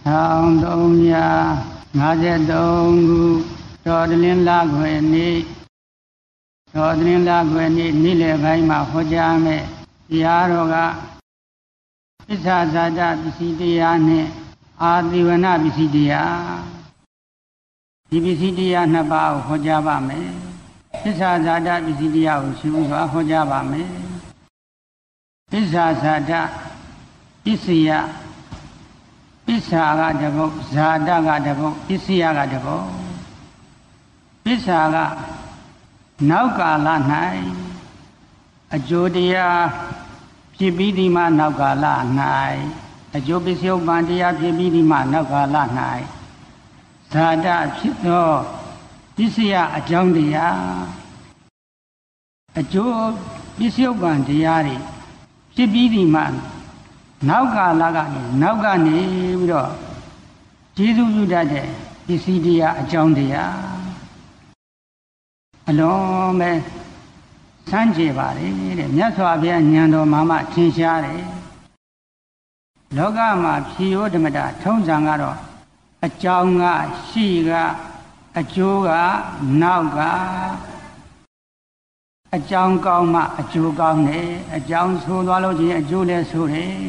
1353တော်တလင်းလာခွေနေ့နေ့လယ်ပိုင်းမှာဟောကြားမယ်တရားတော်ကပစ္ဆာဇာတပစ္စည်းတရားနဲ့အာတိဝနပစ္စည်းတရားဒီပစ္စည်းတရားနှစ်ပါးကိုဟောကြားပါမယ်ပစ္ဆာဇာတပစ္စည်းတရားကိုရှင်းစွာဟောကြားပါမယ်ပစ္ဆာဇာတပစ္စယပစ္ဆာကတပုတ်ဇာတကတပုတ်ပစ္စယကတပုတ်ပစ္ဆာကနောက်ကာလ၌အကျိုးတရားဖြစ်ပြီးဒီမှာနောက်ကာလ၌အကျိုးပစ္စယပံတရားဖြစ်ပြီးဒီမှာနောက်ကာလ၌ဇာတဖြစ်သောပစ္စယအကြောင်းတရားအကျိုးပစ္စယပံတရားတွေဖြစ်ပြီးဒီမှာနောက်ကာလကနေပြီးတော့ကျေးဇူးပြုတတ်တဲ့ပစ္စည်းတရားအကြောင်းတရားအလုံးပဲစမ်းကြည့်ပါလေတဲ့မြတ်စွာဘုရားဉာဏ်တော်မှာထင်ရှားတယ်လောကမှာဖြေယောဓမ္မတာထုံးစံကတော့အကြောင်းကရှိကအကျိုးကနောက်ကအကြောင်းကောင်းမှအကျိုးကောင်းတယ်အကြောင်းဆိုးသွားလို့ချင်းအကျိုးလည်းဆိုးတယ်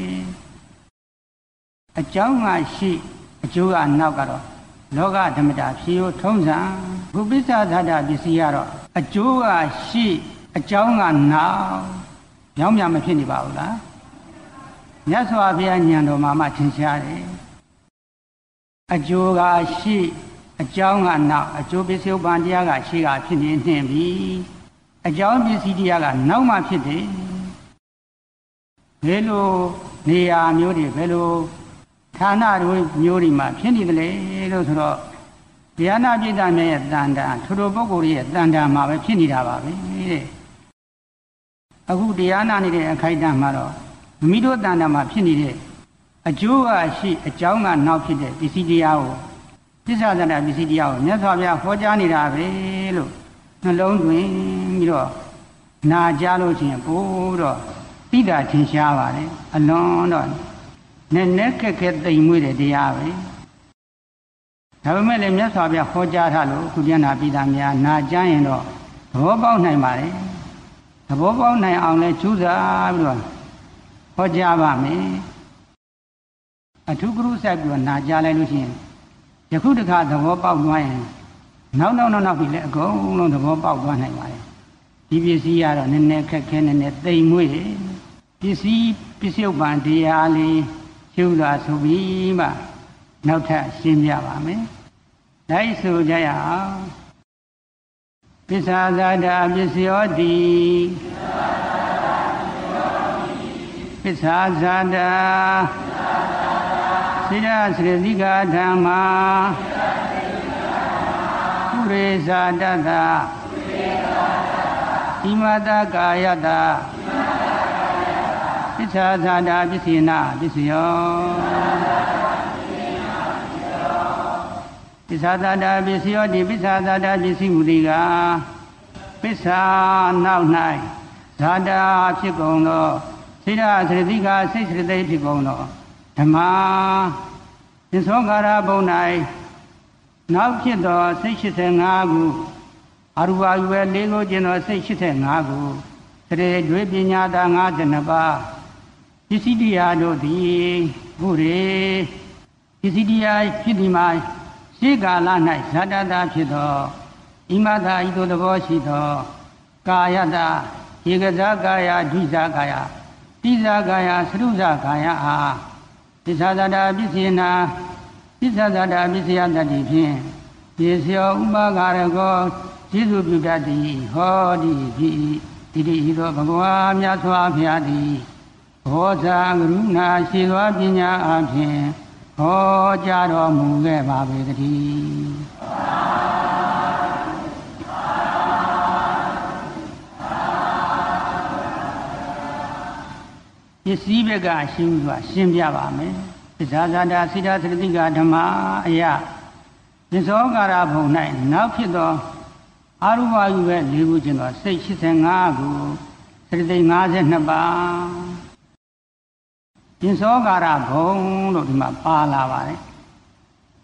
အကြောင်းကရှိအကျိုးကနောက်ကတော့လောကဓမ္မတာဖြေယောထုံးစံဘုပ္ပစ္ဆာသတ္တပစ္စည်းကတော့အကျိုးကရှိအကြောင်းကနောက်ကြောင်းများမဖြစ်နေပါဘူးလားမြတ်စွာဘုရားဉာဏ်တော်မှာထင်ရှားတယ်အကျိုးကရှိအကြောင်းကနောက်အကျိုးပစ္စည်းပံတရားကရှိကဖြစ်နေနှင့်ပြီအကြောင်းပစ္စည်းတရားကနောက်မှဖြစ်တယ်ဘယ်လိုနေရာမျိုးတွေဘယ်လိုဌာနတွေမျိုးတွေမှာဖြစ်နေတယ်လေလို့ဆိုတော့တရားနာပိဋကမြတ်ရဲ့တန်တာထိုပုဂ္ဂိုလ်ရဲ့တန်တာမှာပဲဖြစ်နေတာပါပဲတဲ့အခုတရားနာနေတဲ့အခိုက်အတန့်မှာတော့မိမိတို့တန်တာမှာဖြစ်နေတဲ့အကျိုးကရှိအကြောင်းကနောက်ဖြစ်တဲ့ပစ္စည်းတရားကိုပစ္ဆာဇာတပစ္စည်းတရားကိုမြတ်စွာဘုရားဟောကြားနေတာပဲလို့နှလုံးသွင်းပြီးတော့နာကြားလို့ချင်းပို့တော့သိတာထင်ရှားပါတယ်အလွန်တော့နည်းနည်းခက်ခဲသိမ်မွေ့တဲ့တရားပဲဒါပေမဲ့လည်းမြတ်စွာဘုရားဟောကြားထားလို့အခုပြန်နာပြည်သားများနာကြားရင်တော့သဘောပေါက်နိုင်ပါတယ်သဘောပေါက်နိုင်အောင်လဲကြိုးစားပြီးတော့ဟောကြားပါမယ်အထုကရုစိုက်ပြီးတော့နာကြားလိုက်လို့ရှိရင်ယခုတခါသဘောပေါက်သွားရင်နောက်ပြီးလည်းအကုန်လုံးသဘောပေါက်သွားနိုင်ပါတယ်ဒီပစ္စည်းကတော့နည်းနည်းခက်ခဲနည်းနည်းသိမ်မွေ့တယ်ပစ္စည်းပံတရားလေးရှုတာဆိုပြီးမှနောက်ထပ်ရှင်းပြပါမယ်လိုက်ဆိုကြရအောင်ပစ္ဆာဇာတပစ္စယောတိပစ္ဆာဇာတစိရစရတိကဓမ္မာပုရိဇာတတဣမတကာယတပစ္ဆာဇာတပစ္စယနာပစ္စယောပစ္ဆာဇာတပစ္စယောတိပစ္ဆာဇာတပစ္စည်းမူတိကပစ္ဆာနောက်၌ဇာတာဖြစ်ကုန်သောစိရစရတိကစိတ်စရတိဖြစ်ကုန်သောဓမ္မာသင်္သောကာရဘုံ၌နောက်ဖြစ်သောစိတ်85ခုအရူပါယဝဲ၄ခုကျင်သောစိတ်85ခုတရေတွေပညာတာ52ပါးပစ္စည်းတရားတို့သည်ဘုရေပစ္စည်းတရားဖြစ်ဒီမှာရှေးကာလ၌ဇာတတာဖြစ်သောဣမသာဤသို့သဘောရှိသောကာယတဧကဇာကာယဒုဇာကာယတိဇာကာယသရုဇာကာယအားပစ္ဆာဇာတပစ္စယနာပစ္ဆာဇာတပစ္စယတတိဖြင့်ယေဇောဥပကာရကောကျေးဇူးပြုတတ်သည်ဟောဒီဖြစ်ဒီဤသို့ဘဂဝါမြတ်စွာဘုရားသည်ဘောဇာကရုဏာရှိသောပညာအဖြင့်ဟောကြားတော်မူခဲ့ပါပေတည်းပစ္စည်းဘက်ကရှင်းစွာရှင်းပြပါမယ်ပစ္ဆာဇာတစိတ္တသတိကဓမ္မအယသစ္စောကာရဘုံ၌နောက်ဖြစ်သောအာရုပါယုပဲ၄ခုချင်းသောစိတ်85ခုသတိ52ပါးသစ္စောကာရဘုံလို့ဒီမှာပါလာပါတယ်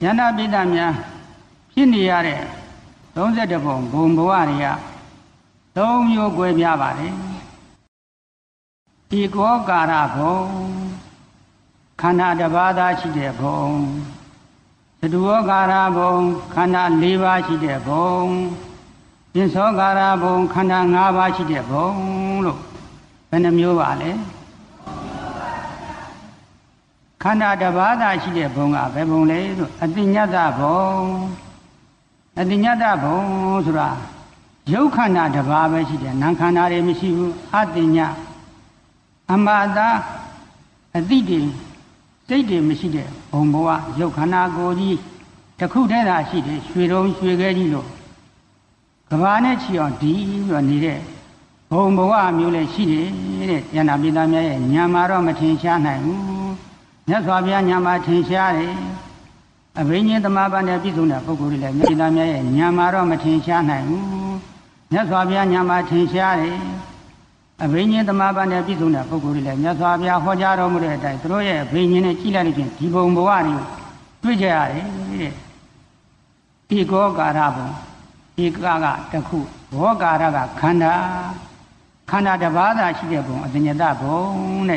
ယန္တာပိဋကများဖြစ်နေရတဲ့31ပုံဘုံဘဝတွေက3မျိုး꿰ပြပါတယ်ဧကောကာရဘုံခန္ဓာတစ်ပါးသာရှိတဲ့ဘုံသတုဝကာရဘုံခန္ဓာ4ပါးရှိတဲ့ဘုံပစ္စောကာရဘုံခန္ဓာ5ပါးရှိတဲ့ဘုံလို့ဘယ်နှမျိုးပါလဲခန္ဓာတစ်ပါးသာရှိတဲ့ဘုံကဘယ်ဘုံလဲဆိုအတိညတဘုံအတိညတဘုံဆိုတာရုပ်ခန္ဓာတစ်ပါးပဲရှိတယ်နာမ်ခန္ဓာတွေမရှိဘူးအတိညအမတာအတိတွေစိတ်တွေမရှိတဲ့ဘုံဘဝရုပ်ခန္ဓာကိုယ်ကြီးတစ်ခုတည်းသာရှိတယ်ရွှေတုံးရွှေခဲကြီးလို့ကဘာနဲ့ချီအောင်ဒီပြီးတော့နေတဲ့ဘုံဘဝမျိုးလည်းရှိတယ်တဲ့ယန္တာပိဋကများရဲ့ဉာဏ်မှာတော့မထင်ရှားနိုင်ဘူးမြတ်စွာဘုရားဉာဏ်မှာထင်ရှားတယ်အဘိညာဉ်သမဘာနဲ့ပြည့်စုံတဲ့ပုဂ္ဂိုလ်တွေလည်းပိဋကများရဲ့ဉာဏ်မှာတော့မထင်ရှားနိုင်ဘူးမြတ်စွာဘုရားဉာဏ်မှာထင်ရှားတယ်အဘိညာဉ်သမဘာနဲ့ပြည့်စုံတဲ့ပုဂ္ဂိုလ်တွေလည်းမြတ်စွာဘုရားဟောကြားတော်မူတဲ့အတိုင်းသူတို့ရဲ့အဘိညာဉ်နဲ့ကြည်လိုက်လို့ဖြင့်ဒီဘုံဘဝတွေကိုတွေ့ကြရတယ်တဲ့ဧကောကာရဘုံဧကကတစ်ခုဘောကာရကခန္ဓာခန္ဓာတစ်ပါးသာရှိတဲ့ဘုံအတညတဘုံနဲ့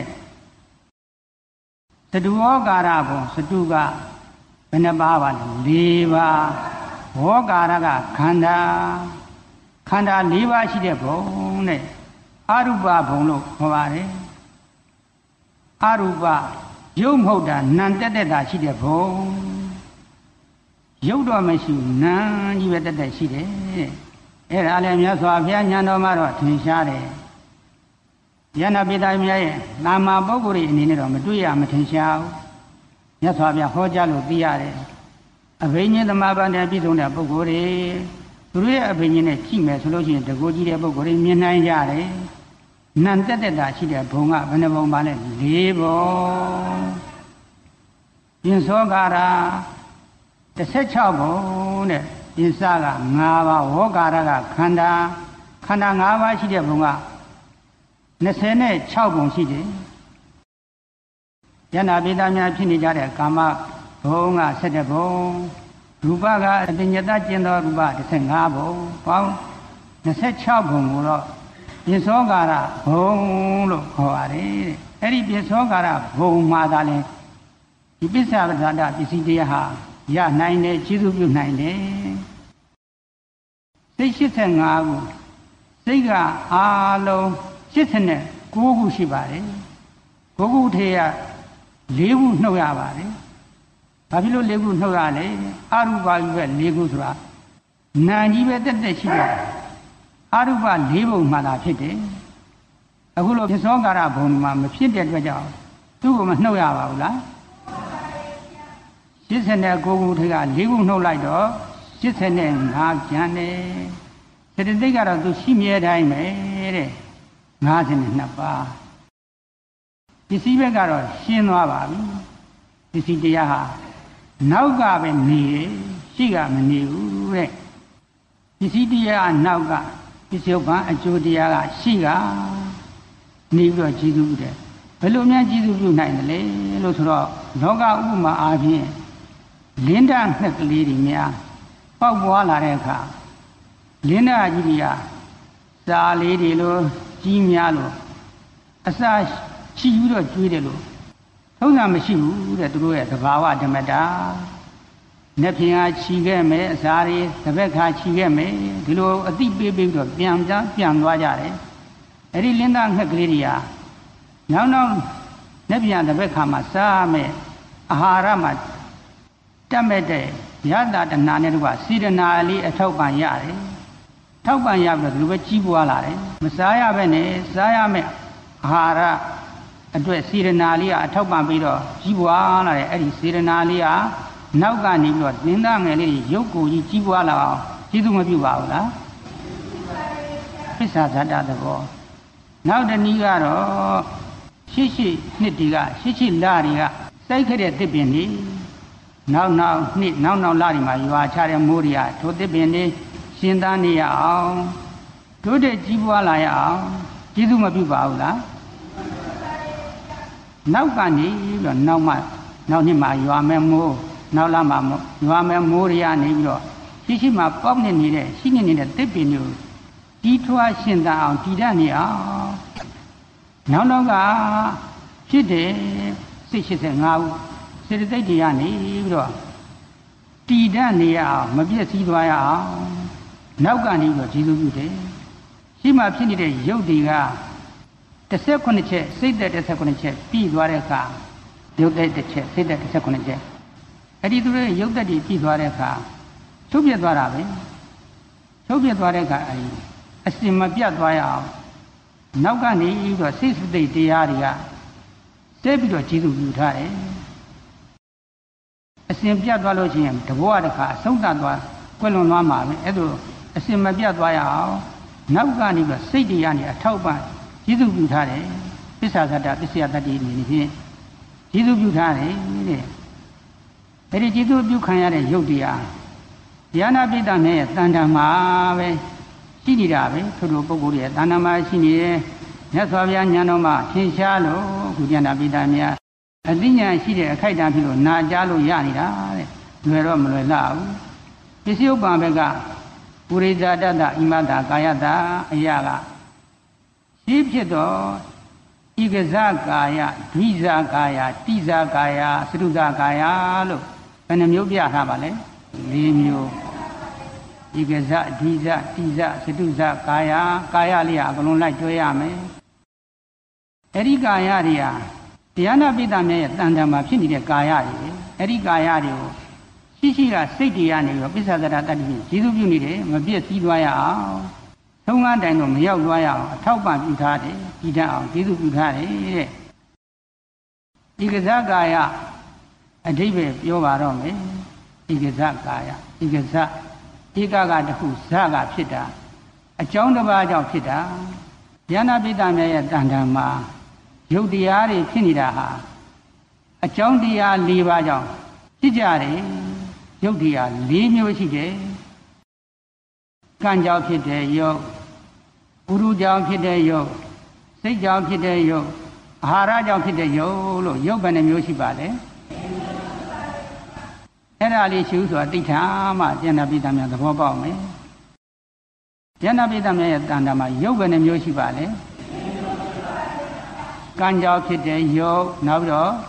သတုဝကာရဘုံသတုကဘယ်နှပါးပါလဲ4ပါးဘောကာရကခန္ဓာခန္ဓာ4ပါးရှိတဲ့ဘုံနဲ့အရူပဘုံလို့ခေါ်ပါတယ်အရူပရုပ်မဟုတ်တာနာမ်တက်တက်တာရှိတဲ့ဘုံရုပ်တော့မရှိဘူးနာမ်ကြီးပဲတက်တက်ရှိတယ်အဲ့ဒါလည်းမြတ်စွာဘုရားဉာဏ်တော်မှာတော့ထင်ရှားတယ်ယန္တာပိဋကများရဲ့နာမပုဂ္ဂိုလ်တွေအနေနဲ့တော့မတွေ့ရမထင်ရှားဘူးမြတ်စွာဘုရားဟောကြားလို့သိရတယ်အဘိညာဉ်သမဘာနဲ့ပြည့်စုံတဲ့ပုဂ္ဂိုလ်တွေသူတို့ရဲ့အဘိညာဉ်နဲ့ကြည့်မယ်ဆိုလို့ရှိရင်တကူကြီးတဲ့ပုဂ္ဂိုလ်တွေမြင်နိုင်ကြတယ်နံတက်တက်တာရှိတဲ့ဘုံကဘယ်နှဘုံပါလဲ4ဘုံပြင်စောကာရ16ဘုံတဲ့ပြင်စက5ပါးဝေါကာရကခန္ဓာ5ပါးရှိတဲ့ဘုံက26ဘုံရှိတယ်ယန္တာပိဋကများဖြစ်နေကြတဲ့ကာမဘုံက17ဘုံရူပကအတညတကျင်သောရူပ15ဘုံပေါင်း26ဘုံကိုတော့ပြင်စောကာရဘုံလို့ခေါ်ပါတယ်တဲ့အဲ့ဒီပြင်စောကာရဘုံမှာသာလဲဒီပစ္ဆဝဒ္ဒပစ္စည်းတရားဟာရနိုင်တယ်ကျေစုပြုနိုင်တယ်စိတ်85ခုစိတ်ကအားလုံး89ခုရှိပါတယ်9ခုထဲက4ခုနှုတ်ရပါတယ်ဘာဖြစ်လို့4ခုနှုတ်ရလဲအရူပကြီးပဲ4ခုဆိုတာနာမ်ကြီးပဲတက်တက်ရှိတယ်အရူပ4ဘုံမှသာဖြစ်တယ်အခုလိုပြင်စောကာရဘုံမှာမဖြစ်တဲ့အတွက်ကြောင့်သူ့ကိုမနှုတ်ရပါဘူးလား89ခုထဲက4ခုနှုတ်လိုက်တော့85ကျန်တယ်စေတသိက်ကတော့သူရှိမြဲတိုင်းပဲတဲ့52ပါးပစ္စည်းဘက်ကတော့ရှင်းသွားပါပြီပစ္စည်းတရားဟာနောက်ကပဲနေတယ်ရှိကမနေဘူးတဲ့ပစ္စည်းတရားနောက်ကပစ္စုပန်အကျိုးတရားကရှိကနေပြီးတော့ကျေးဇူးပြုတယ်ဘယ်လိုများကျေးဇူးပြုနိုင်တယ်လဲလို့ဆိုတော့လောကဥပမာအားဖြင့်လင်းတငှက်ကလေးတွေများပေါက်ပွားလာတဲ့အခါလင်းတကြီးတွေကစာလေးတွေလိုကြီးများလို့အစာချီပြီးတော့ကျွေးတယ်လို့ထုံးစံမရှိဘူးတဲ့သူတို့ရဲ့သဘာဝဓမ္မတာနှစ်ဖြင်အားချီခဲ့မယ်အစာတွေတစ်ဘက်ခါချီခဲ့မယ်ဒီလိုအတိပေးပြီးတော့ပြန်သွားကြတယ်အဲ့ဒီလင်းသားငှက်ကလေးတွေကနောက်နှစ်ပြန်တစ်ဘက်ခါမှာစားမယ်အာဟာရမှာတက်မဲ့တဲ့ရတာတဏှာနဲ့တကွာစေတနာလေးအထောက်ပံ့ရတယ်ထောက်ပံ့ရပြီးတော့ဒီလိုပဲကြီးပွားလာတယ်မစားရဘဲနဲ့စားရမယ်အာဟာရအတွက်စေတနာလေးကအထောက်ပံ့ပြီးတော့ကြီးပွားလာတယ်အဲ့ဒီစေတနာလေးကနောက်ကနေပြီးတော့လင်းသားငယ်လေးရုပ်ကိုယ်ကြီးကြီးပွားလာအောင်ကျေးဇူးမပြုပါဘူးလားပစ္ဆာဇတ္တသဘောနောက်တနည်းကတော့ရှေ့နှစ်တွေကရှေ့လတွေကစိုက်ခဲ့တဲ့တစ်ပင်တွေနောက်နှစ်နောက်လတွေမှာရွာချတဲ့မိုးတွေကထိုတစ်ပင်တွေရှင်သန်နေရအောင်တို့တဲ့ကြီးပွားလာရအောင်ကျေးဇူးမပြုပါဘူးလားနောက်ကနေပြီးတော့နောက်နှစ်မှာရွာမဲ့မိုးနောက်လာမှာရွာမဲမိုးရနေပြီးတော့ရှိမှပေါက်နေနေတဲ့ရှိနေတဲ့တစ်ပင်မျိုးကြီးထွားရှင်သန်အောင်တည်တတ်နေအောင်နောက်ကဖြစ်တယ်စိတ်85ဦးစေတသိက်တွေကနေပြီးတော့တည်တတ်နေရအောင်မပြည့်စည်သွားရအောင်နောက်ကနေပြီးတော့ကျေးဇူးပြုတယ်ရှိမှဖြစ်နေတဲ့ရုပ်တွေက18ချက်စိတ်သက်18ချက်ပြီးသွားတဲ့အခါရုပ်သက်တစ်ချက်စိတ်သက်18ချက်အဲ့ဒီသူတွေရုပ်သက်တွေပြီးသွားတဲ့အခါချုပ်ပြသွားတာပဲချုပ်ပြသွားတဲ့အခါအဲ့ဒီအစင်မပြတ်သွားရအောင်နောက်ကနေပြီးတော့စိတ်စသိတ်တရားတွေကတဲပြီးတော့ကျေးဇူးပြုထားတယ်အစင်ပြတ်သွားလို့ရှိရင်တဘောတစ်ခါအဆုံးသတ်သွားကွယ်လွန်သွားမှာပဲအဲ့ဒါအစင်မပြတ်သွားရအောင်နောက်ကနေပြီးတော့စိတ်တွေကနေအထောက်ပံ့ကျေးဇူးပြုထားတယ်ပစ္ဆာသတ္တပစ္စယတ္တိနေဖြင့်ကျေးဇူးပြုထားတယ်တဲ့အဲ့ဒီကျေးဇူးပြုခံရတဲ့ယုတ်တရားဉာဏပိဋကနဲ့ရဲ့တဏ္ဍာမှာပဲရှိနေတာပဲထို့ထို့ပုဂ္ဂိုလ်ရဲ့တဏ္ဍာမှာရှိနေတယ်မြတ်စွာဘုရားဉာဏ်တော်မှာထင်ရှားလို့ခုဉာဏပိဋကများအသိဉာဏ်ရှိတဲ့အခိုက်အတန့်ဖြစ်လို့နာကြားလို့ရနေတာတဲ့လွယ်တော့မလွယ်လှဘူးပစ္စယုပ္ပံဘက်ကပုရိသတ္တဣမတ္တကာယတအရာကရှိဖြစ်တော့ဣဂဇကာယဒွိဇကာယတိဇကာယသရုဇကာယလို့ဘယ်နှမျိုးပြထားပါလဲ၄မျိုးဣဂဇဒွိဇတိဇသရုဇကာယကာယလေးကအကုန်လုံးလိုက်တွဲရမယ်အဲ့ဒီကာယတွေဟာတရားနာပိဋကမြတ်ရဲ့တန်တန်မှာဖြစ်နေတဲ့ကာယတွေအဲ့ဒီကာယတွေကိုရှိကစိတ်တွေကနေပြီးတော့ပစ္ဆာသတ္တတ္တိဖြင့်ကျေးဇူးပြုနေတယ်မပြည့်စည်သွားရအောင်သုံးကားတိုင်တော့မရောက်သွားရအောင်အထောက်ပံ့ပြုထားတယ်ပြီးတတ်အောင်ကျေးဇူးပြုထားတယ်တဲ့ဣဂဇကာယအဓိပ္ပာယ်ပြောပါတော့မယ်ဣဂဇကာယဣဂဇဧကကတခုဇကဖြစ်တာအကြောင်းတစ်ပါးကြောင့်ဖြစ်တာဉာဏပိဋကမြတ်ရဲ့တန်တန်မှာယုတ်တရားတွေဖြစ်နေတာဟာအကြောင်းတရား၄ပါးကြောင့်ဖြစ်ကြတယ်ယုတ်တရား၄မျိုးရှိတယ်ကံကြောင့်ဖြစ်တဲ့ယုတ်ဥရုကြောင့်ဖြစ်တဲ့ယုတ်စိတ်ကြောင့်ဖြစ်တဲ့ယုတ်အာဟာရကြောင့်ဖြစ်တဲ့ယုတ်လို့ယုတ်ဘယ်နှမျိုးရှိပါလဲအဲ့ဒါလေးရှုဆိုတာသိထားမှဉာဏပိဋကမြတ်သဘောပေါက်မယ်ဉာဏပိဋကမြတ်ရဲ့တန်တာမှာယုတ်ဘယ်နှမျိုးရှိပါလဲကံကြောင့်ဖြစ်တဲ့ယုတ်နောက်ပြီးတော့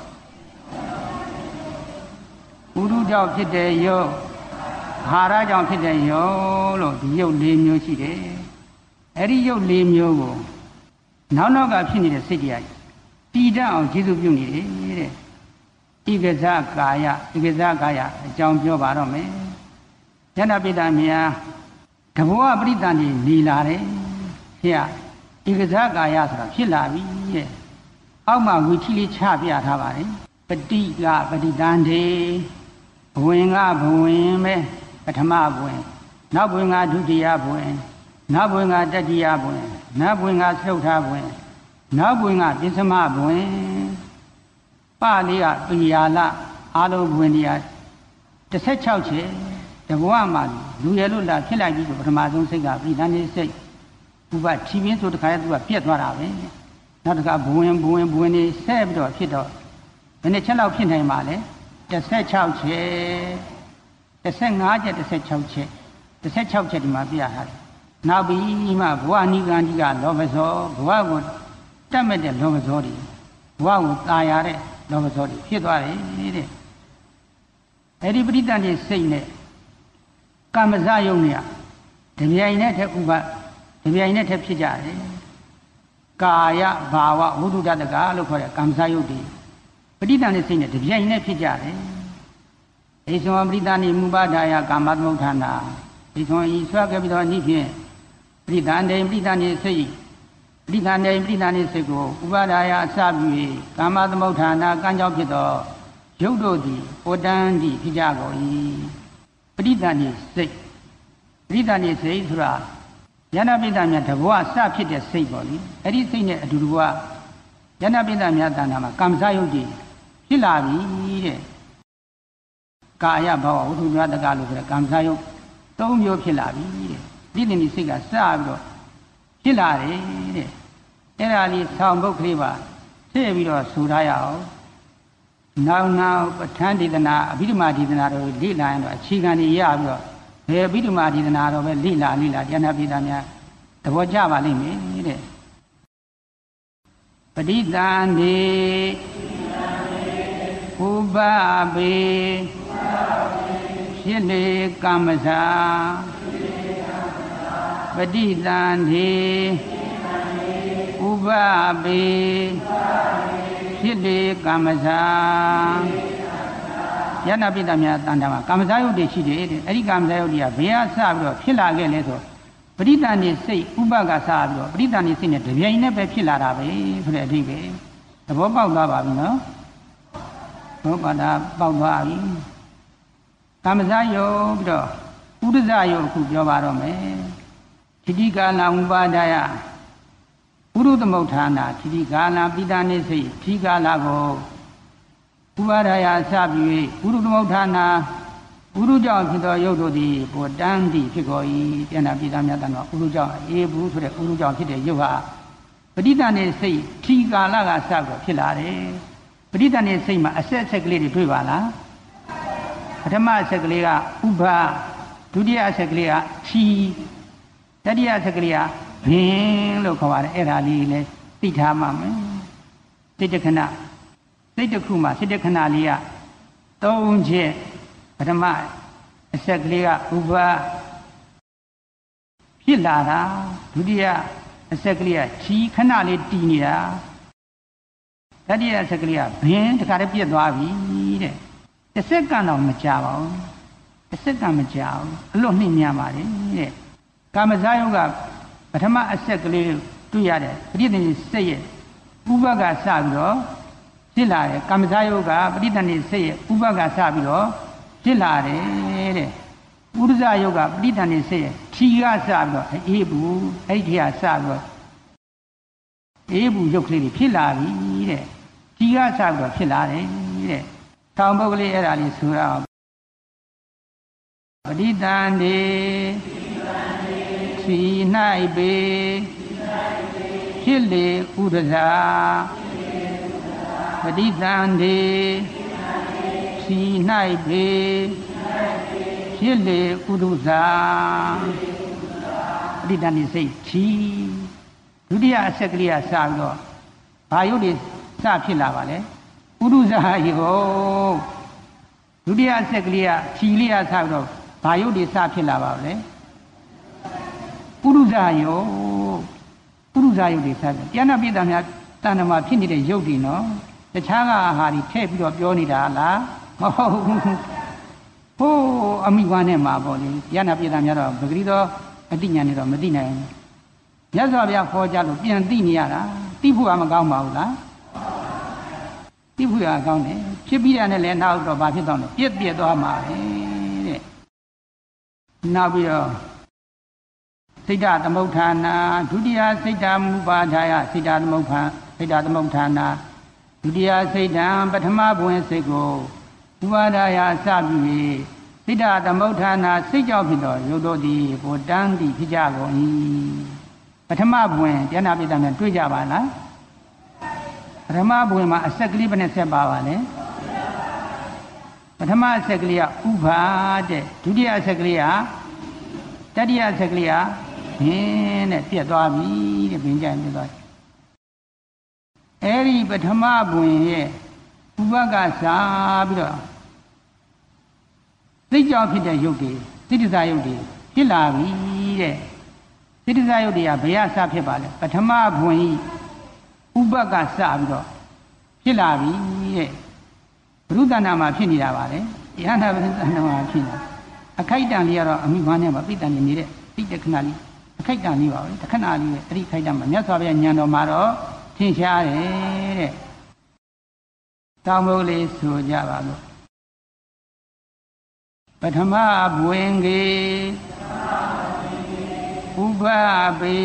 ဥရုကြောင့်ဖြစ်တဲ့ယုတ်အာဟာရကြောင့်ဖြစ်တဲ့ယုတ်လို့ဒီယုတ်၄မျိုးရှိတယ်အဲ့ဒီယုတ်၄မျိုးကိုနောက်ကဖြစ်နေတဲ့စိတ်တရားတည်တတ်အောင်ကျေးဇူးပြုနေတယ်တဲ့ဣဂဇကာယဣဂဇကာယအကြောင်းပြောပါတော့မယ်ဉာဏပိဋကမြတ်တဘောပရိသန်ကြီးနေလာတယ်ဖေဣဂဇကာယဆိုတာဖြစ်လာပြီတဲ့အောက်မှာဝီထီလေးချပြထားပါတယ်ပတိကပတိတန်တေဘဝင်ကဘဝင်ပဲပထမဘဝင်နောက်ဘဝင်ကဒုတိယဘဝင်နောက်ဘဝင်ကတတိယဘဝင်နောက်ဘဝင်ကသုတ်ထဘဝင်နောက်ဘဝင်ကပစ္စမဘဝင်ပလေးကပိယာလအာလုံးဘဝင်တရား16ချက်တဘဝမှာလူရလို့လာဖြစ်လိုက်ပြီးတော့ပထမဆုံးစိတ်ကပိဋကနိစိတ်ဥပထီပင်းဆိုတခါသူကပြက်သွားတာပဲနောက်တစ်ခါဘဝင်နေဆက်ပြီးတော့ဖြစ်တော့ဘယ်နှစ်ချက်လောက်ဖြစ်နိုင်မှာလဲ16ချက်15ချက်16ချက်16ချက်ဒီမှာပြထားတယ်နောက်ပြီးမှဘဝနိဂန္ဓိကလောဘဇောဘဝကိုတတ်မဲ့တဲ့လောဘဇောတွေဘဝကိုตายရတဲ့လောဘဇောတွေဖြစ်သွားတယ်တဲ့အဲ့ဒီပရိသတ်တွေစိတ်နဲ့ကာမဇယုံเนี่ยတပြိုင်နဲ့တည်းဥပတပြိုင်နဲ့တည်းဖြစ်ကြတယ်ကာယဘာဝဝုဒ္ဓတကလို့ခေါ်တဲ့ကာမဇယုတ်တွေပရိသတ်နဲ့စိတ်နဲ့တပြိုင်နဲ့ဖြစ်ကြတယ်ဧသောပရိသတ်နိမူပါဒာယကာမသမုဋ္ဌာနာဧသောဤဆွဲခဲ့ပြီးတော့ဤဖြင့်ပရိသတ်နဲ့ပရိသတ်နဲ့စိတ်ပရိသတ်နဲ့ပရိသတ်နဲ့စိတ်ကိုဥပါဒာယအစပြု၍ကာမသမုဋ္ဌာနာကံကြောင့်ဖြစ်သောရုပ်တို့သည်ဩတန်းသည်ဖြစ်ကြကုန်၏ပရိသတ်နဲ့စိတ်ပရိသတ်နဲ့စိတ်ဆိုတာဉာဏပိဋကမြတ်တဘောစဖြစ်တဲ့စိတ်ပေါ့လေအဲ့ဒီစိတ်နဲ့အတူတူကဉာဏပိဋကမြတ်တဏ္ဍာမှာကာမဇယုတ်ကြီးဖြစ်လာပြီတဲ့ကာယဘဝဝိသုဒ္ဓတကလို့ဆိုတဲ့ကာမဇယုတ်၃မျိုးဖြစ်လာပြီတဲ့ဒီတင်ဒီစိတ်ကစပြီးတော့ဖြစ်လာတယ်တဲ့အဲ့ဒါလေးဆောင်းဘုတ်ကလေးပါထည့်ပြီးတော့ဆိုထားရအောင်နောက်ပဋ္ဌာန်းဒေသနာအဘိဓမ္မာဒေသနာတို့လေ့လာရင်တော့အခြေခံတွေရပြီးတော့ဘယ်အဘိဓမ္မာဒေသနာတော့ပဲလေ့လာတရားနာပိဋကများသဘောကျပါလိမ့်မယ်တဲ့ပဋိသန္ဓေဥပပေဖြစ်လေကမ္မစာပဋိသန္ဓေဥပပေဖြစ်လေကမ္မစာယန္နာပိဋကများတန်တာမှာကမ္မစာယုတ်တွေရှိတယ်တဲ့အဲ့ဒီကမ္မစာယုတ်တွေကဘယ်ဟာစပြီးတော့ဖြစ်လာခဲ့လဲဆိုပဋိသန္ဓေစိတ်ဥပကစပြီးတော့ပဋိသန္ဓေစိတ်နဲ့တပြိုင်နက်ပဲဖြစ်လာတာပဲဆိုတဲ့အဓိပ္ပာယ်သဘောပေါက်သွားပါပြီနော်ဘောပါတာပေါက်သွားပြီကမ္မစာယုတ်ပြီးတော့ဥဒ္ဒဇယုတ်အခုပြောပါတော့မယ်တိတိကာလဥပါဒယပုရုသမုဋ္ဌာနာတိတိကာလပိဋနိစိတ်ဒီကာလကိုဥပါဒယအစပြု၍ပုရုသမုဋ္ဌာနာပုရုကြောင့်ဖြစ်သောယုတ်တို့သည်ပေါ်တန်းသည့်ဖြစ်ကုန်၏ပြန်တာပြည်သားများတန်တော့ပုရုကြောင့်အေဘူးဆိုတဲ့ပုရုကြောင့်ဖြစ်တဲ့ယုတ်ဟာပဋိသန္ဓေစိတ်ဒီကာလကစပြီးဖြစ်လာတယ်ပဋိသန္ဓေစိတ်မှာအဆက်ကလေးတွေတွေ့ပါလားပထမအဆက်ကလေးကဥပဒုတိယအဆက်ကလေးကထီတတိယအဆက်ကလေးကဘင်းလို့ခေါ်ပါတယ်အဲ့ဒါလေးလည်းသိထားမှမယ်စိတ်တခဏစိတ်တစ်ခုမှာစိတ်တခဏလေးက3ချက်ပထမအဆက်ကလေးကဥပဖြစ်လာတာဒုတိယအဆက်ကလေးကထီခဏလေးတည်နေတာတတိယအဆက်ကလေးကဘင်းတခါတည်းပြတ်သွားပြီတဲ့တစ်စက္ကန့်တော့မကြာပါဘူးတစ်စက္ကန့်မကြာဘူးအလွတ်နှိမ့်များပါတယ်တဲ့ကာမဇာယုတ်ကပထမအဆက်ကလေးတွေ့ရတယ်ပဋိသန္ဓေစိတ်ရဲ့ဥပကစပြီးတော့ဖြစ်လာတယ်ကာမဇာယုတ်ကပဋိသန္ဓေစိတ်ရဲ့ဥပကစပြီးတော့ဖြစ်လာတယ်တဲ့ဥဒ္ဒဇယုတ်ကပဋိသန္ဓေစိတ်ရဲ့ထီကစပြီးတော့အေးဘူးအဲ့ဒီထီကစပြီးတော့အေးဘူးယုတ်ကလေးတွေဖြစ်လာပြီတဲ့ထီကစပြီးတော့ဖြစ်လာတယ်တဲ့ထောင်ပုတ်ကလေးအဲ့ဒါလေးဆိုရအောင်ပဋိသန္ဓေစီ၌ပေဖြစ်လေဥဒ္ဒဇာပဋိသန္ဓေစီ၌ပေဖြစ်လေဥဒ္ဒဇာပဋိသန္ဓေစိတ်ချီဒုတိယအဆက်ကလေးကစပြီးတော့ဘာယုတ်တွေစဖြစ်လာပါလဲဥဒ္ဒဇာယုတ်ဒုတိယအဆက်ကလေးကချီလေးကစပြီးတော့ဘာယုတ်တွေစဖြစ်လာပါလဲပုရုဇာယုတ်ပုရုဇာယုတ်တွေစတယ်တရားနာပိဋကများတဏ္ဍမှာဖြစ်နေတဲ့ယုတ်တွေနော်တခြားကဟာတွေထည့်ပြီးတော့ပြောနေတာလားမဟုတ်ဘူးဟိုးအမိကွာနဲ့မှာပေါ့လေတရားနာပိဋကများတော့ပဂရိသောအတိညာနဲ့တော့မသိနိုင်ဘူးမြတ်စွာဘုရားခေါ်ကြလို့ပြန်သိနေရတာသိဖို့ကမကောင်းပါဘူးလားသိဖို့ကကောင်းတယ်ဖြစ်ပြီးတာနဲ့လည်းနောက်တော့ဘာဖြစ်တော့လဲပြက်သွားမှာပဲတဲ့နောက်ပြီးတော့စိတ်ဓာသမုဋ္ဌာနာဒုတိယစိတ်ဓာမူပါဒာယစိတ်ဓာသမုဋ္ဌာစိတ်ဓာသမုဋ္ဌာနာဒုတိယစိတ်ဓာပထမဘဝင်စိတ်ကိုဥပါဒာယအစပြု၍စိတ်ဓာသမုဋ္ဌာနာစိတ်ကြောင့်ဖြစ်သောယုတ်တို့သည်ကိုတန်းသည့်ဖြစ်ကြကုန်၏ပထမဘဝင်ဉာဏပိဋကနဲ့တွေ့ကြပါလားပထမဘဝင်မှာအဆက်ကလေးဘယ်နဲ့ဆက်ပါပါလဲပထမအဆက်ကလေးကဥပါတဲ့ဒုတိယအဆက်ကလေးကတတိယအဆက်ကလေးကဘင်းနဲ့ပြတ်သွားပြီတဲ့ဘင်းကြိုင်ပြတ်သွားအဲ့ဒီပထမဘဝင်ရဲ့ဥပကစားပြီးတော့စိတ်ကြောင့်ဖြစ်တဲ့ယုတ်တွေစိတ္တဇာယုတ်တွေဖြစ်လာပြီတဲ့စိတ္တဇာယုတ်တွေကဘယ်ကစဖြစ်ပါလဲပထမဘဝင်ဥပကစားပြီးတော့ဖြစ်လာပြီတဲ့ဘုရုတဏ္ဍမှာဖြစ်နေတာပါလေယဟန္တာဘုရုတဏ္ဍမှာဖြစ်နေတာအခိုက်တန်လေးကတော့အမိခွားနဲ့ပါပိဋကံနေတဲ့တိတ်တခဏလေးအခိုက်တန်လေးပါပဲတခဏလေးပဲအဲ့ဒီခိုက်တန်မှာမြတ်စွာဘုရားဉာဏ်တော်မှာတော့ထင်ရှားတယ်တဲ့တောင်းဖို့လေးဆိုကြပါလို့ပထမဘဝင်ကေဥပပေ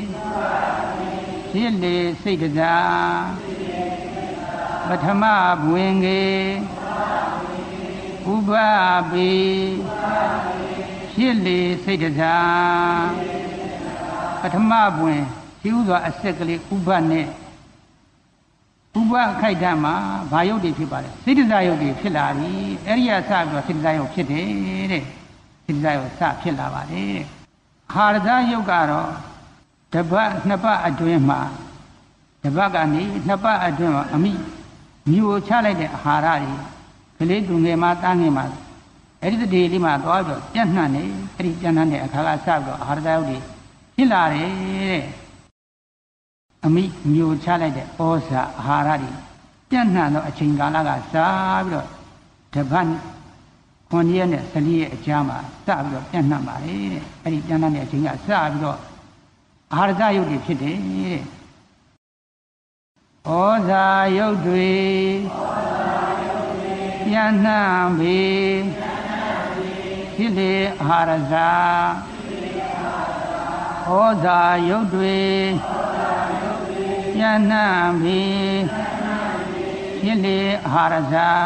ဖြစ်လေစိတ်တသာပထမဘဝင်ကေဥပပေဖြစ်လေစိတ်တသာပထမဘဝင်ရှိဥစွာအဆက်ကလေးဥပနဲ့ဥပခိုက်တမ်းမှာဘာယုတ်တွေဖြစ်ပါလဲစိတ္တဇယုတ်တွေဖြစ်လာပြီအဲ့ဒီကစပြီးတော့စိတ္တဇယုတ်ဖြစ်တယ်တဲ့စိတ္တဇယုတ်စဖြစ်လာပါတယ်တဲ့ဟာရဇယုတ်ကတော့တပတ်နှစ်ပတ်အတွင်းမှာတပတ်ကနေနှစ်ပတ်အတွင်းမှာအမိမျိုးချလိုက်တဲ့အာဟာရတွေကလေးသူငယ်မှာတန်းငယ်မှာအဲ့ဒီတည်းလေးမှာသွားပြီးတော့ပြန့်နှံ့နေအဲ့ဒီပြန့်နှံ့တဲ့အခါကစပြီးတော့အာဟာရဇယုတ်တွေဖြစ်လာတယ်တဲ့အမိမျိုးချလိုက်တဲ့ဩဇာအာဟာရတွေပြန့်နှံ့သောအချိန်ကာလကစားပြီးတော့တပတ်9ရက်နဲ့14ရက်အကြားမှာစပြီးတော့ပြန့်နှံ့ပါတယ်တဲ့အဲ့ဒီပြန့်နှံ့တဲ့အချိန်ကစပြီးတော့အာဟာရဇယုတ်တွေဖြစ်တယ်တဲ့ဩဇာယုတ်တွေပြန့်နှံ့ပြီဖြစ်လေအာဟာရဇာဩဇာယုတ်တွေပြန့်နှံ့ပြီဖြစ်လေအာဟာရဇာ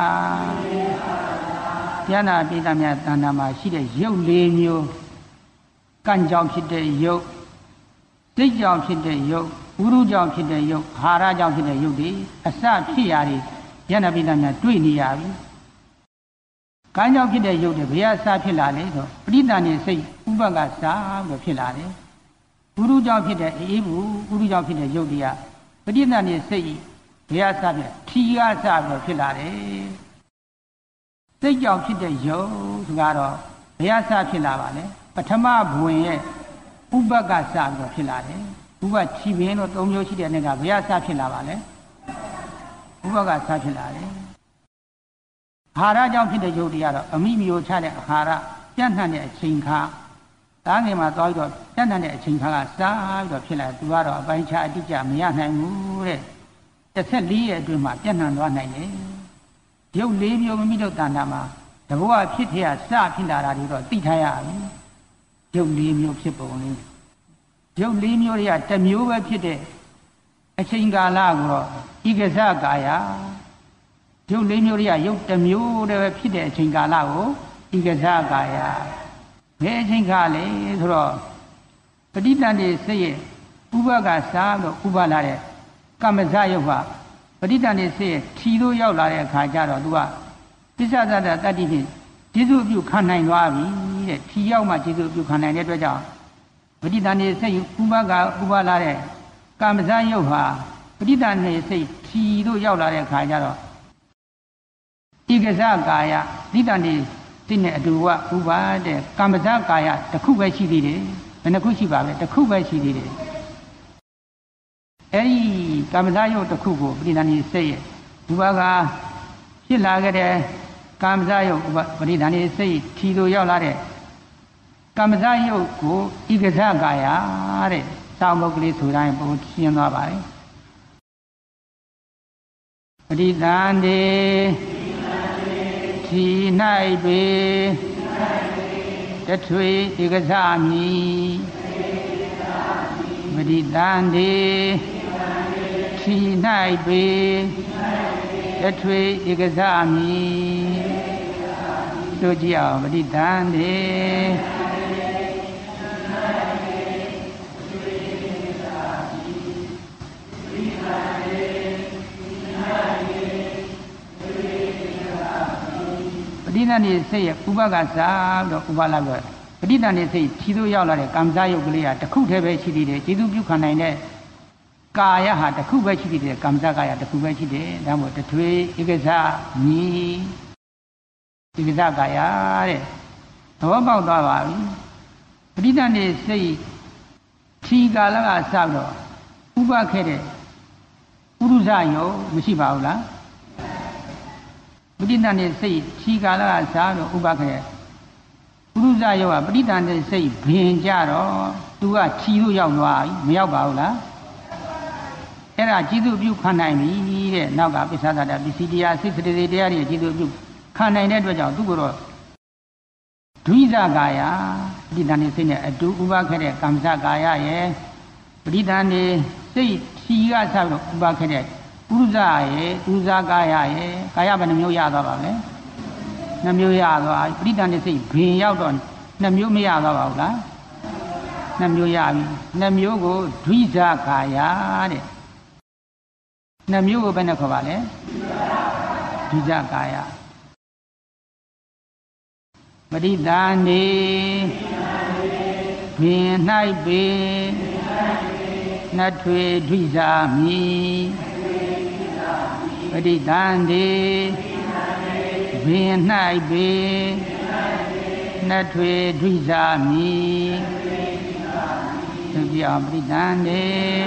ဉာဏပိဋကမြတ်တဏ္ဍာမှာရှိတဲ့ယုတ်၄မျိုးကံကြောင့်ဖြစ်တဲ့ယုတ်စိတ်ကြောင့်ဖြစ်တဲ့ယုတ်ဥရုကြောင့်ဖြစ်တဲ့ယုတ်အာဟာရကြောင့်ဖြစ်တဲ့ယုတ်တွေအစဖြစ်ရာတွေဉာဏပိဋကမြတ်တွေ့နေရပြီကံကြောင့်ဖြစ်တဲ့ယုတ်တွေဘယ်အစဖြစ်လာလဲဆိုပဋိသန္ဓေစိတ်ဥပကစားလို့ဖြစ်လာတယ်ဥရုကြောင့်ဖြစ်တဲ့အေးဘူးဥရုကြောင့်ဖြစ်တဲ့ယုတ်တွေကပဋိသန္ဓေစိတ်ဘယ်အစဖြစ်ထီကစပြီးဖြစ်လာတယ်စိတ်ကြောင့်ဖြစ်တဲ့ယုတ်ဆိုတော့ဘယ်အစဖြစ်လာပါလဲပထမဘဝင်ရဲ့ဥပကစပြီးဖြစ်လာတယ်ဥပချီပင်တို့၃မျိုးရှိတဲ့နေ့ကဘယ်အစဖြစ်လာပါလဲဥပကစဖြစ်လာတယ်အာဟာရကြောင့်ဖြစ်တဲ့ယုတ်တွေကတော့အမိမျိုးချတဲ့အာဟာရပြန့်နှံ့တဲ့အချိန်ခါတားငယ်မှာသွားပြီးတော့ပြန့်နှံ့တဲ့အချိန်ခါကစားပြီးတော့ဖြစ်လာသူကတော့အပိုင်းခြားအတိအကျမရနိုင်ဘူးတဲ့14ရက်အတွင်းမှာပြန့်နှံ့သွားနိုင်တယ်ရုပ်၄မျိုးမိမိတို့တဏ္ဍာမှာတဘောကဖြစ်ထရစဖြစ်လာတာတွေတော့သိထားရပြီရုပ်၄မျိုးဖြစ်ပုံလေးရုပ်၄မျိုးတွေကတစ်မျိုးပဲဖြစ်တဲ့အချိန်ကာလကိုတော့ဤကစားကာယရုပ်၄မျိုးတွေကရုပ်တစ်မျိုးတည်းပဲဖြစ်တဲ့အချိန်ကာလကိုဤကစားကာယဘယ်အချိန်ခါလဲဆိုတော့ပဋိသန္ဓေစိတ်ရဲ့ဥပကစားလို့ဥပလာတဲ့ကမ္မဇယုတ်ဟာပဋိသန္ဓေစိတ်ရဲ့ထီလို့ရောက်လာတဲ့အခါကျတော့သူကပစ္စဇာတတတ္တိဖြင့်ကျေစုပြုခံနိုင်သွားပြီတဲ့ထီရောက်မှကျေစုပြုခံနိုင်တဲ့အတွက်ကြောင့်ပဋိသန္ဓေစိတ်ဥပကဥပလာတဲ့ကမ္မဇယုတ်ဟာပဋိသန္ဓေစိတ်ထီလို့ရောက်လာတဲ့အခါကျတော့ဤကစားကာယပဋိသန္ဓေစိတ်နဲ့အတူကဥပါတဲ့ကမ္မဇကာယတစ်ခုပဲရှိသေးတယ်ဘယ်နှခုရှိပါလဲတစ်ခုပဲရှိသေးတယ်အဲဒီကမ္မဇယုတ်တစ်ခုကိုပဋိသန္ဓေစိတ်ရဲ့ဥပါကဖြစ်လာခဲ့တဲ့ကမ္မဇယုတ်ပဋိသန္ဓေစိတ်ထီလို့ရောက်လာတဲ့ကမ္မဇယုတ်ကိုဤကစားကာယတဲ့သောင်းပုဂ္ဂလိဆိုတိုင်းပုံရှင်းသွားပါတယ်ပဋိသန္ဓေထီ၌ပေတထွေဧကစားမည်ပဋိသန္ဓေထီ၌ပေတထွေဧကစားမည်တို့ကြည့်အောင်ပဋိသန္ဓေပဋိသန္ဓေစိတ်ရဲ့ဥပကစားတော့ဥပလာတော့ပဋိသန္ဓေစိတ်ထီလို့ရောက်လာတဲ့ကံစားယုတ်ကလေးဟာတစ်ခုတည်းပဲရှိသေးတယ်ကျေသူပြုခံနိုင်တဲ့ကာယဟာတစ်ခုပဲရှိသေးတယ်ကံစားကာယတစ်ခုပဲရှိတယ်ဒါမို့တထွေဧကစားမည်ဧကစားကာယတဲ့သဘောပေါက်သွားပါပြီပဋိသန္ဓေစိတ်ထီကာလကစတော့ဥပခဲ့တဲ့ဥရုဇယုတ်မရှိပါဘူးလားပဋိသန္ဓေစိတ်ခြီကာလကစားတော့ဥပခဲပုရုဇယောကပဋိသန္ဓေစိတ်ဘင်ကြတော့သူကခြီလို့ရောက်သွားပြီမရောက်ပါဘူးလားအဲ့ဒါကျေစုပြုခံနိုင်ပြီတဲ့နောက်ကပစ္စသတာပစ္စည်းတရားစိတ်စေတတရားတွေကျေစုပြုခံနိုင်တဲ့အတွက်ကြောင့်သူကတော့ဒွိဇကာယပဋိသန္ဓေစိတ်နဲ့အတူဥပခဲတဲ့ကမ္မဇကာယရဲ့ပဋိသန္ဓေစိတ်ခြီကစားတော့ဥပခဲတဲ့ဥဇာရဲ့ဥဇာကာယရဲ့ကာယဘယ်နှမျိုးရသွားပါလဲ2မျိုးရသွားပဋိသန္ဓေစိတ်ဘင်ရောက်တော့2မျိုးမရသွားပါဘူးလား2မျိုးရပြီ2မျိုးကိုဒွိဇာကာယတဲ့နှစ်မျိုးကိုဘယ်နဲ့ခေါ်ပါလဲဒုစကာယပရိသန္တိဘင်၌ပေနတ်ထွေဒွိဇာမိပရိသန္တိဘင်၌ပေနတ်ထွေဒွိဇာမိသူကြအောင်ပရိသန္တိ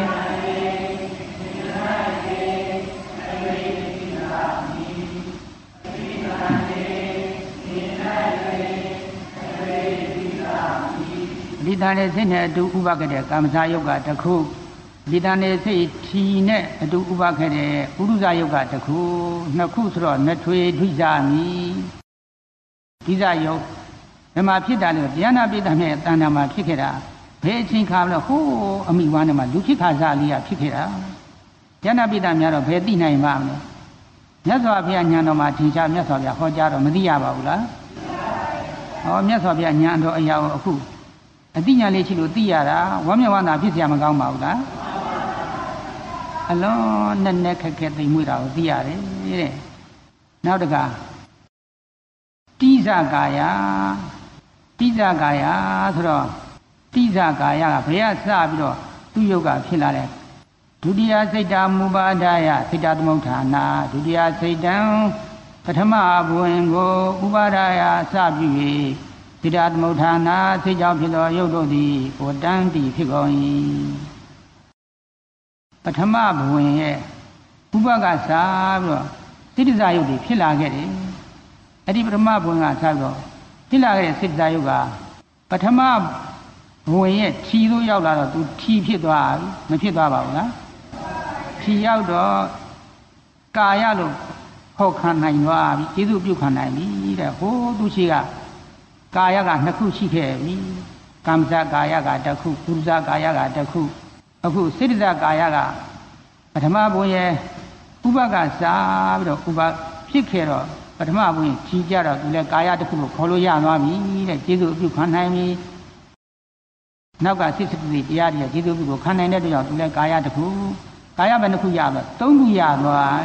ပရိသန္တိစိတ်နဲ့အတူဥပခဲ့တဲ့ကာမဇာယုတ်ကတစ်ခုပရိသန္တိစိတ်ထီနဲ့အတူဥပခဲ့တဲ့ဥရုဇာယုတ်ကတစ်ခုနှစ်ခုဆိုတော့နထွေဒွိဇာမိဒွိဇာယုတ်ဓမ္မဖြစ်တာလို့တရားနာပိဋကနဲ့တဏ္ဍာမှာဖြစ်ခဲ့တာဘယ်အချိန်ခါမလို့ဟိုးအမိဝမ်းထဲမှာလူဖြစ်ခါစားလေးကဖြစ်ခဲ့တာတရားနာပိဋကများတော့ဘယ်သိနိုင်ပါမလဲမြတ်စွာဘုရားဉာဏ်တော်မှာထင်ရှားမြတ်စွာဘုရားဟောကြားတော့မသိရပါဘူးလားဟောမြတ်စွာဘုရားဉာဏ်တော်အရာကိုအခုအသိဉာဏ်လေးရှိလို့သိရတာဝမ်းမြောက်ဝမ်းသာဖြစ်เสียမကောင်းပါဘူးလားအလုံးနဲ့နဲ့ခက်ခက်သိမ်မွေ့တာကိုသိရတယ်တဲ့နောက်တကတိဇကာယတိဇကာယဆိုတော့တိဇကာယကဘယ်ကစပြီးတော့သူ့ယုတ်ကဖြစ်လာတဲ့ဒုတိယစိတ်တမူပါဒယစိတ်တသမုဋ္ဌာနာဒုတိယစိတ်တံပထမဘဝင်ကိုဥပါဒယစပြု၍စိတ္တသမုဋ္ဌာနာစိတ်ကြောင့်ဖြစ်သောယုတ်တို့သည်ကိုတန်းတည်ဖြစ်ကုန်၏ပထမဘဝင်ရဲ့ဥပကစားပြီးတော့စိတ္တဇာယုတ်တွေဖြစ်လာခဲ့တယ်အဲ့ဒီပထမဘဝင်ကစားပြီးတော့ဖြစ်လာခဲ့တဲ့စိတ္တဇာယုတ်ကပထမဘဝင်ရဲ့ထီလို့ရောက်လာတော့သူထီဖြစ်သွားပြီမဖြစ်သွားပါဘူးလားထီရောက်တော့ကာယလို့ခေါ်ခံနိုင်သွားပြီကျေစုပြုခံနိုင်ပြီတဲ့ဟိုးသူရှိကကာယကနှစ်ခုရှိခဲ့ပြီကာမဇကာယကတစ်ခုပုရိသကာယကတစ်ခုအခုစိတ္တဇကာယကပထမဘုံရဲ့ဥပကစားပြီးတော့ဥပဖြစ်ခဲ့တော့ပထမဘုံကြီးကြတော့သူလည်းကာယတစ်ခုကိုခေါ်လို့ရသွားပြီတဲ့ကျေစုပြုခံနိုင်ပြီနောက်ကစိတ်စတိတရားတွေကျေစုပြုကိုခံနိုင်တဲ့အတွက်ကြောင့်သူလည်းကာယတစ်ခုကာယဘယ်နှခုရတော့သုံးခုရသွား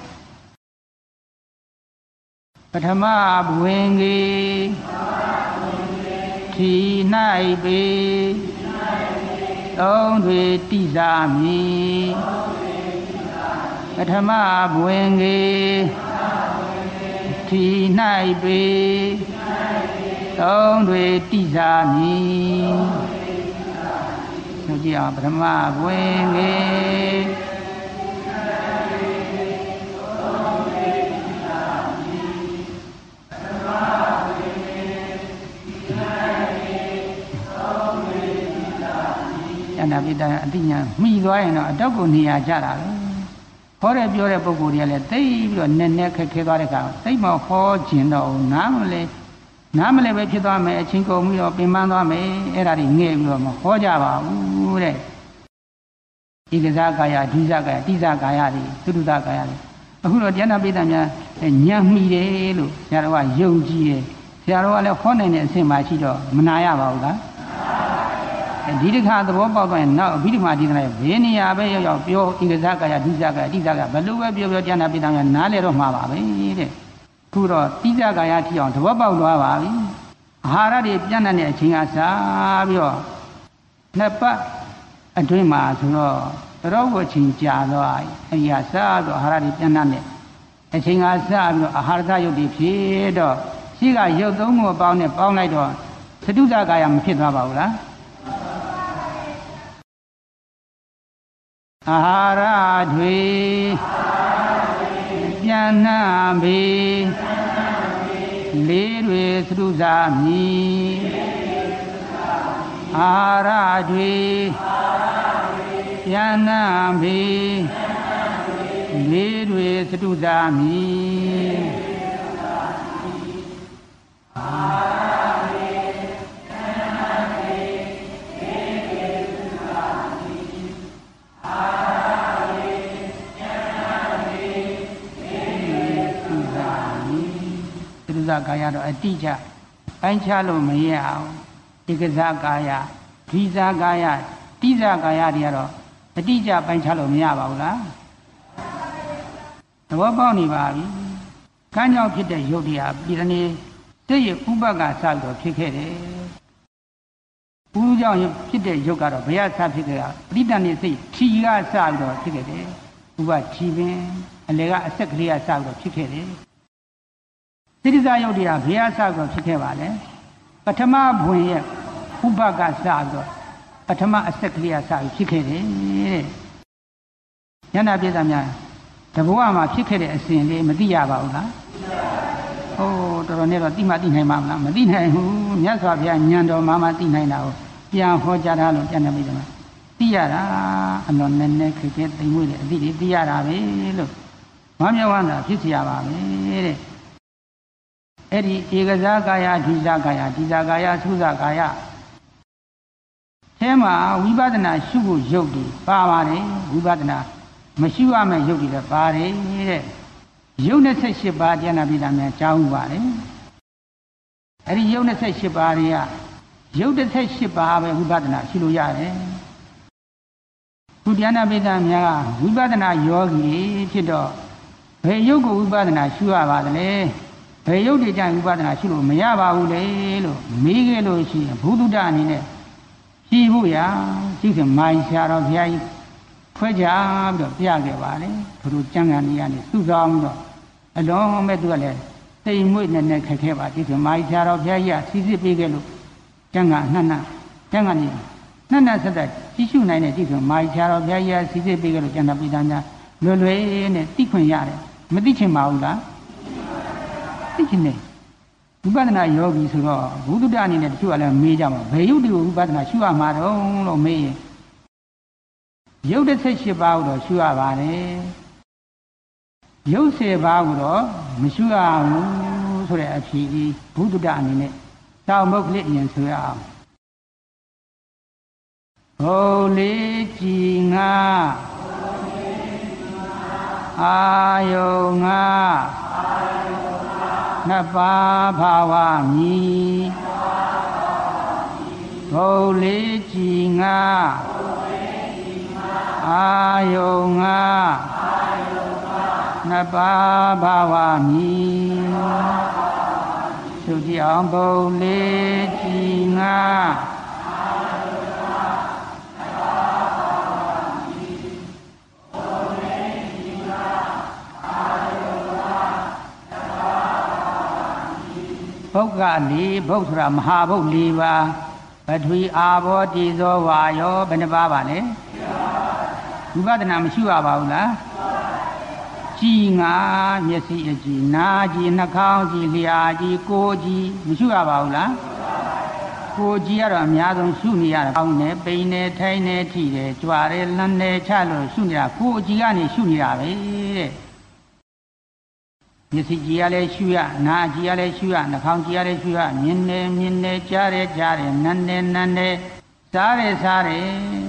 ပထမဘဝင်ကြီးထီ၌ပေသုံးတွေတိဇာမိပထမဘဝင်ကြီးထီ၌ပေသုံးတွေတိဇာမိဆိုကြည့်အောင်ပထမဘဝင်ကြီးအနာပိတအတိညာမိသွားရင်တော့အတော့ကိုနေရာကြတာပဲဟောတဲ့ပြောတဲ့ပုဂ္ဂိုလ်တွေကလည်းသိပြီးတော့နည်းနည်းခက်ခဲသွားတဲ့အခါသိမဟောခြင်းတော့နားမလဲပဲဖြစ်သွားမယ်အချင်းကုန်ပြီးတော့ပင်ပန်းသွားမယ်အဲ့ဒါတွေငဲ့ပြီးတော့မဟောကြပါဘူးတဲ့ဣဂဇာကာယဒုစကာယတိဇကာယတွေသုတ္တကာယတွေအခုတော့တရားနာပိတများညံမိတယ်လို့ဆရာတော်ကယုံကြည်တယ်ဆရာတော်ကလည်းဟောနိုင်တဲ့အဆင့်မှရှိတော့မနာရပါဘူးလားဒီတစ်ခါသဘောပေါက်သွားရင်နောက်အဘိဓမ္မာဒီကနေ့ဘယ်နေရာပဲရောက်ပြောဣဂဇကာယဒုစကာယတိဇကာယဘယ်လိုပဲပြောတရားနာပိတများနားလဲတော့မှာပါပဲတဲ့ခုတော့တိဇကာယထိအောင်သဘောပေါက်သွားပါပြီအာဟာရတွေပြန့်နှံ့တဲ့အချိန်ကစားပြီးတော့နှစ်ပတ်အတွင်းမှာဆိုတော့တော်ကိုအချိန်ကြာသွားအဲဒီကစားပြီးတော့အာဟာရတွေပြန့်နှံ့တဲ့အချိန်ကစားပြီးတော့အာဟာရသယုတ်တွေဖြစ်တော့ရှိကရုပ်သုံးခုပေါင်းနဲ့ပေါင်းလိုက်တော့သတုဇကာယမဖြစ်သွားပါဘူးလားအာဟာရတွေပြန်နှံ့ပေလေးတွေသတုဇာမိအာဟာရတွေပြန်နှံ့ပေလေးတွေသတုဇာမိကာယတော့အတိအကျပိုင်းခြားလို့မရအောင်ဧကဇကာယဒိဇကာယတိဇကာယတွေကတော့အတိအကျပိုင်းခြားလို့မရပါဘူးလားသဘောပေါက်နေပါပြီကံကြောင့်ဖြစ်တဲ့ယုတ်တရားဒီနေ့စိတ်ရဲ့ဥပကစတော့ဖြစ်ခဲ့တယ်ဘူးကြောင့်ဖြစ်တဲ့ယုတ်ကတော့ဘယ်ကစဖြစ်ခဲ့တာပဋိတန်နေစိတ်ခြီကစပြီးတော့ဖြစ်ခဲ့တယ်ဥပခြီပင်အလေကအဆက်ကလေးကစပြီးတော့ဖြစ်ခဲ့တယ်စိတ္တဇယုတ်တရားဘယ်ကစပြီးတော့ဖြစ်ခဲ့ပါလဲပထမဘွင်ရဲ့ဥပကစပြီးတော့ပထမအဆက်ကလေးကစပြီးဖြစ်ခဲ့တယ်တဲ့ဉာဏပိဿများတဘဝမှာဖြစ်ခဲ့တဲ့အစဉ်လေးမသိရပါဘူးလားဟိုးတော်တော်နဲ့တော့သိမှသိနိုင်မှာမလားမသိနိုင်ဘူးမြတ်စွာဘုရားဉာဏ်တော်မှသိနိုင်တာကိုပြန်ဟောကြားတာလို့ပြန်နေပြီမှာသိရတာအလွန်နည်းနည်းခက်ခဲသိမ့်မွေ့တဲ့အသည့်တွေသိရတာပဲလို့မမြောက်ဝမ်းသာဖြစ်စီရပါမယ်တဲ့အဲ့ဒီဧကဇာကာယဒိဇာကာယဒိဇာကာယသုဇာကာယအဲမှာဝိပဿနာရှုဖို့ယုတ်တယ်ပါပါတယ်ဝိပဿနာမရှိရမယ့်ယုတ်တွေလည်းပါတယ်တဲ့ယုတ်28ပါးကျမ်းနာပိဋကများကြားဥပါတယ်အဲ့ဒီယုတ်28ပါးတွေကယုတ်28ပါးပဲဝိပဿနာရှိလို့ရတယ်ခုကျမ်းနာပိဋကများကဝိပဿနာယောဂီဖြစ်တော့ဘယ်ယုတ်ကိုဝိပဿနာရှုရပါသလဲဘယ်ယုတ်တွေကြဝိပဿနာရှုလို့မရပါဘူးလေလို့မေးခဲ့လို့ရှိရင်ဘုဒ္ဓအနေနဲ့ဖြေဖို့ရာသိစမိုင်းရှာတော်ဘုရားကြီးခွဲကြပြီးတော့ပြခဲ့ပါလေသူတို့ကျမ်းဂန်ကြီးကနေစုဆောင်ပြီးတော့အလုံးမဲ့သူကလည်းတိမ်မွေ့နဲ့ခက်ခဲပါသိစမိုင်းရှာတော်ဘုရားကြီးကစီစစ်ပေးခဲ့လို့ကျမ်းဂန်နှံ့ကျမ်းဂန်ကြီးနှံ့ဆက်သက်ကြည့်ရှုနိုင်တဲ့သိစမိုင်းရှာတော်ဘုရားကြီးကစီစစ်ပေးခဲ့လို့ကျမ်းနာပိဋကများလွယ်လွယ်နဲ့သိခွင့်ရတယ်မသိချင်ပါဘူးလားသိချင်တယ်ဝိပဿနာယောဂီဆိုတော့ဘုဒ္ဓအနေနဲ့တချို့ကလည်းမေးကြမှာဘယ်ယုတ်တွေကိုဝိပဿနာရှုရမှာတော့လို့မေးရင်ယုတ်18ပါးကိုတော့ရှုရပါတယ်ယုတ်10ပါးကိုတော့မရှုရဘူးဆိုတဲ့အဖြေကြီးဘုဒ္ဓအနေနဲ့တောင်းမုတ်ကလေးအရင်ဆိုရအောင်ဘုံလေးကြည်ငါအာယုံငါနှစ်ပါးဘာဝမြည်ဘုံလေးကြည်ငါအာယုံငါနှစ်ပါးဘာဝမြည်သုတိအောင်ဘုံလေးကြည်ငါဘုတ်ကလေးဘုတ်ဆိုတာမဟာဘုတ်၄ပါးပထဝီအာဘောတိဇောဝါယောဘယ်နှပါးပါလဲဝိပဿနာမရှိရပါဘူးလားကြည်ငါမျက်စိအကြည်နာကြည်နှာခေါင်းကြည်လျှာကြည်ကိုယ်ကြည်မရှိရပါဘူးလားကိုယ်ကြည်ကတော့အများဆုံးရှုနေရတယ်ပေါင်းနေပိန်နေထိုင်နေထိတယ်ကြွားတယ်လန်းနေချလို့ရှုနေတာကိုယ်ကြည်ကနေရှုနေတာပဲတဲ့မျက်စိကြည်ရလဲရှုရနားကြည်ရလဲရှုရနှာခေါင်းကြည်ရလဲရှုရမြင်နေကြားတယ်နန်းနေစားတယ်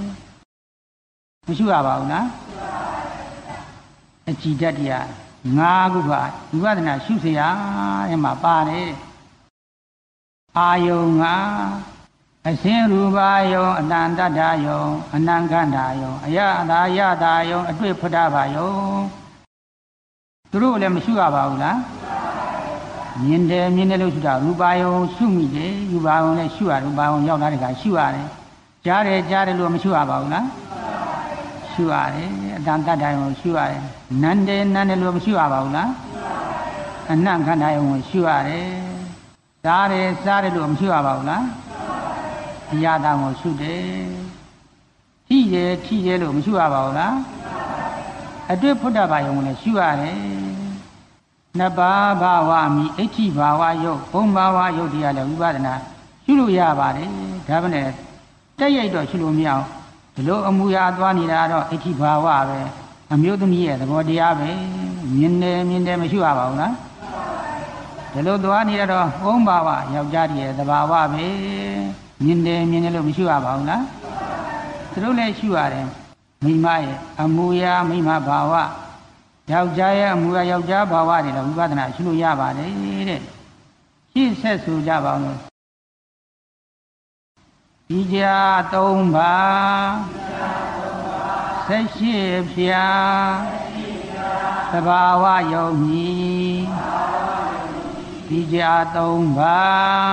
မရှိရပါဘူးလားအကြည်ဓာတ်တရား၅ခုပါဝိပဿနာရှုเสียအဲမှာပါတယ်အာယုံငါအစင်းရူပါယုံအတန်တတ္တယုံအနံခန္ဓာယုံအယတာယတာယုံအတွေ့ဖုဒ္ဓဘာယုံသူတို့လည်းမရှိရပါဘူးလားမြင်တယ်လို့ရှုတာရူပါယုံရှုမိတယ်ရူပါယုံလည်းရှုရရူပါယုံရောက်လာတဲ့ခါရှုရတယ်ကြားတယ်လို့မရှိရပါဘူးလားရှုရတယ်အတန်တတ္တယုံရှုရတယ်နန်းတယ်လို့မရှိရပါဘူးလားအနံခန္ဓာယုံကိုရှုရတယ်စားတယ်လို့မရှိရပါဘူးလားအရာတံကိုရှုတယ်ထိတယ်လို့မရှိရပါဘူးလားအတွေ့ဖုဒ္ဓဘာယုံကိုလည်းရှုရတယ်နှစ်ပါးဘာဝမိအဋ္ဌိဘာဝယုတ်ဘုံဘာဝယုတ်တရားလည်းဝိပဿနာရှုလို့ရပါတယ်ဒါပဲနဲ့တက်ရိုက်တော့ရှုလို့မရအောင်ဒီလိုအမူအရာသွားနေတာတော့အဋ္ဌိဘာဝပဲအမျိုးသမီးရဲ့သဘောတရားပဲမြင်တယ်မရှိရပါဘူးလားဒီလိုသွားနေတာတော့ဘုံဘာဝယောက်ျားတည်းရဲ့သဘာဝပဲမြင်တယ်လို့မရှိရပါဘူးလားသူတို့လည်းရှုရတယ်မိမရဲ့အမူအရာမိမဘာဝယောက်ျားရဲ့အမူအရာယောက်ျားဘာဝတွေလည်းဝိပဿနာရှုလို့ရပါတယ်တဲ့ရှင်းဆက်ဆိုကြပါဦးဒီကြာ၃ပါး၁၈ဖြာသဘာဝယုံမြည်ဒီကြသုံးပါ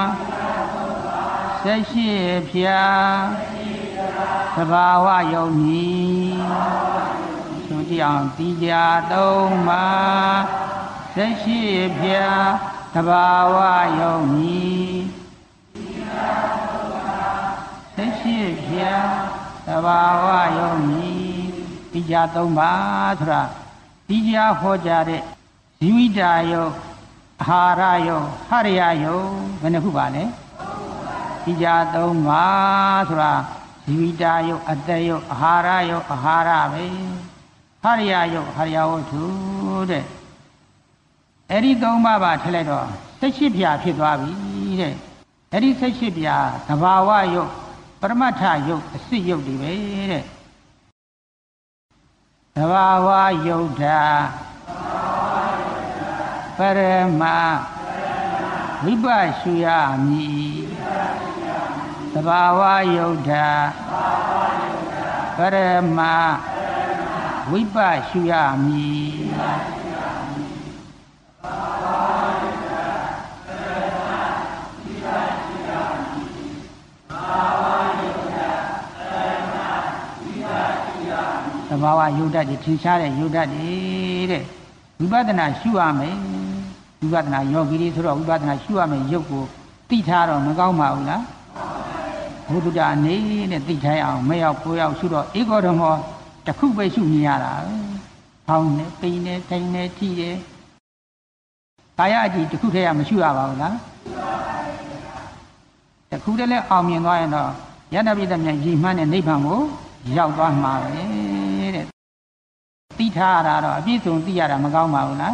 ဆက်ရှိဖြာသဘာဝယုံမြည်ဆိုကြည့်အောင်ဒီကြသုံးပါဆက်ရှိဖြာသဘာဝယုံမြည်ဆက်ရှိဖြာသဘာဝယုံမြည်ဒီကြသုံးပါဆိုတာဒီကြဟောကြားတဲ့ဇီဝိတာယုတ်အာဟာရယုတ်ဟရိယယုတ်ဘယ်နှခုပါလဲဒီကြသုံးပါဆိုတာဇီဝိတာယုတ်အသက်ယုတ်အာဟာရယုတ်အာဟာရပဲဟရိယယုတ်ဟရိယဝတ္ထုတဲ့အဲ့ဒီသုံးပါးပါထည့်လိုက်တော့18ဖြာဖြစ်သွားပြီတဲ့အဲ့ဒီ18ဖြာသဘာဝယုတ်ပရမတ္ထယုတ်အစစ်ယုတ်တွေပဲတဲ့သဘာဝယုတ်တာပရမဝိပရှုရမည်သဘာဝယုတ်တာပရမဝိပရှုရမည်သဘာဝယုတ်တတ်တွေထင်ရှားတဲ့ယုတ်တတ်တွေတဲ့ဝိပဿနာရှုရမယ်ဝိပဿနာယောဂီတွေဆိုတော့ဝိပဿနာရှုရမယ်ယုတ်ကိုသိထားတော့မကောင်းပါဘူးလားဘုဒ္ဓတာအနေနဲ့သိထားအောင်မရောက်ကိုရောက်ရှုတော့ဧကောဓမောတစ်ခုပဲရှုနေရတာဖောင်းနေပိန်နေထိုင်နေကြည့်တယ်ကာယအကြည့်တစ်ခုတည်းကမရှုရပါဘူးလားတစ်ခုတည်းလည်းအောင်မြင်သွားရင်တော့ယန္တပိတ္တမြန်ရည်မှန်းတဲ့နိဗ္ဗာန်ကိုရောက်သွားမှာပဲတဲ့သိထားရတာတော့အပြည့်စုံသိရတာမကောင်းပါဘူးလား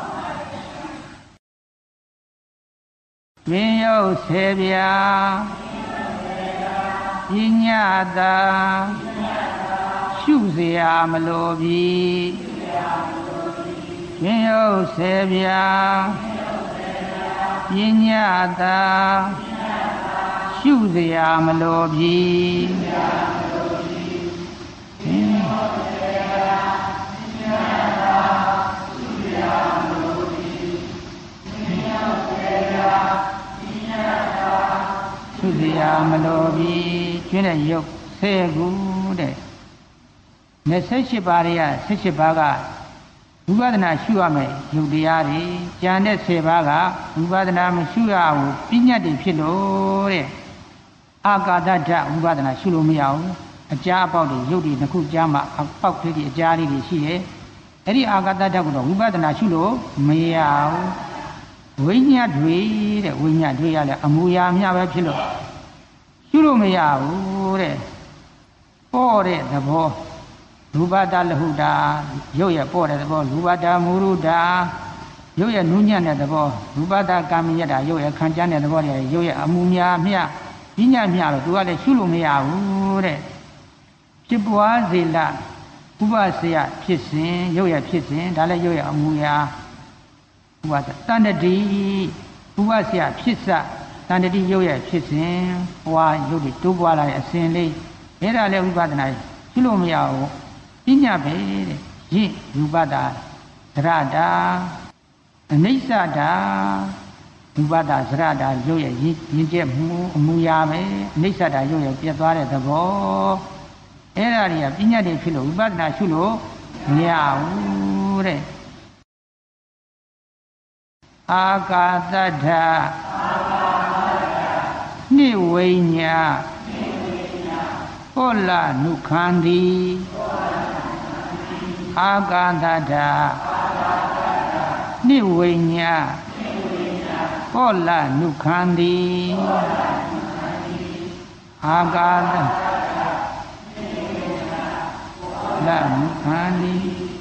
တွင်ရုပ်ဆေပြာပညာတာရှုเสียမလိုပြီတွင်ရုပ်ဆေပြာပညာတာရှုเสียမလိုပြီသူတရားမလိုပြီးကျွင်းတဲ့ရုပ်10ခုတဲ့28ပါးတွေက18ပါးကဝိပဿနာရှုရမယ်ရုပ်တရားတွေကျန်တဲ့10ပါးကဝိပဿနာမရှုရဘူးပညာတွေဖြစ်လို့တဲ့အာကာသဓာတ်ဝိပဿနာရှုလို့မရဘူးအကြားအပေါက်တွေရုပ်တွေတစ်ခုကြားမှာအပေါက်ကလေးတွေအကြားလေးတွေရှိတယ်အဲ့ဒီအာကာသဓာတ်ကိုတော့ဝိပဿနာရှုလို့မရဘူးဝိညာဉ်တွေတဲ့ဝိညာဉ်တွေရလဲအမူအရာမျှပဲဖြစ်လို့ရှုလို့မရဘူးတဲ့ပေါ်တဲ့သဘောရူပတလဟုတာရုပ်ရဲ့ပေါ်တဲ့သဘောရူပတမူရုတာရုပ်ရဲ့နူးညံ့တဲ့သဘောရူပတကာမယတရုပ်ရဲ့ခံကြမ်းတဲ့သဘောတွေရုပ်ရဲ့အမူအရာမျှပညာမျှတော့သူကလည်းရှုလို့မရဘူးတဲ့ဖြစ်ပွားစေလဥပစေယဖြစ်စဉ်ရုပ်ရဲ့ဖြစ်စဉ်ဒါလည်းရုပ်ရဲ့အမူအရာဥပတန်တတိဥပစေယဖြစ်စတန်တတိရုပ်ရဲ့ဖြစ်စဉ်ဘွားရုပ်တွေတိုးပွားလာတဲ့အစဉ်လေးအဲ့ဒါလည်းဝိပဿနာရှုလို့မရဘူးပညာပဲတဲ့ရင့်ရူပတာသရတာအနိစ္စတာရူပတာသရတာရုပ်ရဲ့ရင့်ကျက်မှုအမူအရာပဲအနိစ္စတာရုပ်ရဲ့ပြတ်သွားတဲ့သဘောအဲ့ဒါတွေကပညာတွေဖြစ်လို့ဝိပဿနာရှုလို့မရဘူးတဲ့အာကာသတ္ထနိဝိညာပောလနုခန္တိအာကာသတ္ထနိဝိညာပောလနုခန္တိအာကာသလနုခန္တိ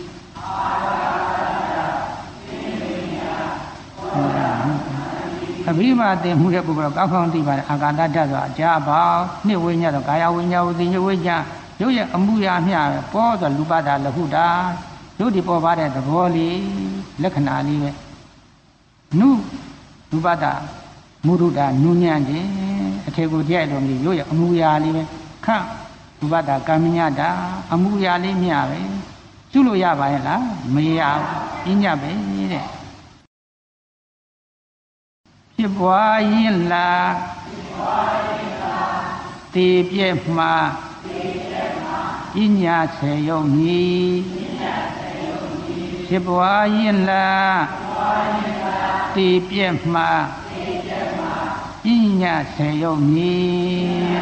အဘိဓမ္မာသင်မှုတဲ့ပုဂ္ဂိုလ်ကောက်ကောင်းသိပါတယ်အာကာသဓာတ်ဆိုတာအကြာပေါင်းနှစ်ဝိညာဉ်တော့ကာယဝိညာဉ်ဝိညာဉ်ဝိညာဉ်ရုပ်ရဲ့အမှုရာမျှပဲပေါ်ဆိုလူပတာလဟုတာရုပ်ဒီပေါ်ပါတဲ့သဘောလေးလက္ခဏာလေးပဲနုလူပတာမုဒုတာနုညံ့ခြင်းအထေကိုတရားတော်မျိုးရုပ်ရဲ့အမှုရာလေးပဲခန့်လူပတာကာမညတာအမှုရာလေးမျှပဲရှုလို့ရပါရဲ့လားမရဘူးပညာပဲတဲ့ဖြစ်ပွားရင်လားတည်ပြည့်မှာပညာစေယုံမည်ဖြစ်ပွားရင်လားတည်ပြည့်မှာပညာစေယုံမည်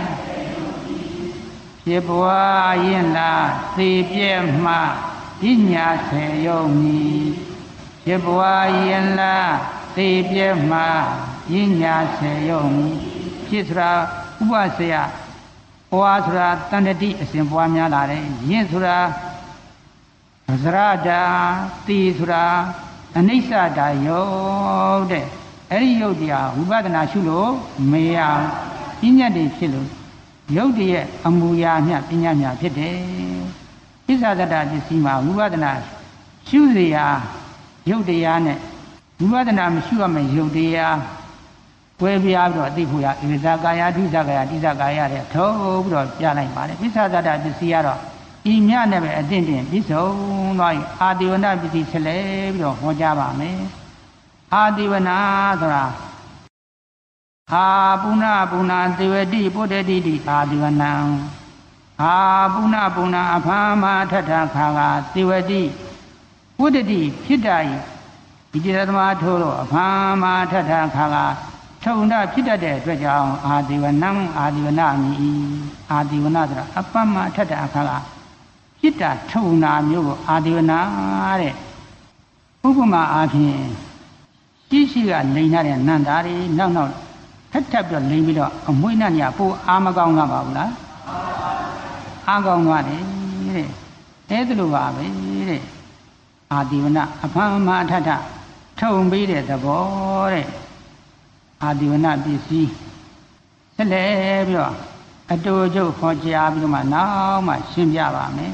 ဖြစ်ပွားရင်လားတည်ပြည့်မှာပညာစေယုံမည်ဖြစ်ပွားရင်လားတည်ပြည့်မှာပညာစေယုံမည်ဖြစ်ဆိုတာဥပစေယပွားဆိုတာတဏ္ဍတိအစဉ်ပွားများလာတယ်ယဉ်ဆိုတာသရတာတိဆိုတာအနိစ္စတာယုတ်တဲ့အဲ့ဒီယုတ်တရားဝိပဿနာရှုလို့မရပညာတည်းဖြစ်လို့ယုတ်တည်းရဲ့အမူအရာမြပညာမြဖြစ်တယ်ဣစ္ဆဒတ္တပစ္စည်းမှာဝိပဿနာရှုစရာယုတ်တရားနဲ့ဝိပဿနာမရှုရမယ့်ယုတ်တရားကွဲပြားပြီးတော့အသိဖို့ရဧဇာကာယဒုဇကာယတိဇကာယတဲ့ထုံးပြီးတော့ပြလိုက်ပါတယ်ဣစ္ဆဒတ္တပစ္စည်းကတော့ဤမြနဲ့ပဲအသင့်တင်ပြီးဆုံးသွားပြီအာတိဝနပစ္စည်းဆက်လဲပြီးတော့ဟောကြားပါမယ်အာတိဝနာဆိုတာအာပုဏ္ဏပုဏ္ဏသေဝတိပုတ္တတိတိအာတိဝနံအာပုဏ္ဏပုဏ္ဏအဖာမထထခါကသေဝတိပုတ္တတိဖြစ်တာဤဒီတိသမထိုးတော့အဖာမထထခါကထုံတာဖြစ်တတ်တဲ့အတွက်ကြောင့်အာတိဝနံအာတိဝနမည်အာတိဝနဆိုတာအပမထထခါကဖြစ်တာထုံနာမျိုးကိုအာတိဝနာတဲ့ဥပမာအားဖြင့်ရှိကလိန်ထားတဲ့နန္တာတွေနောက်ထပ်ပြီးတော့လိန်ပြီးတော့အမွှေးနဲ့ညပို့အာမကောင်းကပါဘူးလားအားကောင်းသွားတယ်တဲ့အဲ့ဒါလိုပါပဲတဲ့အာတိဝနအဖမ်းမထထထုံပြီးတဲ့သဘောတဲ့အာတိဝနပစ္စည်းဆက်လဲပြီးတော့အတူကျုပ်ခေါ်ကြားပြီးတော့မှနောက်မှရှင်းပြပါမယ်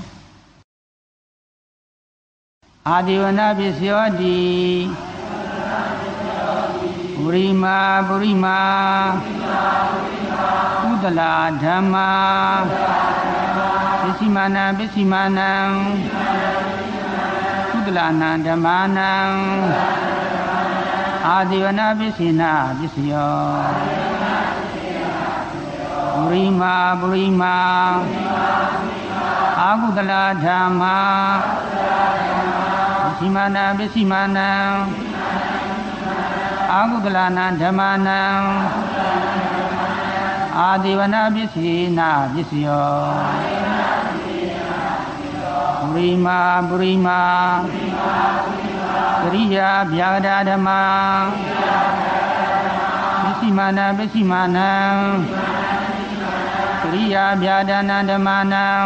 အာတိဝနပစ္စယောတိပုရိမာပုရိမာကုသလာဓမ္မာပစ္စည်းမာနပစ္စည်းမာနံကုသလာနံဓမ္မာနံအာတိဝနပစ္စေနာပစ္စယောပုရိမာပုရိမာအာကုသလာဓမ္မာပစ္စည်းမာနပစ္စည်းမာနံအာကုသလာနံဓမ္မာနံအာတိဝနပစ္စေနာပစ္စယောပုရိမာပုရိမာကရိယာဗျာဒဓမ္မာပစ္စည်းမာနပစ္စည်းမာနံကရိယာဗျာဒနာဓမ္မာနံ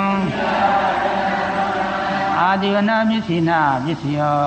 အာတိဝနပစ္စေနာပစ္စယော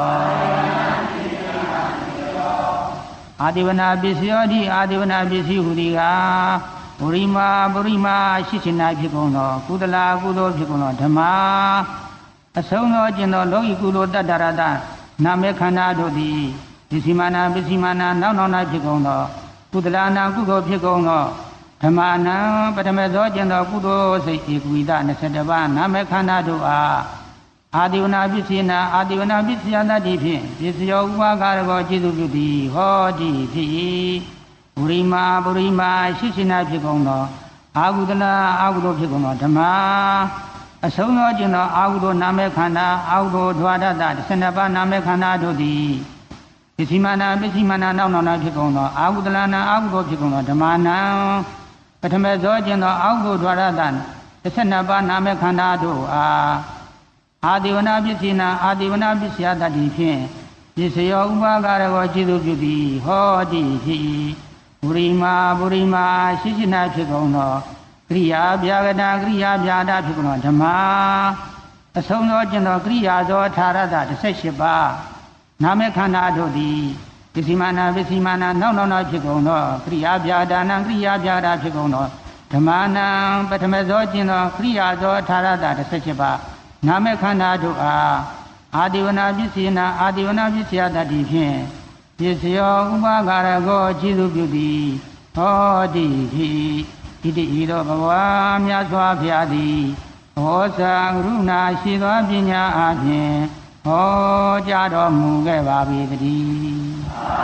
အာတိဝနပစ္စယောတိအာတိဝနပစ္စည်းဟူသည်ကပုရိမာပုရိမာရှိရှင်နာဖြစ်ကုန်သောကုသလာကုသိုလ်ဖြစ်ကုန်သောဓမ္မာအဆုံးသောကျင့်သောလောကီကုသိုလ်တတ္တရတနာမေခန္ဓာတို့သည်ပစ္စည်းမာနပစ္စည်းမာနနောက်၌ဖြစ်ကုန်သောကုသလာနာကုသိုလ်ဖြစ်ကုန်သောဓမ္မာနံပထမသောကျင့်သောကုသိုလ်စိတ်ဧကွိဒ22ပါးနာမေခန္ဓာတို့အားအာတိဝနာပစ္စည်းနာအာတိဝနာပစ္စယတတိဖြင့်ပစ္စယောဥပါကာရကောကျေစုပြုသည်ဟောတိဖြစ်၏ပုရိမာပုရိမာရှိရှိနာဖြစ်ကုန်သောအာဟုတနာအာဟုသောဖြစ်ကုန်သောဓမ္မာအဆုံးသောကျင့်သောအာဟုသောနာမေခန္ဓာအာဟုသောဒွါဒတ12ပါးနာမေခန္ဓာတို့သည်ပစ္စည်းမာနပစ္စည်းမာနနောက်၌ဖြစ်ကုန်သောအာဟုတနာအာဟုသောဖြစ်ကုန်သောဓမ္မာနံပထမသောကျင့်သောအာဟုသောဒွါဒတ12ပါးနာမေခန္ဓာတို့အားအာတိဝနာပစ္စည်းနာအာတိဝနာပစ္စယတတိဖြင့်ပစ္စယောဥပါကာရကောကျေစုပြုသည်ဟောတိဖြစ်၏ပုရိမာပုရိမာရှိရှိနာဖြစ်ကုန်သောကရိယာဗျာကတာကရိယာဗျာဒဖြစ်ကုန်သောဓမ္မာအဆုံးသောကျင့်သောကရိယာသောထာရတ18ပါးနာမေခန္ဓာတို့သည်ပစ္စည်းမာနပစ္စည်းမာနနောက်၌ဖြစ်ကုန်သောကရိယာဗျာဒနာကရိယာဗျာဒဖြစ်ကုန်သောဓမ္မာနံပထမသောကျင့်သောကရိယာသောထာရတ18ပါးနာမေခန္ဓာတို့အားအာတိဝနာပစ္စည်းနာအာတိဝနာပစ္စယတတိဖြင့်ပစ္စယောဥပါကာရကောကျေစုပြုသည်ဟောတိဖြစ်ဣတိဤသောဘဝမြတ်စွာဘုရားသည်ဘောဇာကရုဏာရှိသောပညာအဖြင့်ဟောကြားတော်မူခဲ့ပါ၏တည်း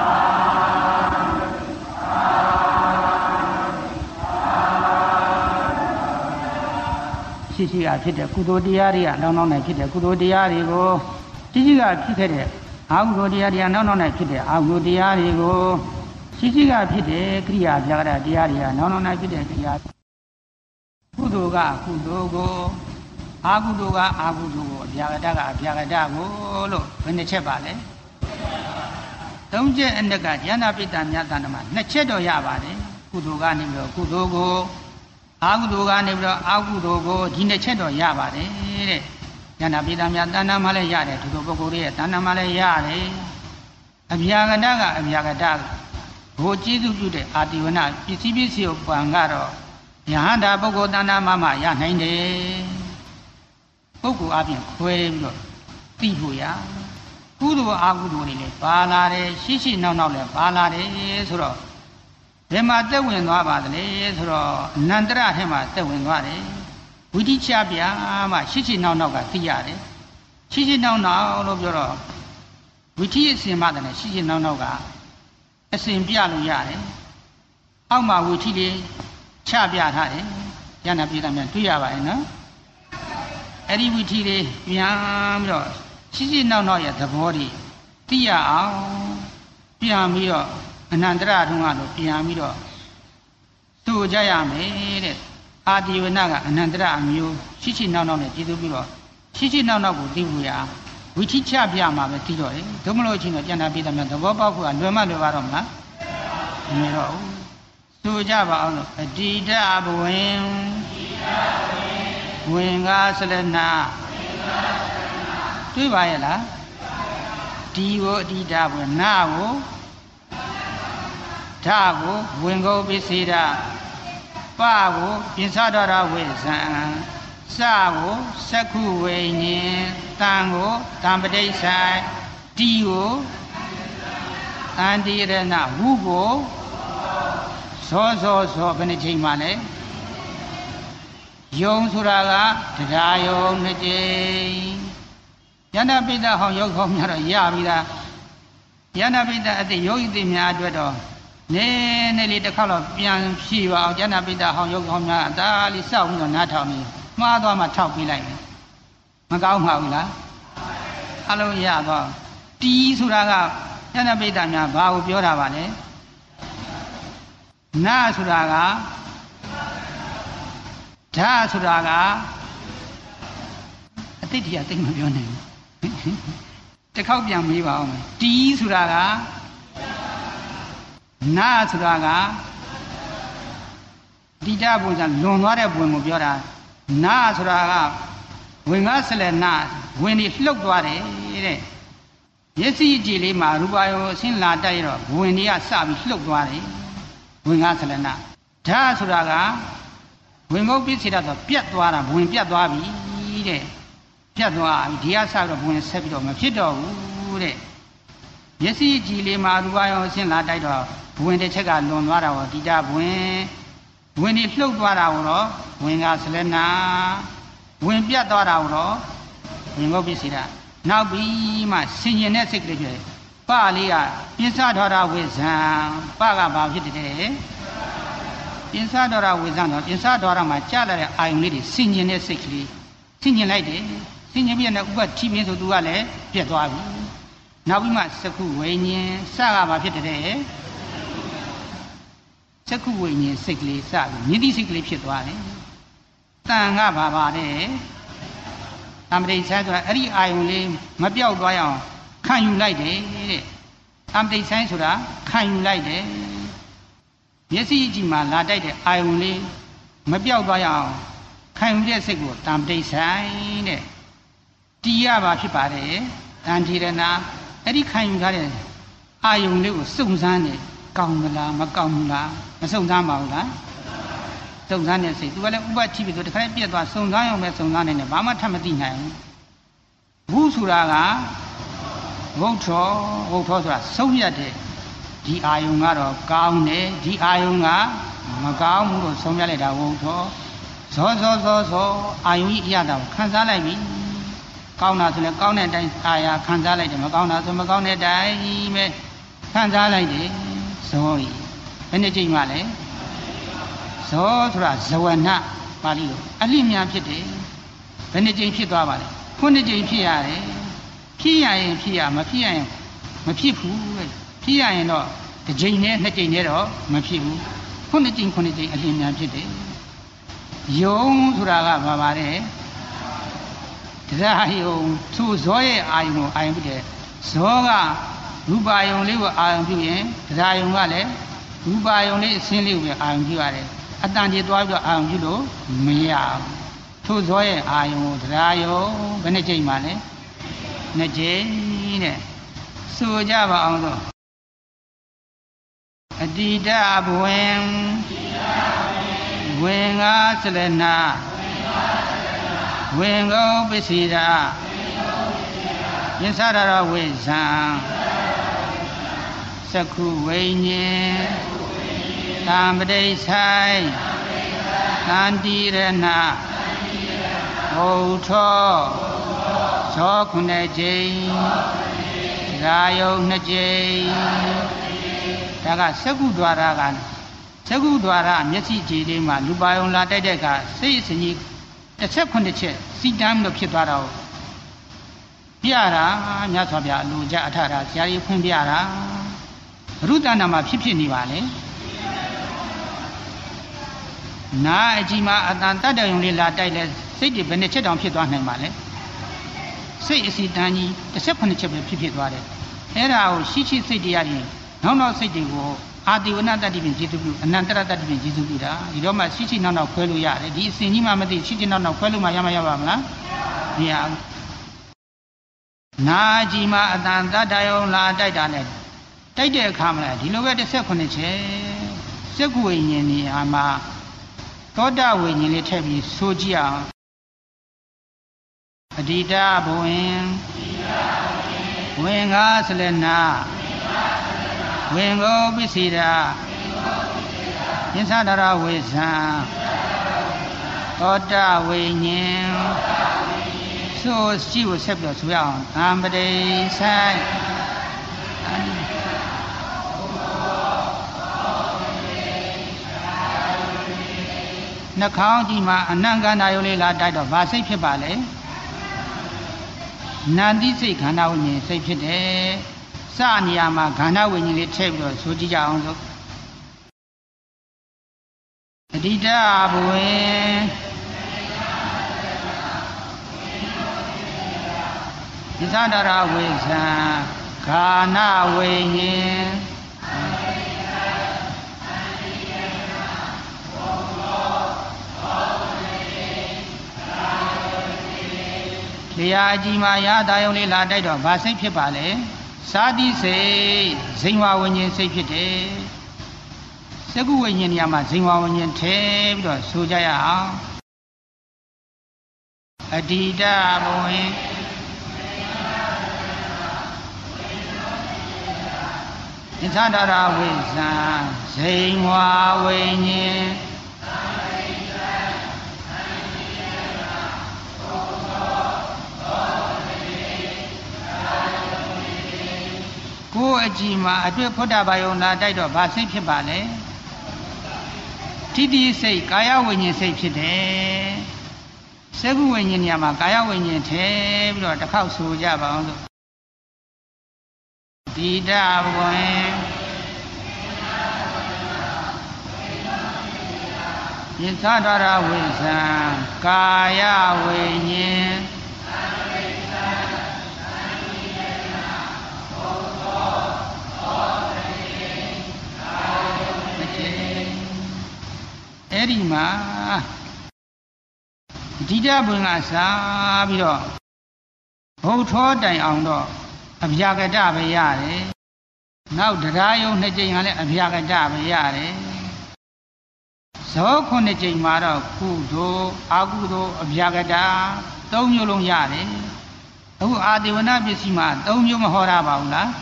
ရှိရှိကဖြစ်တဲ့ကုသိုလ်တရားတွေကနောက်နောက်နဲ့ဖြစ်တဲ့ကုသိုလ်တရားတွေကိုရှိရှိကဖြစ်ခဲ့တဲ့အာဟုသောတရားတွေကနောက်နောက်နဲ့ဖြစ်တဲ့အာဟုတရားတွေကိုရှိရှိကဖြစ်တဲ့ကိရိယာဗျာကရတရားတွေကနောက်နောက်နဲ့ဖြစ်တဲ့ကိရိယာကုသိုလ်ကကုသိုလ်ကိုအာဟုသောကအာဟုသောကိုဗျာကတကအဗျာကတကိုလို့ဘယ်နှချက်ပါလဲသုံးချက်အနက်ကဉာဏပိတ္တမြတ်တဏ္ဍမှာနှစ်ချက်တော့ရပါတယ်ကုသိုလ်ကနေပြီးတော့ကုသိုလ်ကိုအာဟုသောကနေပြီးတော့အာဟုသောကိုဒီနှစ်ချက်တော့ရပါတယ်တဲ့ဉာဏပိတ္တမြတ်တဏ္ဍမှာလည်းရတယ်သူတို့ပုဂ္ဂိုလ်ရဲ့တဏ္ဍမှာလည်းရတယ်အဗျာကတကအဗျာကတဘိုးကျေးဇူးပြုတဲ့အာတိဝနပစ္စည်းပစ္စည်းပံကတော့ယဟန္တာပုဂ္ဂိုလ်တဏ္ဍမှာမှရနိုင်တယ်ပုဂ္ဂိုလ်အပြင်ခွဲပြီးတော့သိဖို့ရကုသိုလ်အာဟုသောတွေလည်းပါလာတယ်ရှိရှိနောက်နောက်လည်းပါလာတယ်ဆိုတော့ဘယ်မှာသက်ဝင်သွားပါသလဲဆိုတော့အနန္တရထဲမှာသက်ဝင်သွားတယ်ဝိတိချပြမှရှိရှိနောက်နောက်ကသိရတယ်ရှိရှိနောက်နောက်လို့ပြောတော့ဝိတိအစဉ်မှတည်းရှိရှိနောက်နောက်ကအစဉ်ပြလို့ရတယ်အောက်မှာဝိတိတွေချပြထားတယ်ဉာဏ်ပြည့်တယ်များတွေ့ရပါရဲ့နော်အဲ့ဒီဝိထီတွေပြန်ပြီးတော့ရှိရှိနောက်နောက်ရဲ့သဘောတွေသိရအောင်ပြန်ပြီးတော့အနန္တရထုံးကတော့ပြန်ပြီးတော့သို့ကြရမယ်တဲ့အာတိဝနကအနန္တရအမျိုးရှိရှိနောက်နောက်နဲ့ကျေးဇူးပြီးတော့ရှိရှိနောက်နောက်ကိုသိဖို့ရဝိထီချပြမှာပဲသိတော့တယ်ဒုမလို့ချင်းတော့ကျန်တာပြတယ်များသဘောပေါက်ဖို့ကလွယ်မလွယ်ပါတော့မလားမလွယ်တော့ဘူးသို့ကြပါအောင်လို့အတိတဘဝင်ဝင်ကားဆလနာတွေ့ပါရဲ့လားဒီကိုအတိတဝင်နာကိုဓာကိုဝင်ကုန်ပစ္စေဒပကိုပြင်စတော်ရဝိဇံစကိုသက္ခုဝိညာဉ်တန်ကိုတံပဋိစ္ဆိုင်တီကိုအန္တိရဏဝုကိုဇောဇောဇောဘယ်နှချိန်မှလဲယုံဆိုတာကတရားယုံနှစ်ကြိမ်ယန္တပိဋကဟောင်းရုပ်ခေါင်းများတော့ရပြီလားယန္တပိဋကအတိယောဂီတိများအတွက်တော့နည်းနည်းလေးတစ်ခါတော့ပြန်ဖြည့်ပါအောင်ယန္တပိဋကဟောင်းရုပ်ခေါင်းများအသာလေးစောက်ပြီးတော့နားထောင်နေမှားသွားမှထောက်ပေးလိုက်မယ်မကောင်းပါဘူးလားအလုံးရတော့တီးဆိုတာကယန္တပိဋကများဘာကိုပြောတာပါလဲနာဆိုတာကဓာဆိုတာကအတိတ်တရားသိမပြောနိုင်ဘူးတစ်ခေါက်ပြန်မေးပါအောင်တီးဆိုတာကနာဆိုတာကတိတဘုံကလွန်သွားတဲ့ဘုံကိုပြောတာနာဆိုတာကဝင်ကားဆလနာဝင်နေလှုပ်သွားတယ်တဲ့မျက်စိကြည်လေးမှာရူပါယောအဆင်းလာတိုက်တော့ဝင်တွေကစပြီးလှုပ်သွားတယ်ဝင်ကားဆလနာဓာဆိုတာကဝင်ကုန်ပစ္စေဒဆိုပြတ်သွားတာဝင်ပြတ်သွားပြီတဲ့ပြတ်သွားပြီဒီကစတော့ဝင်ဆက်ပြီးတော့မဖြစ်တော့ဘူးတဲ့မျက်စိကြည်လေးမှာရူပါယောအဆင်းလာတိုက်တော့ဝင်တစ်ချက်ကလွန်သွားတာဟောတိတဝင်နေလှုပ်သွားတာဟောတော့ဝင်ကားဆလနာဝင်ပြတ်သွားတာဟောတော့ဝင်ကုန်ပစ္စေဒနောက်ပြီးမှဆင်ញင်တဲ့စိတ်ကလေးဖြစ်တယ်ပလေးကပိစ္ဆဒရဝိဇံပကဘာဖြစ်တယ်ပိစ္ဆဒရဝိဇံတော့ပိစ္ဆဒရမှာကြားလာတဲ့အာယုန်လေးတွေဆင်ញင်တဲ့စိတ်ကလေးဆင်ញင်လိုက်တယ်ဆင်ញင်ပြီးတော့ဥပ္ပတိမင်းဆိုသူကလည်းပြတ်သွားပြီနောက်ပြီးမှသက္ခုဝိညာဉ်စကဘာဖြစ်တယ်သက္ခုဝိညာဉ်စိတ်ကလေးစပြီးမြင့်တိစိတ်ကလေးဖြစ်သွားတယ်တန်ကဘာပါတဲ့တမ္ပတိဆိုင်ဆိုတာအဲ့ဒီအာယုန်လေးမပြောက်သွားရအောင်ခံယူလိုက်တယ်တဲ့တမ္ပတိဆိုင်ဆိုတာခံယူလိုက်တယ်မျက်စိကြည့်မှလာတိုက်တဲ့အာယုန်လေးမပြောက်သွားရအောင်ခံယူတဲ့စိတ်ကိုတမ္ပတိဆိုင်တဲ့တီးရပါဖြစ်ပါတယ်တန်ထေရနာအဲ့ဒီခံယူထားတဲ့အာယုန်လေးကိုစုံစမ်းတယ်ကောင်းမလားမကောင်းဘူးလားမစုံစမ်းပါဘူးလားစုံစမ်းတဲ့စိတ်သူကလည်းဥပ္ပတိပြီဆိုတခါပြည့်သွားစုံစမ်းအောင်ပဲစုံစမ်းနေတယ်ဘာမှထပ်မသိနိုင်ဘူးဆိုတာကဝုတ်ထောဆိုတာဆုံးဖြတ်တဲ့ဒီအာယုံကတော့ကောင်းတယ်ဒီအာယုံကမကောင်းဘူးလို့ဆုံးဖြတ်လိုက်တာဝုတ်ထောဇောအာယုံကြီးအရသာကိုခံစားလိုက်ပြီကောင်းတာဆိုလည်းကောင်းတဲ့အတိုင်းအာရခံစားလိုက်တယ်မကောင်းတာဆိုမကောင်းတဲ့အတိုင်းပဲခံစားလိုက်တယ်ဇောကြီးဘယ်နှကြိမ်မှလဲဇောဆိုတာဇဝနပါဠိလိုအလျင်မြန်ဖြစ်တယ်ဘယ်နှကြိမ်ဖြစ်သွားပါလဲခုနှစ်ကြိမ်ဖြစ်ရတယ်ဖြစ်ရရင်ဖြစ်ရမဖြစ်ရရင်မဖြစ်ဘူးဖြစ်ရရင်တော့တစ်ကြိမ်နဲ့နှစ်ကြိမ်နဲ့တော့မဖြစ်ဘူးခုနှစ်ကြိမ်အလျင်မြန်ဖြစ်တယ်ယုံဆိုတာကဘာပါလဲတရားယုံသူဇောရဲ့အာယုံကိုအာယုံပြုတယ်ဇောကရူပါယုံလေးကိုအာယုံပြုရင်တရားယုံကလည်းရူပါယုံလေးအစင်းလေးကိုပဲအာယုံပြုရတယ်အတန်ကြီးသွားပြီးတော့အာယုံပြုလို့မရဘူးသူဇောရဲ့အာယုံကိုတရားယုံဘယ်နှကြိမ်မှလဲနှစ်ကြိမ်တဲ့ဆိုကြပါအောင်ဆိုအတ္တဘဝင်ဝင်ငါစလနာဝင်ကုန်ပစ္စည်းရာယင်္စရရဝိဇံသက္ခုဝိညာဉ်သံပတိဆိုင်သန္တိရဏဘုထောဇောခုနှစ်ကြိမ်ရာယုံနှစ်ကြိမ်ဒါကသက္ခုဒွါရကသက္ခုဒွါရမျက်စိကြည်လေးမှာလူပါယုံလာတိုက်တဲ့ကစိတ်အစဉ်ကြီး18ချက်စီတမ်းလို့ဖြစ်သွားတော့ပြတာမြတ်စွာဘုရားအလိုကြအထတာဆရာကြီးဖွင့်ပြတာဘုရုတ္တနာမှာဖြစ်နေပါလေနာအကြီးမှာအတန်တတ္တယုံလေးလာတိုက်လဲစိတ်တွေဘယ်နှချက်တောင်ဖြစ်သွားနိုင်ပါလဲစိတ်အစီတန်းကြီး18ချက်ပဲဖြစ်သွားတယ်အဲ့ဒါကိုရှိစိတ်တရားကြီးနောက်စိတ်တွေကိုအာတိဝနတတ္တိပင်ကျေစုပြုအနန္တရတတ္တိပင်ကျေစုပြုတာဒီတော့မှရှိနောက်ခွဲလို့ရတယ်ဒီအစဉ်ကြီးမှမသိရှိနောက်ခွဲလို့မှရပါမလားမရဘူးနာကြီးမှာအတန်တတ္တယုံလာတိုက်တာနဲ့တိုက်တဲ့အခါမှာဒီလိုပဲ18ချက်စက္ခုဝိညာဉ်နေရာမှာသောတာဝိညာဉ်လေးထည့်ပြီးဆိုကြည့်အောင်အတ္တဘဝင်ဝင်ငါစလနာဝင်ကုန်ပစ္စည်းရာယင်္စရရဝိဇံသောတာဝိညာဉ်ဆိုရှိကိုဆက်ပြီးဆိုရအောင်သံပတိဆိုင်နှာခေါင်းကြီးမှာအနံ့ကန္နာယုံလေးလာတိုက်တော့ဗာစိတ်ဖြစ်ပါလေနန္တိစိတ်ခန္ဓာဝိညာဉ်စိတ်ဖြစ်တယ်စနေရာမှာခန္ဓာဝိညာဉ်လေးထည့်ပြီးတော့ဆိုကြည့်ကြအောင်ဆိုအတ္တဘဝင်ယင်္စရရဝိဇံခန္ဓာဝိညာဉ်တရားကြီးမှာရတာယုံလေးလာတိုက်တော့ဗာစိတ်ဖြစ်ပါလေသာတိစိတ်ဇိမ်ဝဝိညာဉ်စိတ်ဖြစ်တယ်စက္ခုဝိညာဉ်နေရာမှာဇိမ်ဝဝိညာဉ်ထည့်ပြီးတော့ဆိုကြရအောင်အတ္တဘဝင်ယင်္စရရဝိဇံဇိမ်ဝဝိညာဉ်ကိုယ်အကြည့်မှာအတွေ့ဖုဒ္ဓဘာယုံလာတိုက်တော့ဗာစိတ်ဖြစ်ပါလေထိတိစိတ်ကာယဝိညာဉ်စိတ်ဖြစ်တယ်စက္ခုဝိညာဉ်နေရာမှာကာယဝိညာဉ်ထည့်ပြီးတော့တစ်ခေါက်ဆိုကြပါအောင်လို့ဒီတဘဝင်ယင်္စရရဝိဇံကာယဝိညာဉ်အဲ့ဒီမှာဒီတဘဝင်ကစားပြီးတော့ဘုထောတိုင်အောင်တော့အဗျာကတပဲရတယ်နောက်တရားယုံနှစ်ကြိမ်ကလည်းအဗျာကတပဲရတယ်ဇောခုနှစ်ကြိမ်မှာတော့ကုသိုလ်အကုသိုလ်အဗျာကတ၃မျိုးလုံးရတယ်အခုအာတိဝနပစ္စည်းမှာ၃မျိုးမဟောတာပါဘူးလား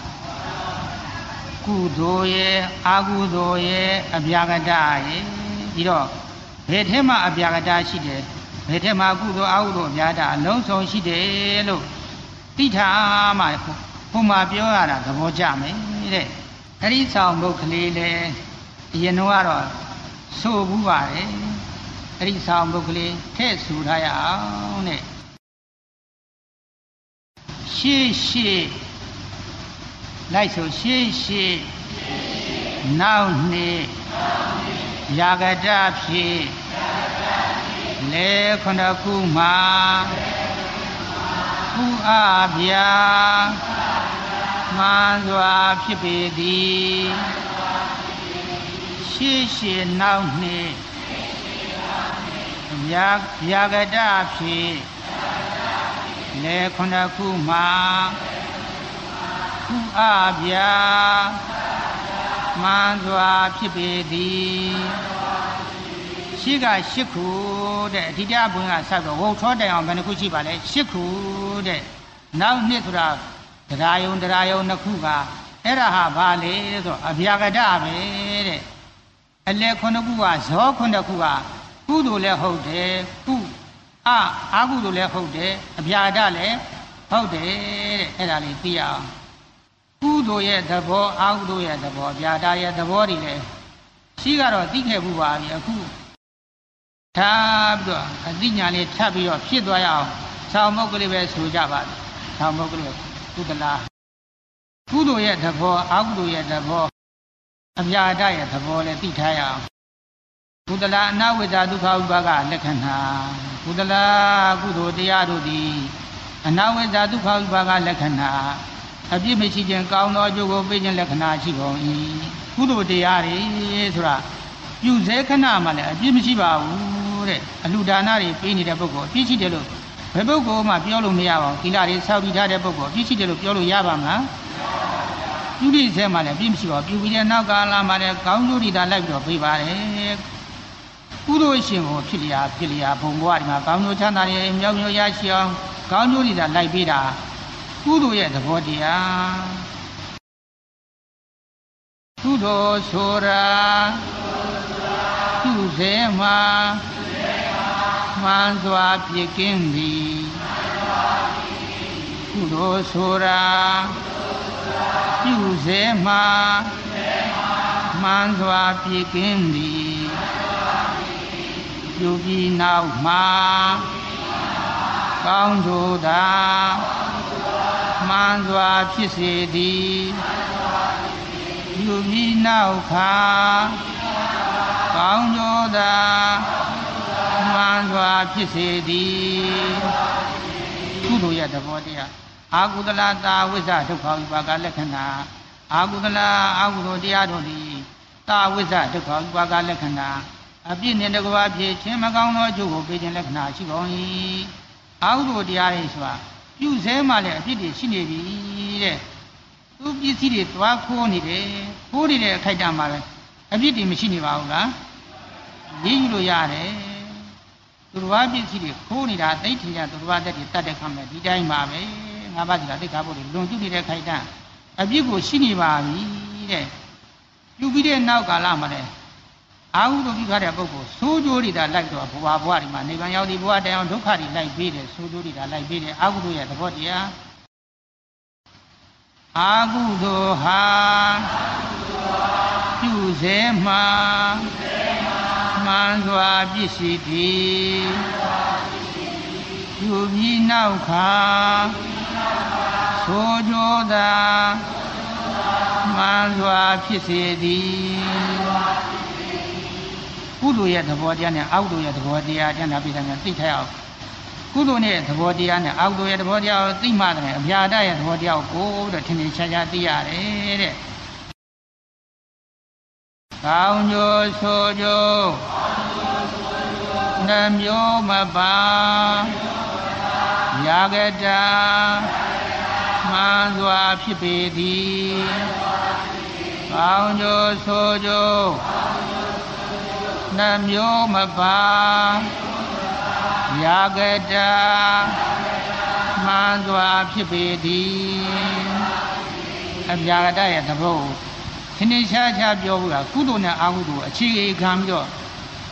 ကုသိုလ်ရဲ့အကုသိုလ်ရဲ့အဗျာကတရဲ့ဒီတော့ဘယ်ထဲမှာအပြာကတာရှိတယ်ဘယ်ထဲမှာကုသိုလ်အကုသိုလ်အပြာတာအလုံးစုံရှိတယ်လို့သိထားမှဘုမှာပြောရတာသဘောကျမယ်တဲ့အဲ့ဒီဆောင်ဘုတ်ကလေးလေအရင်တော့ဆိုဘူးပါတယ်အဲ့ဒီဆောင်ဘုတ်ကလေးထည့်ဆိုထားရအောင်တဲ့ရှေ့ရှေ့လိုက်ဆိုရှေ့ရှေ့နောက်နှစ်ရာဂတဖြင့်လေခုနှစ်ခုမှာဥအဗျာမှန်စွာဖြစ်ပေသည်ရှေ့ရှေ့နောက်နှစ်ရာဂတဖြင့်လေခုနှစ်ခုမှာဥအဗျာမှန်စွာဖြစ်ပေသည်ရှိက၈ခုတဲ့အဓိကဘုန်းကဆောက်တော့ဝုတ်ထောတိုင်အောင်ဘယ်နှခုရှိပါလဲ၈ခုတဲ့နောက်နှစ်ဆိုတာတရားယုံနှစ်ခုကအဲ့ဒါဟာဘာလဲဆိုတော့အဗျာကတပဲတဲ့အလဲခုနှစ်ခုကဇောခုနှစ်ခုကကုသိုလ်လည်းဟုတ်တယ်အာကုသိုလ်လည်းဟုတ်တယ်အဗျာကတလည်းဟုတ်တယ်တဲ့အဲ့ဒါလေးသိရအောင်ကုသိုလ်ရဲ့သဘောအာကုသိုလ်ရဲ့သဘောအဗျာကတရဲ့သဘောတွေလည်းရှိကတော့သိခဲ့ဘူးပါပြီအခုထားပြီးတော့အသိဉာဏ်လေးထပ်ပြီးတော့ဖြစ်သွားရအောင်ဆောင်းမုတ်ကလေးပဲဆိုကြပါဆောင်းမုတ်ကလေးကုသလာကုသိုလ်ရဲ့သဘောအကုသိုလ်ရဲ့သဘောအဗျာဒရဲ့သဘောလည်းသိထားရအောင်ကုသလာအနဝိဇ္ဇာဒုက္ခဥပါကလက္ခဏာကုသလာကုသိုလ်တရားတို့သည်အနဝိဇ္ဇာဒုက္ခဥပါကလက္ခဏာအပြစ်မရှိခြင်းကောင်းသောအကျိုးကိုပေးခြင်းလက္ခဏာရှိကုန်၏ကုသိုလ်တရားတွေဆိုတာပြုစေခဏမှလည်းအပြစ်မရှိပါဘူးတဲ့အလှဒါနတွေပေးနေတဲ့ပုဂ္ဂိုလ်အပြစ်ရှိတယ်လို့ဘယ်ပုဂ္ဂိုလ်မှပြောလို့မရပါဘူးသီလတွေဆောက်တည်ထားတဲ့ပုဂ္ဂိုလ်အပြစ်ရှိတယ်လို့ပြောလို့ရပါမလားပြုပြီးဆဲမှလည်းအပြစ်မရှိပါဘူးပြုပြီးတဲ့နောက်ကာလမှာလည်းကောင်းကျိုးတွေဒါလိုက်ပြီးတော့ပေးပါတယ်ကုသိုလ်ရှင်ကိုဖြစ်လျာဘုံဘဝဒီမှာကောင်းကျိုးချမ်းသာတွေမြောက်မြောက်ရရှိအောင်ကောင်းကျိုးတွေဒါလိုက်ပေးတာကုသိုလ်ရဲ့သဘောတရားကုသိုလ်ဆိုတာပြုစေမှာမှန်စွာပြည့်ကင်းသည်ကုသိုလ်ဆိုတာပြုစေမှာမှန်စွာပြည့်ကင်းသည်ပြုပြီးနောက်မှာကောင်းကျိုးသာမှန်စွာဖြစ်စေသည်ပြုပြီးနောက်ခါကောင်းကျိုးသာမှန်စွာဖြစ်စေသည်ကုသိုလ်ရဲ့သဘောတရားအာကုသလတာဝိဇ္ဇဒုက္ခဥပါကလက္ခဏာအာကုသလအာကုသိုလ်တရားတို့သည်တာဝိဇ္ဇဒုက္ခဥပါကလက္ခဏာအပြစ်နဲ့တကွာဖြစ်ခြင်းမကောင်းသောအကျိုးကိုပေးခြင်းလက္ခဏာရှိကုန်၏အာကုသိုလ်တရားတွေဆိုတာပြုစဲမှလည်းအပြစ်တွေရှိနေပြီတဲ့သူပစ္စည်းတွေသွားခိုးနေတယ်ခိုးနေတဲ့အခိုက်အတန့်မှာပဲအပြစ်တွေမရှိနေပါဘူးလားရေးယူလို့ရတယ်သူတော်ဘာပစ္စည်းတွေခိုးနေတာသိထင်ရသူတော်ဘာတက်တွေတတ်တဲ့ခါမှာဒီတိုင်းပါပဲငါးပါးစီကသိက္ခာပုဒ်တွေလွန်ကျူးနေတဲ့ခိုက်တန့်အပြစ်ကိုရှိနေပါပြီတဲ့ပြုပြီးတဲ့နောက်ကာလမှာလည်းအာဟုတို့ပြုထားတဲ့ပုဂ္ဂိုလ်ဆိုးကျိုးတွေဒါလိုက်တော့ဘဝဒီမှာနိဗ္ဗာန်ရောက်ဒီဘဝတန်အောင်ဒုက္ခတွေလိုက်ပေးတယ်ဆိုးကျိုးတွေဒါလိုက်ပေးတယ်အာဟုတို့ရဲ့သဘောတရားအာဟုတို့ဟာပြုစေမှာမှန်စွာပြည့်စုံသည်ပြုပြီးနောက်ခါဆိုကြသာမှန်စွာဖြစ်စေသည်ကုသိုလ်ရဲ့သဘောတရားနဲ့အောက်သိုလ်ရဲ့သဘောတရားကျမ်းစာပိဋကများသိထားအောင်ကုသိုလ်နဲ့သဘောတရားနဲ့အောက်သိုလ်ရဲ့သဘောတရားကိုသိမှတယ်အဗျာဒရဲ့သဘောတရားကိုကိုယ်တော့ထင်ထင်ရှားရှားသိရတယ်တဲ့ကောင်းကျိုးဆိုကျိုးနှမျိုးမပါရာဂတမှန်စွာဖြစ်ပေသည်ကောင်းကျိုးဆိုကျိုးနှမျိုးမပါရာဂတမှန်စွာဖြစ်ပေသည်အဗျာဂတရဲ့သဘောသင်္ချာချပြောဘူးလားကုသိုလ်နဲ့အကုသိုလ်အခြေခံပြီးတော့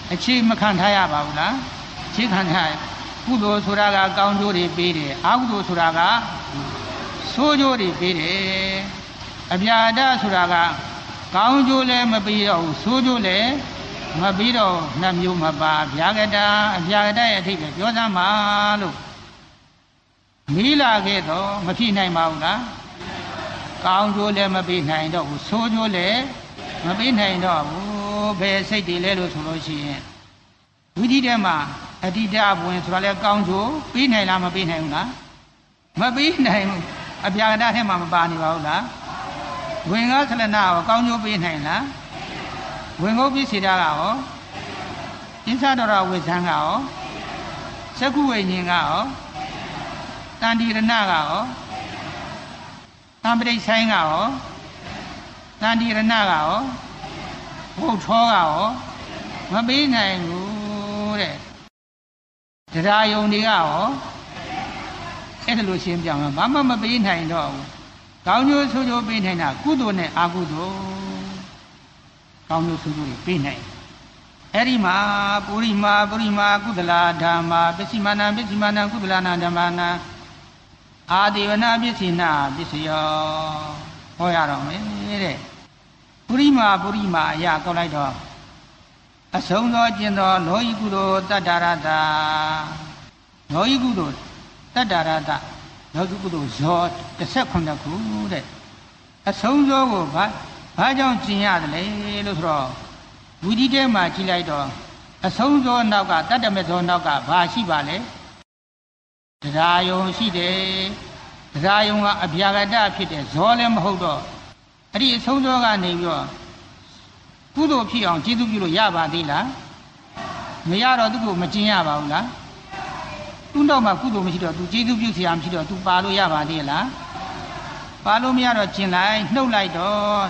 အခြေမခံထားရပါဘူးလားအခြေခံထားကုသိုလ်ဆိုတာကကောင်းကျိုးတွေပေးတယ်အကုသိုလ်ဆိုတာကဆိုးကျိုးတွေပေးတယ်အဗျာဒဆိုတာကကောင်းကျိုးလည်းမပေးတော့ဘူးဆိုးကျိုးလည်းမပေးတော့နှမျိုးမပါဗျာကတာအဗျာကတာရဲ့အထိပ္ပယ်ပြောစမ်းပါလို့မိလာခဲ့တော့မဖြစ်နိုင်ပါဘူးလားကောင်းကျိုးလည်းမပေးနိုင်တော့ဘူးဆိုးကျိုးလည်းမပေးနိုင်တော့ဘူးဘယ်စိတ်တွေလဲလို့ဆိုလို့ရှိရင်ဝိဓိထဲမှာအတ္တဘဝင်ဆိုတာလဲကောင်းကျိုးပေးနိုင်လားမပေးနိုင်ဘူးလားမပေးနိုင်ဘူးအဗျာကတထဲမှာမပါနေပါဘူးလားဝင်ကားဆလနာရောကောင်းကျိုးပေးနိုင်လားဝင်ကုတ်ပစ္စေတာကရောဣစ္ဆဒရဝိဇ္ဇံကရောသက္ကုဝိညာဉ်ကရောတန်တိရဏကရောတံပရိဆိုင်ကရောတန်တိရဏကရောဘုတ်ထောကရောမပေးနိုင်ဘူးတဲ့တရားယုံတွေကရောအဲ့ဒါလို့ရှင်းပြမှာဘာမှမပေးနိုင်တော့ဘူးကောင်းကျိုးဆိုးကျိုးပေးနိုင်တာကုသိုလ်နဲ့အကုသိုလ်ကောင်းကျိုးဆိုးကျိုးပေးနိုင်အဲ့ဒီမှာပုရိမာကုသလာဓမ္မာပစ္စည်းမာနကုသလာနာဓမ္မာနာအာဒေဝနာပစ္စိနာပစ္စယောဟောရတော့မယ်တဲ့ပုရိမာအရာကောက်လိုက်တော့အဆုံးသောကျင့်သောလောဟိကုသိုလ်တတ္တရတလောဟိကုသိုလ်တတ္တရတလောဟိကုသိုလ်ဇော18ခုတဲ့အဆုံးသောကိုဘာကြောင့်ကျင့်ရတယ်လဲလို့ဆိုတော့ဝိဓိထဲမှာကြည့်လိုက်တော့အဆုံးသောနောက်ကတတ္တမေသောနောက်ကဘာရှိပါလဲတရားယုံရှိတယ်တရားယုံကအဗျာကတဖြစ်တယ်ဇောလည်းမဟုတ်တော့အဲ့ဒီအဆုံးသောကနေပြီးတော့ကုသိုလ်ဖြစ်အောင်ကျေးဇူးပြုလို့ရပါသေးလားမရတော့သူ့ကိုမကျင်ရပါဘူးလားသူ့တော့မှကုသိုလ်မရှိတော့သူကျေးဇူးပြုเสียမရှိတော့သူပါလို့ရပါသေးလားပါလို့မရတော့ကျင်လိုက်နှုတ်လိုက်တော့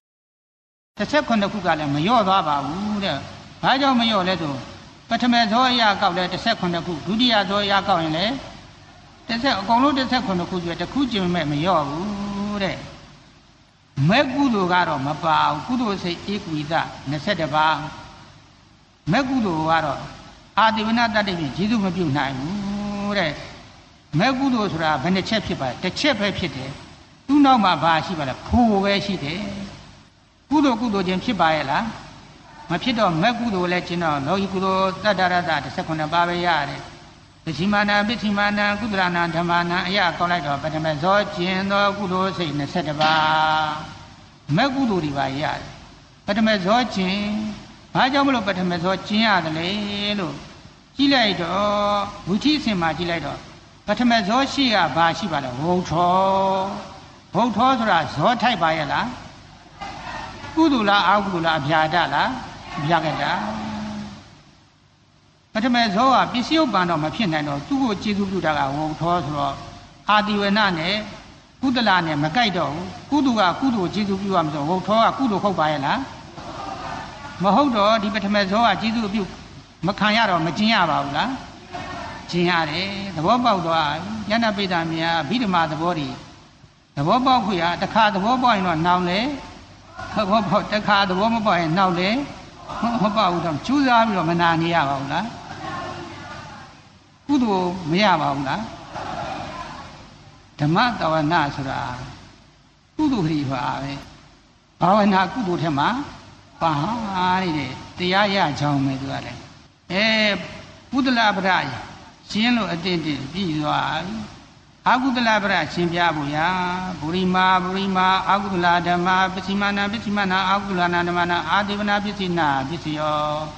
18ခုကလည်းမလျော့သွားပါဘူးတဲ့ဘာကြောင့်မလျော့လဲဆိုပထမဇောအရာကောက်လဲ18ခုဒုတိယဇောအရာကောက်ရင်လည်းအကုန်လုံး18ခုကျတစ်ခုကျင်မဲ့မလျော့ဘူးတဲ့မဲ့ကုသိုလ်ကတော့မပါဘူးကုသိုလ်စိတ်ဧကုိတ21ပါးမဲ့ကုသိုလ်ကတော့အာတိဝနတတ္တိဖြင့်ကျေးဇူးမပြုနိုင်ဘူးတဲ့မဲ့ကုသိုလ်ဆိုတာဘယ်နှချက်ဖြစ်ပါလဲတစ်ချက်ပဲဖြစ်တယ်သူ့နောက်မှာဘာရှိပါလဲဖို့ပဲရှိတယ်ကုသိုလ်ချင်းဖြစ်ပါရဲ့လားမဖြစ်တော့မဲ့ကုသိုလ်လည်းကျင်တော့လောဟိကုသိုလ်တတ္တရတ18ပါးပဲရတယ်ပစ္စည်းမာနပစ္စည်းမာနကုသလနာဓမ္မာနာအရာကောက်လိုက်တော့ပထမဇောကျင်သောကုသိုလ်စိတ်21ပါးမဲ့ကုသိုလ်တွေပါရတယ်ပထမဇောကျင်ဘာကြောင့်မလို့ပထမဇောကျင်ရတယ်လေလို့ကြည့်လိုက်တော့ဝိသိအစဉ်မှာကြည့်လိုက်တော့ပထမဇောရှိကဘာရှိပါလဲဝုတ်ထောဆိုတာဇောထိုက်ပါရဲ့လားကုသိုလ်လားအကုသိုလ်လားအဗျာဒလားအဗျာကတာပထမဇောကပစ္စည်းဥပ္ပန်တော့မဖြစ်နိုင်တော့သူ့ကိုကျေစုပြုတာကဝုတ်ထောဆိုတော့အာတိဝနနဲ့ကုသလနဲ့မကိုက်တော့ဘူးကုသိုလ်ကကုသိုလ်ကျေစုပြုရမှာဆိုဝုတ်ထောကကုသိုလ်ဟုတ်ပါရဲ့လားမဟုတ်တော့ဒီပထမဇောကကျေစုပြုမခံရတော့မကျင်ရပါဘူးလားကျင်ရတယ်သဘောပေါက်သွားယန္တပိဋကများအဘိဓမ္မာသဘောတွေသဘောပေါက်ခွေကတစ်ခါသဘောပေါက်ရင်တော့နောင်လေသဘောပေါက်တစ်ခါသဘောမပေါက်ရင်နောက်လေမပေါက်ဘူးတော့ကျူးစားပြီးတော့မနာနေရပါဘူးလားကုသိုလ်မရပါဘူးလားဓမ္မတဝနာဆိုတာကုသိုလ်တွေပါပဲဘာဝနာကုသိုလ်ထဲမှာပါနေတဲ့တရားရချောင်းပဲသူကလည်းကုသလပရရှင်းလို့အတင်းတင်းပြီးသွားအကုသလပရရှင်းပြဖို့ရာပုရိမာအကုသလဓမ္မာပစ္စည်းမာနအကုသလနာဓမ္မနာအာတိဝနာပစ္စည်းနာပစ္စယော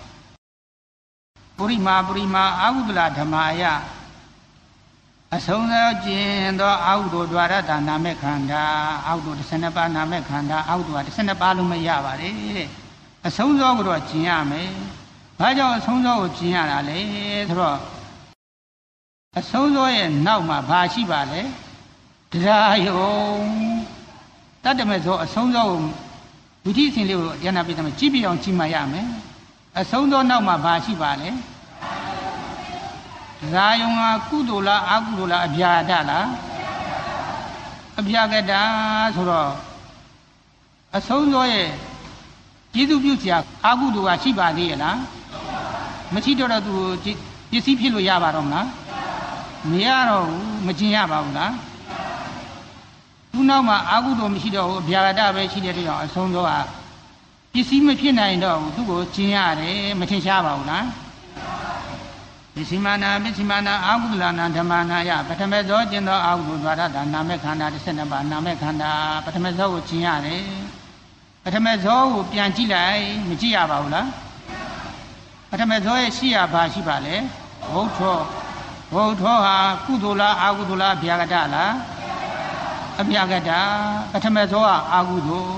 ပုရိမာအကုသလဓမ္မာယအဆုံးသောကျင်သောအာဟုသောဒွါရတနာမေခန္ဓာအာဟုသော12ပါးနာမေခန္ဓာအာဟုသော12ပါးလုံးမရပါလေတဲ့အဆုံးသောကိုတော့ကျင်ရမယ်ဘာကြောင့်အဆုံးသောကိုကျင်ရတာလဲဆိုတော့အဆုံးသောရဲ့နောက်မှာဘာရှိပါလဲတရားယုံတတ္တမေသောအဆုံးသောကိုဝိသိစဉ်လေးကိုဉာဏ်ပိဋကမှာကြည့်ပြအောင်ကြည့်မှရမယ်အဆုံးသောနောက်မှာဘာရှိပါလဲတရားယုံကကုသိုလ်လားအကုသိုလ်လားအဗျာဒလားအဗျာကတာဆိုတော့အဆုံးသောရဲ့ကျေးဇူးပြုစရာအကုသိုလ်ကရှိပါသေးရဲ့လားမရှိတော့သူပစ္စည်းဖြစ်လို့ရပါတော့မလားမရတော့ဘူးမကျင်ရပါဘူးလားသူ့နောက်မှာအာဟုသောမရှိတော့ဘူးအဗျာဂတပဲရှိတဲ့တောင်အဆုံးသောပစ္စည်းမဖြစ်နိုင်တော့ဘူးသူ့ကိုကျင်ရတယ်မထင်ရှားပါဘူးလားပစ္စည်းမာနာအာဟုသလနာဓမ္မနာယပထမဇောကျင်သောအာဟုသောဒွါရတာနာမေခန္ဓာ12ပါးနာမေခန္ဓာပထမဇောကိုကျင်ရတယ်ပထမဇောကိုပြန်ကြည့်လိုက်မကြည့်ရပါဘူးလားပထမဇောရဲ့ရှိရပါရှိပါလေဘုထောဟာကုသိုလ်လားအာဟုသိုလ်လားဗျာဂတလားအဗျာဂတပထမဇောကအာဟုသို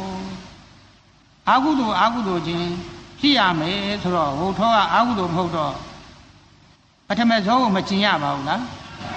လ်ချင်းဖြစ်ရမယ်ဆိုတော့ဘုထောကအာဟုသိုလ်မဟုတ်တော့ပထမဇောကိုမကျင်ရပါဘူးလား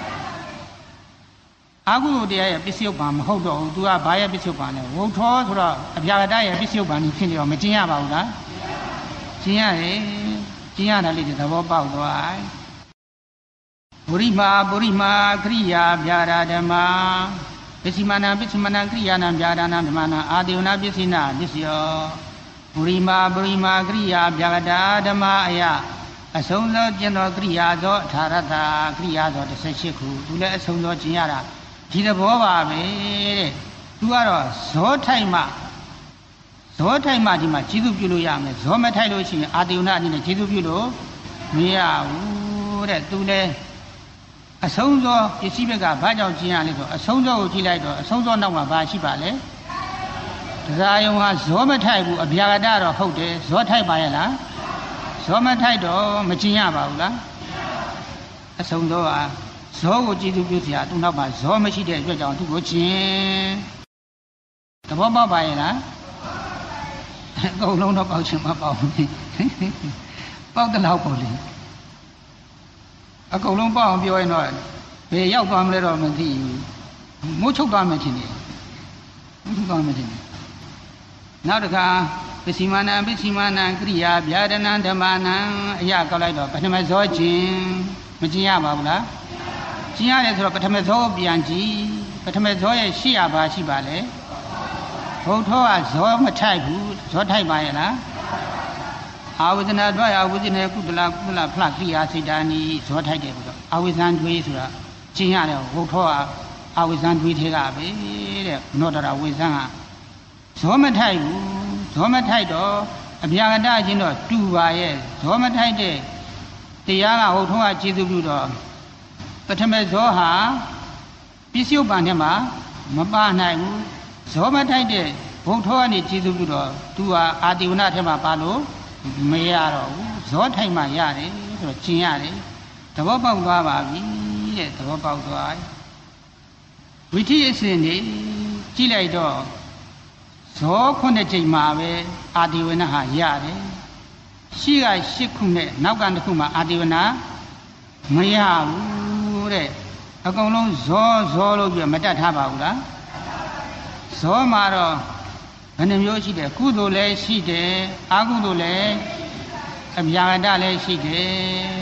အာဟုသိုလ်တရားရဲ့ပစ္စည်းဥပ္ပါမဟုတ်တော့ဘူးသူကဘာရဲ့ပစ္စည်းဥပ္ပါလဲဝုထောဆိုတော့အဗျာဂတရဲ့ပစ္စည်းဥပ္ပါนี่ဖြစ်နေတော့မကျင်ရပါဘူးလားကျင်ရတယ်ကျင်ရတာလေးသဘောပေါက်သွားပုရိမာကရိယာဗျာဒဓမ္မာပစ္စည်းမာနာကရိယာနာဗျာဒနာဓမ္မနာအာတေဝနာပစ္စည်းနာပစ္စယောပုရိမာကရိယာဗျာဒဓမ္မာအယအဆုံးသောကျင့်သောကရိယာသောအထာရတကရိယာသော18ခုသူလည်းအဆုံးသောကျင့်ရတာဒီသဘောပါပဲတဲ့သူကတော့ဇောထိုက်မှဒီမှာကျေးဇူးပြုလို့ရမယ်ဇောမထိုက်လို့ရှိရင်အာတေဝနာအနေနဲ့ကျေးဇူးပြုလို့မရဘူးတဲ့သူလည်းအဆုံးသောပစ္စည်းဘက်ကဘာကြောင့်ကျင်ရလဲဆိုအဆုံးသောကိုကြည့်လိုက်တော့အဆုံးသောနောက်မှာဘာရှိပါလဲတရားယုံဟာဇောမထိုက်ဘူးအဗျာဂတတော့ဟုတ်တယ်ဇောထိုက်ပါရဲ့လားဇောမထိုက်တော့မကျင်ရပါဘူးလားအဆုံးသောကဇောကိုကြည့်သူပြုเสียသူနောက်မှာဇောမရှိတဲ့အတွက်ကြောင့်သူကိုကျင်သဘောပေါက်ပါရဲ့လားအကုန်လုံးတော့ပေါက်ချင်မပေါက်ဘူးပေါက်တဲ့လောက်ပေါ့လေအကုန်လုံးပေါက်အောင်ပြောရင်တော့ဘယ်ရောက်သွားမလဲတော့မသိဘူးမိုးချုပ်သွားမှချင်းနေနောက်တစ်ခါပစ္စည်းမာနကရိယာဗျာဒနာဓမ္မနာအရာကောက်လိုက်တော့ပထမဇောခြင်းမကျင်ရပါဘူးလားကျင်ရတယ်ဆိုတော့ပထမဇောပြန်ကြည့်ပထမဇောရဲ့ရှိရပါရှိပါလေဘုထောကဇောမထိုက်ဘူးဇောထိုက်ပါရဲ့လားအာဝိဇ္ဇနာတွားရဝိဇ္ဇနေကုသလဖလကရိယာစိတ်ဓာနီဇောထိုက်တယ်ဘုရားအာဝိဇ္ဇံတွေးဆိုတာကျင်ရတယ်ဘုထောကအာဝိဇ္ဇံတွေးထဲကပဲတဲ့နောတရဝိဇ္ဇံကဇောမထိုက်ဘူးဇောမထိုက်တော့အဗျာဂတချင်းတော့တူပါရဲ့ဇောမထိုက်တဲ့တရားကဟုတ်ထုံးကကျေစုပြုတော့ပထမဇောဟာပစ္စည်းဥပ္ပါနဲ့မှမပါနိုင်ဘူးဇောမထိုက်တဲ့ဘုထောကနေကျေစုပြုတော့သူဟာအာတိဝနာထဲမှာပါလို့မရတော့ဘူးဇောထိုက်မှရတယ်ဆိုတော့ကျင်ရတယ်သဘောပေါက်သွားပါပြီတဲ့သဘောပေါက်သွားဝိထိအစဉ်နေကြည့်လိုက်တော့ဇော9ချိန်မှာပဲအာတိဝနာဟာရတယ်ရှိက8ခုနဲ့နောက်ကတစ်ခုမှာအာတိဝနာမရဘူးတဲ့အကုန်လုံးဇောလို့ပြမတတ်ထားပါဘူးလားဇောမှာတော့ဘယ်နှမျိုးရှိတယ်ကုသိုလ်လည်းရှိတယ်အကုသိုလ်လည်းအဗျာဂတလည်းရှိတယ်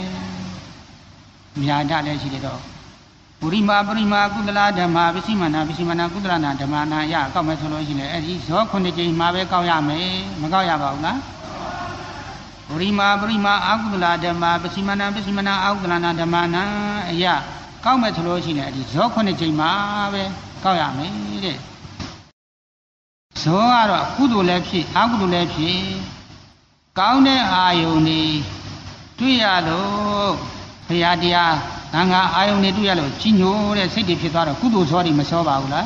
အဗျာဂတလည်းရှိတယ်တော့ပုရိမာကုသလဓမ္မာပစ္စည်းမာနာကုသလနာဓမ္မနာရကောက်မယ်ဆိုလို့ရှိရင်အဲ့ဒီဇော9ကြိမ်မှာပဲကောက်ရမယ်မကောက်ရပါဘူးလားပုရိမာအာကုသလဓမ္မာပစ္စည်းမာနာအာကုသလနာဓမ္မနာအရကောက်မယ်ဆိုလို့ရှိရင်အဲ့ဒီဇော9ကြိမ်မှာပဲကောက်ရမယ်တဲ့ဇောကတော့ကုသိုလ်လည်းဖြစ်အကုသိုလ်လည်းဖြစ်ကောင်းတဲ့အာယုန်တွေတွေ့ရလို့ဘုရားတရားငါအာယုန်တွေတွေ့ရလို့ကြီးညိုတဲ့စိတ်တွေဖြစ်သွားတော့ကုသိုလ်ဇောတွေမစောပါဘူးလား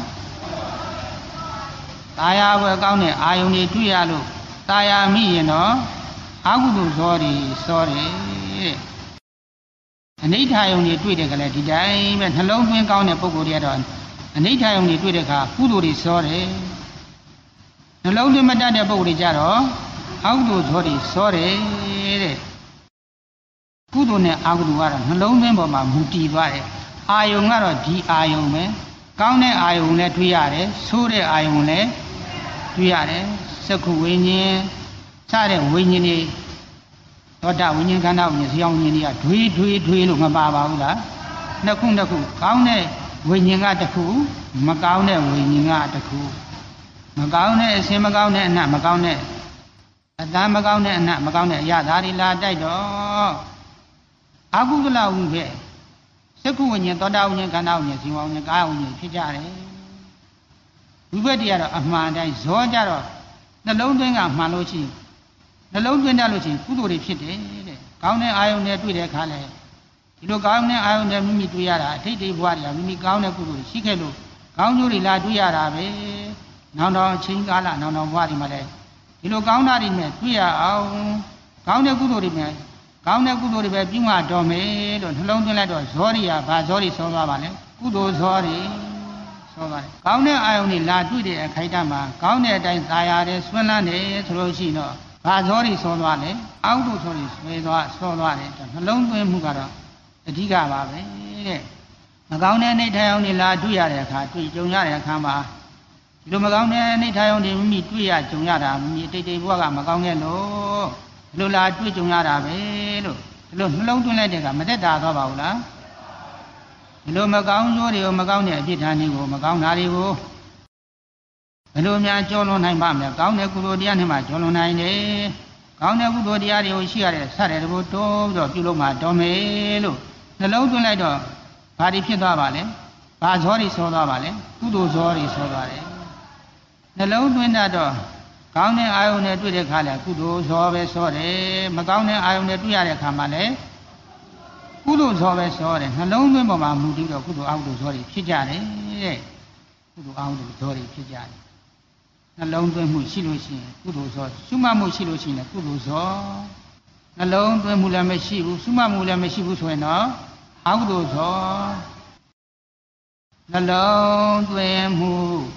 တာယာဘွယ်ကောင်းတဲ့အာယုန်တွေတွေ့ရလို့တာယာမိရင်တော့အကုသိုလ်ဇောတွေစောတယ်တဲ့အနိဋ္ဌာယုန်တွေတွေ့တဲ့ကလေးဒီတိုင်းပဲနှလုံးသွင်းကောင်းတဲ့ပုဂ္ဂိုလ်တွေကတော့အနိဋ္ဌာယုန်တွေတွေ့တဲ့အခါကုသိုလ်တွေစောတယ်နှလုံးသွင်းမတတ်တဲ့ပုဂ္ဂိုလ်တွေကြတော့အကုသိုလ်ဇောတွေစောတယ်တဲ့ကုသိုလ်နဲ့အကုသိုလ်ကတော့နှလုံးသွင်းပေါ်မှာမူတည်သွားတယ်အာယုံကတော့ဒီအာယုံပဲကောင်းတဲ့အာယုံလည်းတွေ့ရတယ်ဆိုးတဲ့အာယုံလည်းတွေ့ရတယ်စက္ခုဝိညာဉ်စတဲ့ဝိညာဉ်တွေသောတာဝိညာဉ်ခန္ဓာဝိညာဉ်ဇေယျဝိညာဉ်တွေကတွေးလို့မပါပါဘူးလားနှစ်ခုကောင်းတဲ့ဝိညာဉ်ကတစ်ခုမကောင်းတဲ့ဝိညာဉ်ကတစ်ခုမကောင်းတဲ့အစင်မကောင်းတဲ့အနတ်မကောင်းတဲ့အတန်းမကောင်းတဲ့အနတ်မကောင်းတဲ့အရာဓာရီလာတိုက်တော့အာဟုသလဝိပဲစက္ခုဝိညာဉ်သောတာဝိညာဉ်ခန္ဓာဝိညာဉ်ဇီဝဝိညာဉ်ကာယဝိညာဉ်ဖြစ်ကြတယ်ဝိဘက်တွေကတော့အမှန်တိုင်းဇောကြတော့နှလုံးသွင်းကမှန်လို့ရှိရင်နှလုံးသွင်းတတ်လို့ရှိရင်ကုသိုလ်တွေဖြစ်တယ်တဲ့ကောင်းတဲ့အာယုန်နဲ့တွေ့တဲ့အခါလဲဒီလိုကောင်းတဲ့အာယုန်နဲ့မိမိတွေ့ရတာအဋ္ဌိတ်ဘဝတွေကမိမိကောင်းတဲ့ကုသိုလ်တွေရှိခဲ့လို့ကောင်းကျိုးတွေလာတွေ့ရတာပဲနောင်တော်အချိန်ကာလနောင်တော်ဘဝဒီမှာလဲဒီလိုကောင်းတာတွေနဲ့တွေ့ရအောင်ကောင်းတဲ့ကုသိုလ်တွေနဲ့ကောင်းတဲ့ကုသိုလ်တွေပဲပြုမှတော်မယ်လို့နှလုံးသွင်းလိုက်တော့ဇောရိယဘာဇောရိဆောသွားပါလဲကုသိုလ်ဇောရိဆောပါတယ်ကောင်းတဲ့အာယုန်တွေလာတွေ့တဲ့အခိုက်အတန့်မှာကောင်းတဲ့အတိုင်းသာယာတယ်ဆွမ်းလန်းတယ်ဆိုလို့ရှိရင်တော့ဘာဇောရိဆောသွားလဲအောက်တို့ဇောရိဆွဲသွားဆောသွားတယ်နှလုံးသွင်းမှုကတော့အဓိကပါပဲတဲ့မကောင်းတဲ့အိဋ္ဌာယုန်တွေလာတွေ့ရတဲ့အခါတွေ့ကြုံရတဲ့အခါမှာဒီလိုမကောင်းတဲ့အိဋ္ဌာယုန်တွေမိမိတွေ့ရကြုံရတာမိမိတိတ်တိတ်ဘဝကမကောင်းခဲ့လို့ဒီလိုလာတွေ့ကြုံရတာပဲလို့ဒီလိုနှလုံးသွင်းလိုက်တဲ့ကမသက်သာသွားပါဘူးလားဒီလိုမကောင်းကျိုးတွေကိုမကောင်းတဲ့အဖြစ်ဓာတ်တွေကိုမကောင်းတာတွေကိုဘယ်လိုများကျော်လွန်နိုင်ပါမလဲကောင်းတဲ့ကုသိုလ်တရားနဲ့မှကျော်လွန်နိုင်တယ်ကောင်းတဲ့ကုသိုလ်တရားတွေကိုရှိရတဲ့စတဲ့တကူတိုးပြီးတော့ပြုလို့မှတော်မယ်လို့နှလုံးသွင်းလိုက်တော့ဘာတွေဖြစ်သွားပါလဲဘာဇောတွေဆောသွားပါလဲကုသိုလ်ဇောတွေဆောသွားတယ်နှလုံးသွင်းတတ်တော့ကောင်းတဲ့အာယုန်နဲ့တွေ့တဲ့အခါလဲကုသိုလ်ဇောပဲဆောတယ်မကောင်းတဲ့အာယုန်နဲ့တွေ့ရတဲ့အခါမှာလဲကုသိုလ်ဇောပဲဆောတယ်နှလုံးသွင်းပေါ်မှာမူတည်တော့ကုသိုလ်အကုသိုလ်ဇောတွေဖြစ်ကြတယ်တဲ့ကုသိုလ်အကုသိုလ်ဇောတွေဖြစ်ကြတယ်နှလုံးသွင်းမှုရှိလို့ရှိရင်ကုသိုလ်ဇောရှုမှတ်မှုရှိလို့ရှိရင်ကုသိုလ်ဇောနှလုံးသွင်းမှုလည်းမရှိဘူးရှုမှတ်မှုလည်းမရှိဘူးဆိုရင်တော့အကုသိုလ်ဇောနှလုံးသွင်းမှု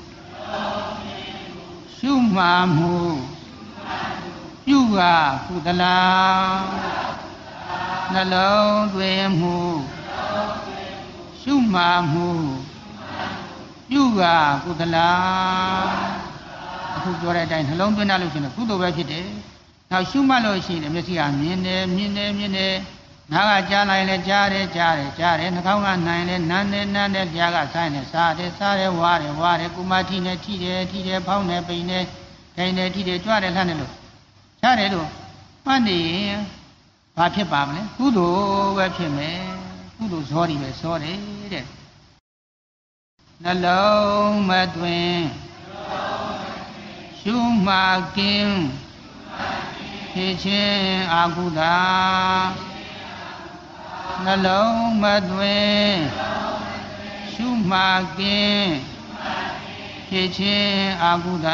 ရှုမှတ်မှုပြုကကုသလာနှလုံးသွင်းမှုရှုမှတ်မှုပြုကကုသလာအခုပြောတဲ့အတိုင်းနှလုံးသွင်းရလို့ရှိရင်ကုသိုလ်ပဲဖြစ်တယ်။နောက်ရှုမှတ်လို့ရှိရင်မျက်စိကမြင်တယ်မြင်တယ်မြင်တယ်နားကကြားလိုက်လဲကြားတယ်ကြားတယ်ကြားတယ်နှာခေါင်းကနိုင်လဲနမ်းတယ်နမ်းတယ်ကြားကဆိုင်တယ်စားတယ်စားတယ်ဝါတယ်ဝါတယ်ကုမထိနဲ့ထိတယ်ထိတယ်ဖောင်းတယ်ပိန်တယ်ခိုင်တယ်ထိတယ်ကြွတယ်လှမ်းတယ်လို့ရှားတယ်လို့မှတ်နေရင်ဘာဖြစ်ပါမလဲကုသိုလ်ပဲဖြစ်မယ်ကုသိုလ်ဇောတွေပဲဇောတယ်တဲ့နှလုံးမသွင်းရှုမှတ်ခြင်းဖြစ်ခြင်းအကုသနှလုံးမသွင်းရှုမှတ်ခြင်းဖြစ်ခြင်းအကုသ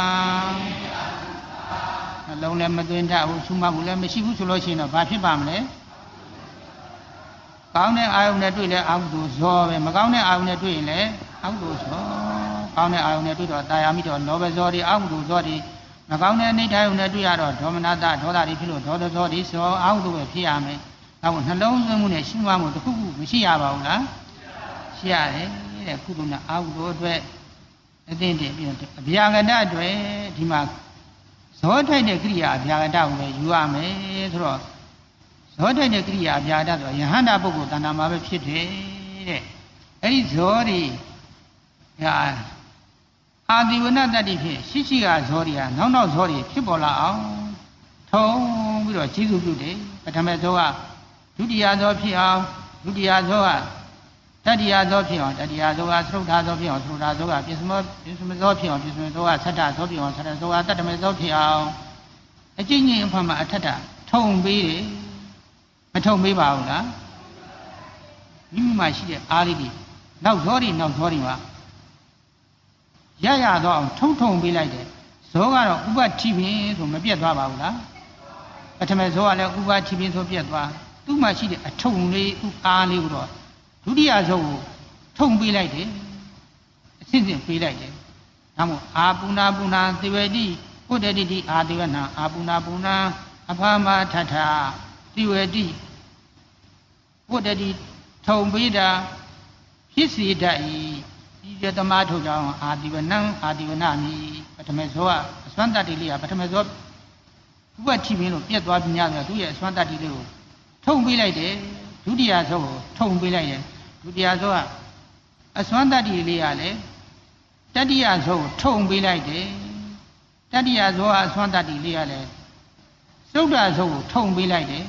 နှလုံးလည်းမသွင်းတတ်ဘူးရှုမှတ်ဘူးလည်းမရှိဘူးဆိုလို့ရှိရင်တော့ဘာဖြစ်ပါမလဲကောင်းတဲ့အာယုန်နဲ့တွေ့လဲအကုသိုလ်ဇောပဲမကောင်းတဲ့အာယုန်နဲ့တွေ့ရင်လည်းအကုသိုလ်ဇောကောင်းတဲ့အာယုန်နဲ့တွေ့တော့တာယာမိတော့လောဘဇောတွေအကုသိုလ်ဇောတွေမကောင်းတဲ့အိဋ္ဌာယုန်နဲ့တွေ့ရတော့ဒေါမနတဒေါသတွေဖြစ်လို့ဒေါသဇောတွေဇောအကုသိုလ်ပဲဖြစ်ရမယ်။နောက်နှလုံးသွင်းမှုနဲ့ရှုမှတ်မှုတစ်ခုခုမရှိရပါဘူးလား။ရှိရတယ်တဲ့ကုသိုလ်နဲ့အကုသိုလ်အတွက်အသိတင်ပြီးတော့အဗျာကတအတွက်ဒီမှာဇောထိုက်တဲ့ကိရိယာအဗျာကတကိုပဲယူရမယ်ဆိုတော့ဇောထိုက်တဲ့ကိရိယာအဗျာကတဆိုယဟန္တာပုဂ္ဂိုလ်တဏ္ဍာမှာပဲဖြစ်တယ်တဲ့။အဲ့ဒီဇောတွေအာတိဝနတတ္တိဖြင့်ရှိကဇောတွေကနောက်ဇောတွေဖြစ်ပေါ်လာအောင်ထုံပြီးတော့ကျေးဇူးပြုတယ်ပထမဇောကဒုတိယဇောဖြစ်အောင်ဒုတိယဇောကတတိယဇောဖြစ်အောင်တတိယဇောကသုဒ္ဓဇောဖြစ်အောင်သုဒ္ဓဇောကပြစ္စမဇောဖြစ်အောင်ပြစ္စမဇောကသတ္တဇောဖြစ်အောင်သတ္တဇောကတတ္တမဇောဖြစ်အောင်အကျဉ်းချင်းအဖက်မှာအထက်တာထုံပေးတယ်မထုံပေးပါဘူးလားမိမိမှာရှိတဲ့အားလေးတွေနောက်ဇောတွေမှာရတော့အောင်ထုံပေးလိုက်တယ်ဇောကတော့ဥပတိပင်ဆိုမပြတ်သွားပါဘူးလားပထမဇောကလည်းဥပတိပင်ဆိုပြတ်သွားသူ့မှာရှိတဲ့အထုံလေးအားလေးကိုတော့ဒုတိယဇောကိုထုံပေးလိုက်တယ်အစစ်စစ်ပေးလိုက်တယ်ဒါမို့အာပုဏ္ဏပုဏ္ဏသေဝတိဥဒ္ဒတိတိအာသေဝနာအာပုဏ္ဏပုဏ္ဏအဖမထထသေဝတိဥဒ္ဒတိထုံပေးတာဖြစ်စေတတ်၏ဒီရသမားထုတ်ကြောင်းအာတိဝနံအာတိဝနာမိပထမဇောကအစွမ်းတတ္တိလေးကပထမဇောဥပတိပင်လို့ပြတ်သွားပြီးများဆိုသူ့ရဲ့အစွမ်းတတ္တိလေးကိုထုံပေးလိုက်တယ်ဒုတိယဇောကိုထုံပေးလိုက်တယ်ဒုတိယဇောကအစွမ်းတတ္တိလေးကလည်းတတိယဇောကိုထုံပေးလိုက်တယ်တတိယဇောကအစွမ်းတတ္တိလေးကလည်းသုဒ္ဓဇောကိုထုံပေးလိုက်တယ်အ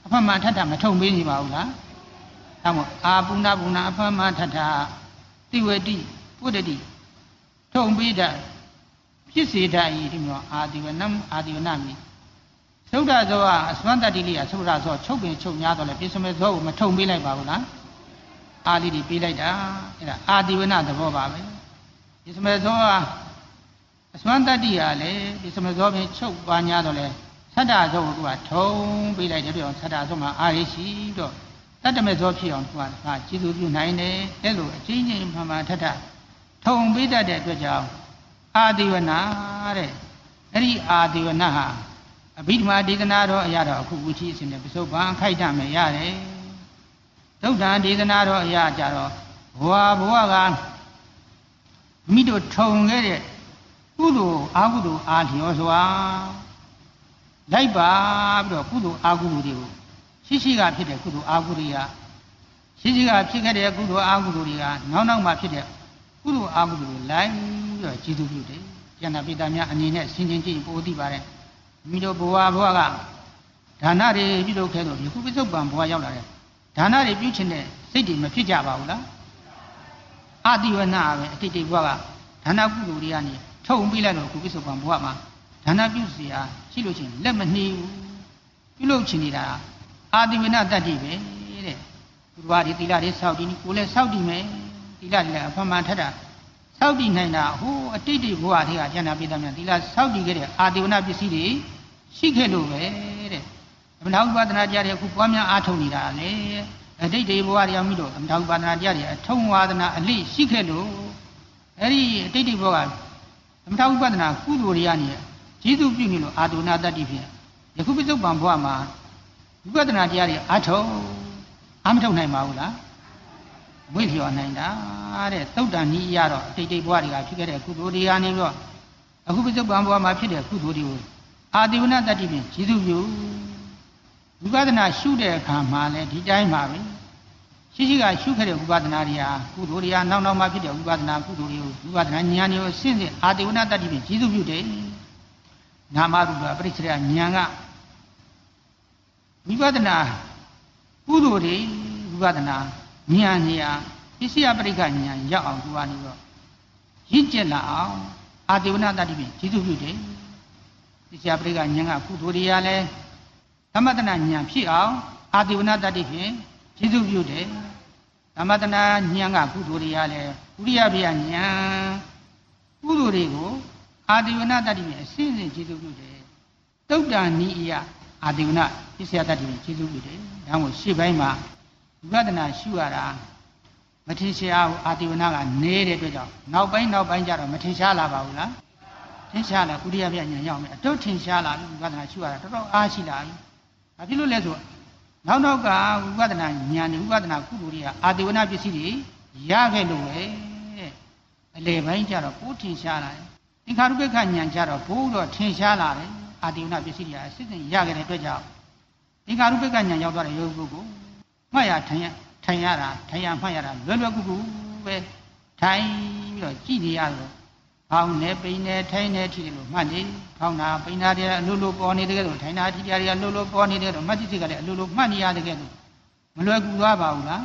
အဖမထထမထုံပေးနေပါဘူးလားဒါမို့အာပုဏ္ဏပုဏ္ဏအဖမထထတိဝတိပုတ္တိထုံပေးတတ်ဖြစ်စေတတ်၏ဒီမျိုးအာဒီဝနံအာဒီဝနမိသုဒ္ဓဇောကအစွမ်းတတ္တိလေးကသုဒ္ဓဇောချုပ်ပင်ချုပ်များတော့လေပြစ္ဆမေဇောကိုမထုံပေးလိုက်ပါဘူးလားအာလိတွေပေးလိုက်တာအဲ့ဒါအာဒီဝနသဘောပါပဲပြစ္ဆမေဇောကအစွမ်းတတ္တိကလည်းပြစ္ဆမေဇောပင်ချုပ်ပါ냐တော့လေသတ္တဇောကိုသူကထုံပေးလိုက်တယ်ပြောသတ္တဇောမှာအာရိရှိတော့တတ္တမေဇောဖြစ်အောင်သူကကျေစုပြုနိုင်တယ်အဲ့လိုအချင်းချင်းမှန်မှန်ထထထုံပေးတတ်တဲ့အတွက်ကြောင့်အာဒီဝနာတဲ့အဲ့ဒီအာဒီဝနာဟာအဘိဓမ္မာဒေသနာတော်အရာတော်အခုဝိချီအစဉ်နဲ့ပစ္စုပန်ခိုက်တမယ်ရတယ်သုဒ္ဓံဒေသနာတော်အရာကြတော့ဘဝကမိတို့ထုံခဲ့တဲ့ကုသိုလ်အာကုသိုလ်အာလျောစွာလိုက်ပါပြီးတော့ကုသိုလ်အာကုသိုလ်တွေကိုရှိကဖြစ်တဲ့ကုသိုလ်အာကုသိုလ်တွေကရှိကဖြစ်ခဲ့တဲ့ကုသိုလ်အာကုသိုလ်တွေကနောက်မှဖြစ်တဲ့ကုသိုလ်အာကုသိုလ်တွေလိုက်ပြီးတော့ကျေးဇူးပြုတယ်ကျန်တဲ့ပိဋကများအနေနဲ့ဆင်ခြင်ကြည့်ပိုသိပါတယ်မိတို့ဘဝကဒါနတွေပြုလုပ်ခဲ့တော့ဒီခုပစ္စုပန်ဘဝရောက်လာတဲ့ဒါနတွေပြုခြင်းနဲ့စိတ်တွေမဖြစ်ကြပါဘူးလားအာတိဝနာပဲအတိတ်ဘဝကဒါနကုသိုလ်တွေကနေထုံပြီးလိုက်တော့ခုပစ္စုပန်ဘဝမှာဒါနပြုเสียရှိလို့ချင်းလက်မနှီးဘူးပြုလုပ်ချင်နေတာအာတိဝနာတတ္တိပဲတဲ့သူတို့ကဒီသီလတွေစောင့်တည်ကိုလည်းစောင့်တည်မယ်သီလတွေလည်းအဖမှန်ထတာစောင့်တည်နိုင်တာဟိုအတိတ်ဘဝတွေကကျန်တာပိဋကများသီလစောင့်တည်ခဲ့တဲ့အာတိဝနာပစ္စည်းတွေရှိခဲ့လို့ပဲတဲ့အမနာဥပဒနာတရားတွေအခုပွားများအားထုတ်နေတာလေအတိတ်ဘဝတွေရောက်ပြီးတော့အမနာဥပဒနာတရားတွေအထုံဝါဒနာအလိရှိခဲ့လို့အဲ့ဒီအတိတ်ဘဝကအမနာဥပဒနာကုသိုလ်တွေကနေကျေးဇူးပြုနေလို့အာတုနာတတ္တိဖြစ်ယခုပစ္စုပန်ဘဝမှာဥပဒနာတရားတွေအားထုတ်မထုတ်နိုင်ပါဘူးလားဝိလျော်နိုင်တာတဲ့သုတ်တန်ဤရတော့အတိတ်ဘဝတွေကဖြစ်ခဲ့တဲ့ကုသိုလ်တွေကနေပြီးတော့အခုပစ္စုပန်ဘဝမှာဖြစ်တဲ့ကုသိုလ်တွေကိုအာတိဝနတတ္တိဖြင့်ကျေးဇူးပြုဝိပဿနာရှုတဲ့အခါမှာလည်းဒီတိုင်းပါပဲရှိကရှုခဲ့တဲ့ဝိပဿနာတွေဟာကုသိုလ်တွေဟာနောက်မှဖြစ်တဲ့ဝိပဿနာကုသိုလ်တွေကိုဝိပဿနာဉာဏ်တွေကိုရှင်းရှင်းအာတိဝနတတ္တိဖြင့်ကျေးဇူးပြုတယ်နာမရူပပရိစ္ဆေရဉာဏ်ကဝိပဿနာကုသိုလ်တွေဝိပဿနာဉာဏ်နေရာပစ္စယပရိက္ခဉာဏ်ရောက်အောင်သူကနေတော့ရင့်ကျက်လာအောင်အာတိဝနတတ္တိဖြင့်ကျေးဇူးပြုတယ်ပစ္စယပရိက္ခဉာဏ်ကကုသိုလ်တွေကလည်းသမတနာဉာဏ်ဖြစ်အောင်အာတိဝနတတ္တိဖြင့်ကျေးဇူးပြုတယ်သမတနာဉာဏ်ကကုသိုလ်တွေကလည်းဥရိယဘိယဉာဏ်ကုသိုလ်တွေကိုအာတိဝနတတ္တိဖြင့်အစဉ်စဉ်ကျေးဇူးပြုတယ်သုတ်တန်ဤယအာတိဝနပစ္စယတတ္တိဖြင့်ကျေးဇူးပြုတယ်ဒါမှမဟုတ်ရှေ့ပိုင်းမှာဝိပဿနာရှုရတာမထင်ရှားဘူးအာတိဝနကနေတဲ့အတွက်ကြောင့်နောက်ပိုင်းကျတော့မထင်ရှားလာပါဘူးလားထင်ရှားလာဥရိယဘိယဉာဏ်ရောက်မယ်အတုထင်ရှားလာပြီဝိပဿနာရှုရတာတော်တော်အားရှိလာပြီဘာဖြစ်လို့လဲဆိုနောက်ကဝိပဿနာဉာဏ်နဲ့ဝိပဿနာကုသိုလ်တွေကအာတိဝနပစ္စည်းတွေရခဲ့လို့ပဲတဲ့အလေပိုင်းကျတော့ပိုးထင်ရှားလာတယ်သင်္ခါရုပ္ပခဉာဏ်ကျတော့ဘိုးတော့ထင်ရှားလာတယ်အာတိဝနပစ္စည်းတွေအစစ်စစ်ရခဲ့တဲ့အတွက်ကြောင့်သင်္ခါရုပ္ပခဉာဏ်ရောက်သွားတဲ့ယောဂပုဂ္ဂိုလ်မှတ်ရထိုင်ရတာမှတ်ရတာလွယ်ကူပဲထိုင်ပြီးတော့ကြည့်နေရတော့ဖောင်းနေပိန်နေထိုင်နေထီတယ်လို့မှတ်နေဖောင်းတာပိန်တာတွေအလိုလိုပေါ်နေတဲ့ကဲလို့ထိုင်တာထီတာတွေအလိုလိုပေါ်နေတဲ့တော့မှတ်ကြည့်စိတ်ကလည်းအလိုလိုမှတ်နေရတဲ့ကဲလို့မလွယ်ကူသွားပါဘူးလား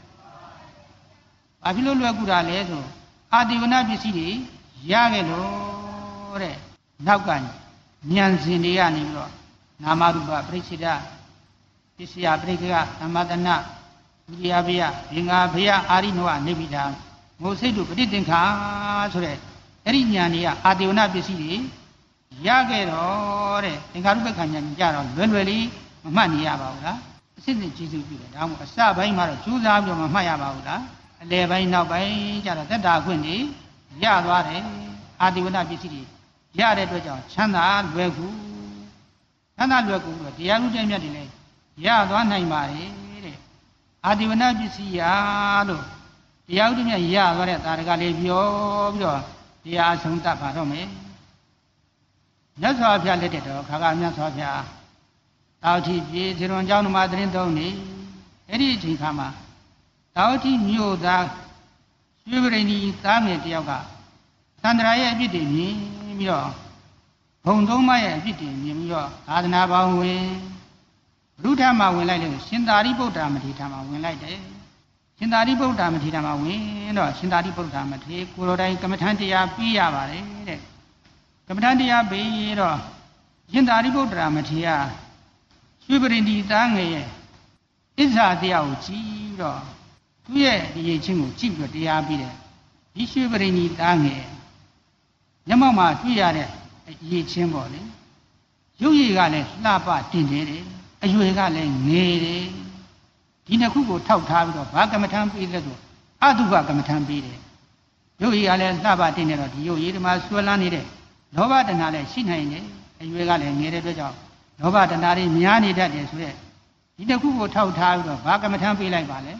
ဘာဖြစ်လို့လွယ်ကူတာလဲဆိုအာတိဝနပစ္စည်းတွေရခဲ့လို့တဲ့နောက်ကဉာဏ်စဉ်တွေကနေပြီးတော့နာမရူပပရိစ္ဆေဒပစ္စယပရိက္ခသမတနာဝိရိယဘယဘင်္ဂဘယအာရိနောနေပိတာငိုစိတ်တို့ပဋိသင်္ခါဆိုတဲ့အဲ့ဒီဉာဏ်တွေကအာတိဝနပစ္စည်းတွေရခဲ့တော့တဲ့သင်္ခါရုပ္ပခဉာဏ်ကြတော့လွယ်လေးမမှတ်နေရပါဘူးလားအစစ်စစ်ကျေးဇူးပြုတယ်ဒါမှမဟုတ်အစပိုင်းမှာတော့ကြိုးစားပြီးတော့မမှတ်ရပါဘူးလားအလယ်ပိုင်းနောက်ပိုင်းကျတော့သက်တာခွင့်တွေရသွားတယ်အာတိဝနပစ္စည်းတွေရတဲ့အတွက်ကြောင့်ချမ်းသာလွယ်ကူတော့တရားဥဒ္ဒမြတ်တွေလည်းရသွားနိုင်ပါတယ်တဲ့အာတိဝနပစ္စည်းရလို့တရားဥဒ္ဒမြတ်ရသွားတဲ့သာရကလေးပြောပြီးတော့တရားအဆုံးသတ်ပါတော့မယ်မြတ်စွာဘုရားလက်ထက်တော်ခါကမြတ်စွာဘုရားတောက်ထီပြေဇေရွန်ကျောင်းတော်မှာသတင်းသုံးနေအဲ့ဒီအချိန်ခါမှာတောက်ထီမြို့သားရွှေပရိနီသားငယ်တယောက်ကသန္တရာရဲ့အဖြစ်တွေမြင်ပြီးတော့ဘုံသုံးပါးရဲ့အဖြစ်တွေမြင်ပြီးတော့သာသနာပေါင်းဝင်ဘုထမ်းမှာဝင်လိုက်လို့ရှင်သာရိပုတ္တရာမထေရမှာဝင်လိုက်တယ်ရှင်သာရိပုတ္တရာမထေရမှာဝင်တော့ရှင်သာရိပုတ္တရာမထေရကိုတော်တိုင်ကမ္မထံတရားပြီးရပါတယ်တဲ့ကမ္မထံတရားပြီးတော့ရှင်သာရိပုတ္တရာမထေရရွှေပရိန္ဒီသားငယ်ရဲ့အစ္ဆာတရားကိုကြည့်တော့သူ့ရဲ့ဒီရချင်းကိုကြည့်ပြီးတရားပြီးတယ်ဒီရွှေပရိန္ဒီသားငယ်မျက်မှောက်မှာတွေ့ရတဲ့ရချင်းပေါ့လေရုပ်ရည်ကလည်းလှပတင်တယ်အရွယ်ကလည်းငယ်တယ်ဒီနှစ်ခုကိုထောက်ထားပြီးတော့ဘာကမ္မထံပေးလဲဆိုအတုပကမ္မထံပေးတယ်ရုပ်ရည်ကလည်းလှပတင်နေတော့ဒီရုပ်ရည်ဒီမှာဆွဲလန်းနေတဲ့လောဘတဏှာလည်းရှိနိုင်တယ်အရွယ်ကလည်းငယ်တဲ့အတွက်ကြောင့်လောဘတဏှာတွေများနေတတ်တယ်ဆိုရက်ဒီတစ်ခုကိုထောက်ထားပြီးတော့ဘာကမ္မထံပေးလိုက်ပါလဲ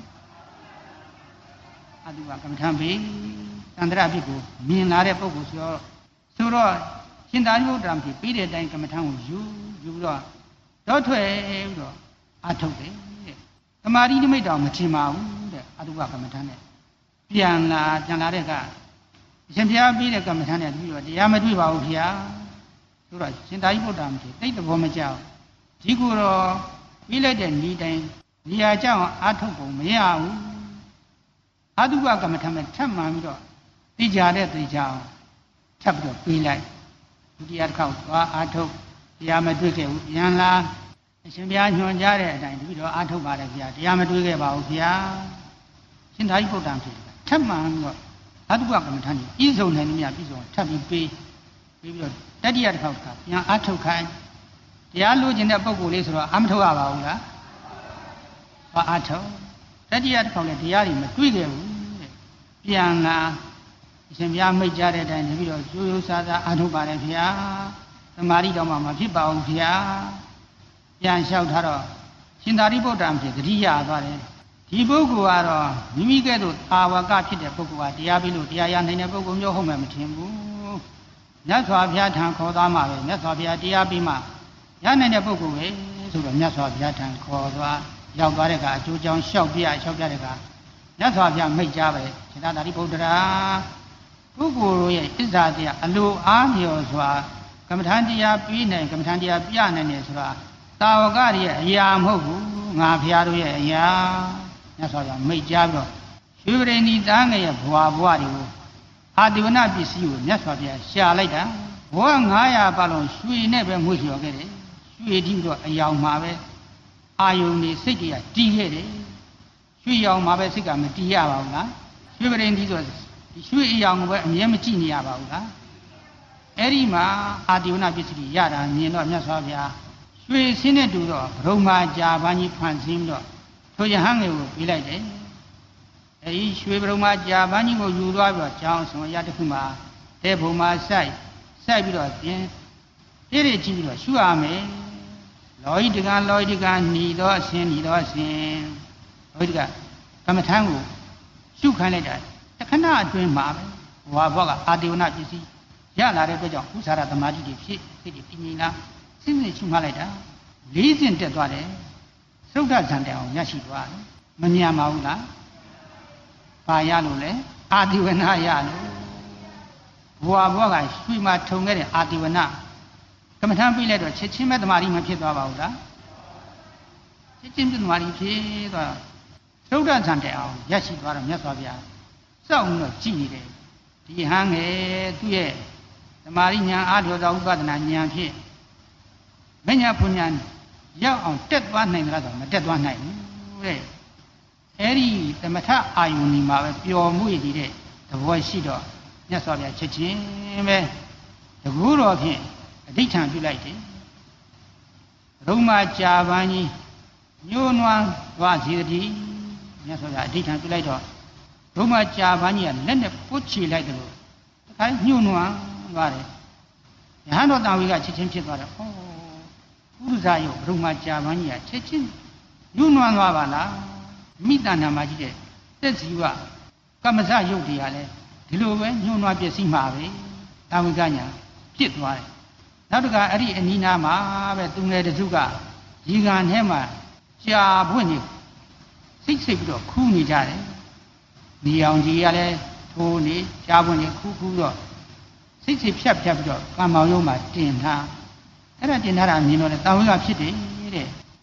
အတုပကမ္မထံပေးသန္တရအဖြစ်ကိုမြင်လာတဲ့ပုဂ္ဂိုလ်ဆိုတော့ရှင်သာရိပုတ္တရာဖြစ်ပြီးတဲ့အတိုင်းကမ္မထံကိုယူပြီးတော့ထွက်ပြီးတော့အထုတ်တယ်တဲ့သမာဓိနိမိတ်တော်မထင်ပါဘူးတဲ့အတုပကမ္မထံနဲ့ပြန်လာတဲ့ကအရှင်ဘုရားပြီးတဲ့ကမ္မထံနဲ့ပြီးတော့တရားမတွေ့ပါဘူးခင်ဗျာဆိုတော့ရှင်သာရိပုတ္တရာဖြစ်တိတ်တော်မကြောက်ဒီကိုတော့ပြီးလိုက်တဲ့ဤတိုင်းနေရာကြောင့်အထုတ်ပုံမရဘူးအတုပကမ္မထံနဲ့ထပ်မှန်ပြီးတော့သိကြတဲ့သိကြအောင်ထပ်ပြီးတော့ပြီးလိုက်ဒုတိယတစ်ခေါက်သွားအာထုတ်တရားမတွေ့ခဲ့ဘူးပြန်လာအရှင်ဘုရားညွှန်ကြားတဲ့အတိုင်းပြီးတော့အာထုတ်ပါတယ်ဗျာတရားမတွေ့ခဲ့ပါဘူးဗျာရှင်သာရိပုတ္တရာဖြစ်ထပ်မှန်ပြီးတော့အတုပကမ္မထံကြီးပြည့်စုံတယ်မြတ်ပြည့်စုံထပ်ပြီးပြီးတော့တတိယတစ်ခေါက်ကပြန်အာထုတ်ခိုင်းတရားလိုချင်တဲ့ပုံကိုယ်လေးဆိုတော့အမထုတ်ရပါဘူးလားဟောအာထုတ်တတိယတစ်ခေါက်လည်းတရားတွေမတွေ့ခဲ့ဘူးတဲ့ပြန်လာအရှင်ဘုရားမိတ်ကြတဲ့အတိုင်းပြီးတော့ရိုးရိုးစားစားအာထုတ်ပါတယ်ဗျာသမာဓိတော်မှမဖြစ်ပါဘူးဗျာပြန်လျှောက်ထားတော့ရှင်သာရိပုတ္တရာဖြစ်တတိယသွားတယ်ဒီပုဂ္ဂိုလ်ကတော့မိမိကဲ့သို့အာဝကဖြစ်တဲ့ပုဂ္ဂိုလ်ကတရားပြီးလို့တရားရနိုင်တဲ့ပုဂ္ဂိုလ်မျိုးဟုတ်မှမထင်ဘူးမြတ်စွာဘုရားထံခေါ်သွားမှာပဲမြတ်စွာဘုရားတရားပြီးမှရနိုင်တဲ့ပုဂ္ဂိုလ်ပဲဆိုတော့မြတ်စွာဘုရားထံခေါ်သွားရောက်သွားတဲ့ကအကျိုးကြောင့်လျှောက်ပြတဲ့ကမြတ်စွာဘုရားမိတ်ကြားပဲရှင်သာရိပုတ္တရာပုဂ္ဂိုလ်ရဲ့အစ္ဆာတရားအလိုအားလျော်စွာကမ္မထံတရားပြီးနိုင်ကမ္မထံတရားပြနိုင်တယ်ဆိုတာတာဝကရဲ့အရာမဟုတ်ဘူးငါဘုရားတို့ရဲ့အရာမြတ်စွာဘုရားမိတ်ကြားပြီးတော့ရွှေပရိန္ဒီသားငယ်ရဲ့ဘဝတွေကိုအာတိဝနပစ္စည်းကိုမြတ်စွာဘုရားရှာလိုက်တာဘဝ900ပတ်လုံးရွှေနဲ့ပဲမွေ့လျော်ခဲ့တယ်ရွှေတိတော့အယောင်မှာပဲအာယုန်နေစိတ်တွေကတီးခဲ့တယ်ရွှေရောင်မှာပဲစိတ်ကမတီးရပါဘူးလားရွှေပရိန္ဒီဆိုရွှေအယောင်ကိုပဲအမြဲမကြည့်နေရပါဘူးလားအဲ့ဒီမှာအာတိဝနပစ္စည်းရတာမြင်တော့မြတ်စွာဘုရားရွှေစင်းနဲ့တူတော့ဘုံမာကြာပန်းကြီးဖန်ဆင်းပြီးတော့ထိုယဟန်ငယ်ကိုပြေးလိုက်တယ်အဲဒီရွှေဘုံမာကြာပန်းကြီးကိုယူသွားပြီးတော့ကျောင်းဆောင်ရတစ်ခုမှာတဲ့ဘုံမာစိုက်ပြီးတော့ပြင်ပြည့်ကြည့်ပြီးတော့ရှုရမယ်လောဟိတကหนีတော့အစဉ်လောဟိတကကမ္မထံကိုရှုခိုင်းလိုက်တာတခဏအတွင်းမှာပဲဘဝကအာတိဝနပစ္စည်းရလာတဲ့အတွက်ကြောင့်ဥစ္စာရသမာဓိတွေဖြစ်စိတ်တွေပြင်းနေတာစဉ်းရှုမှလိုက်တာ၄စဉ်တက်သွားတယ်သုဒ္ဓဇံတအောင်ရရှိသွားတယ်မမြန်ပါဘူးလားဘာရလို့လဲအာတိဝနရလို့ဘဝကရွှေမှာထုံခဲ့တဲ့အာတိဝနကမ္မထံပြလိုက်တော့ချက်ချင်းပဲသမာဓိမဖြစ်သွားပါဘူးလားချက်ချင်းသမာဓိဖြစ်သွားသုဒ္ဓဇံတအောင်ရရှိသွားတော့မြတ်စွာဘုရားစောင့်ပြီးတော့ကြည်နေတယ်ဒီဟန်းငယ်သူ့ရဲ့သမာဓိဉာဏ်အားလျော်သောဥပဒနာဉာဏ်ဖြင့်မညာဖွဉာဏ်ရောက်အောင်တက်သွားနိုင်လားဆိုမတက်သွားနိုင်ဘူးတဲ့အဲ့ဒီသမထအာယုန်ဒီမှာပဲပျော်မှုရည်တဲ့သဘောရှိတော့မြတ်စွာဘုရားချက်ချင်းပဲတကူတော်ဖြင့်အဋိဋ္ဌံပြုလိုက်တယ်ဘုံမာကြာပန်းကြီးညှိုးနွမ်းသွားစီတည်းမြတ်စွာဘုရားအဋိဋ္ဌံပြုလိုက်တော့ဘုံမာကြာပန်းကြီးကလက်နဲ့ပုတ်ချလိုက်တယ်လို့တခါညှိုးနွမ်းသွားတယ်ယဟန်တော်တာဝေကချက်ချင်းဖြစ်သွားတယ်ဟောပုရိသယုတ်ဘုံမာကြာပန်းကြီးကချက်ချင်းညှိုးနွမ်းသွားပါလားမိတ္တနာမှာကြီးတဲ့သက်စီဝကမ္မဇယုတ်တွေကလည်းဒီလိုပဲညှိုးနွမ်းပျက်စီးမှာပဲတာဝေကညာဖြစ်သွားတယ်နောက်တကအဲ့ဒီအနီးနားမှာပဲသူငယ်တစုကရေကန်ထဲမှာကြာပွင့်နေစိတ်ပြီးတော့ခူးနေကြတယ်နေအောင်ကြီးကလည်းထိုးနေကြာပွင့်နေခူးတော့စိတ်ဖြတ်ပြီးတော့ကံမောင်ရုံးမှာတင်ထားအဲ့ဒါတင်ထားတာမြင်တော့လေတာဝေကဖြစ်တယ်တဲ့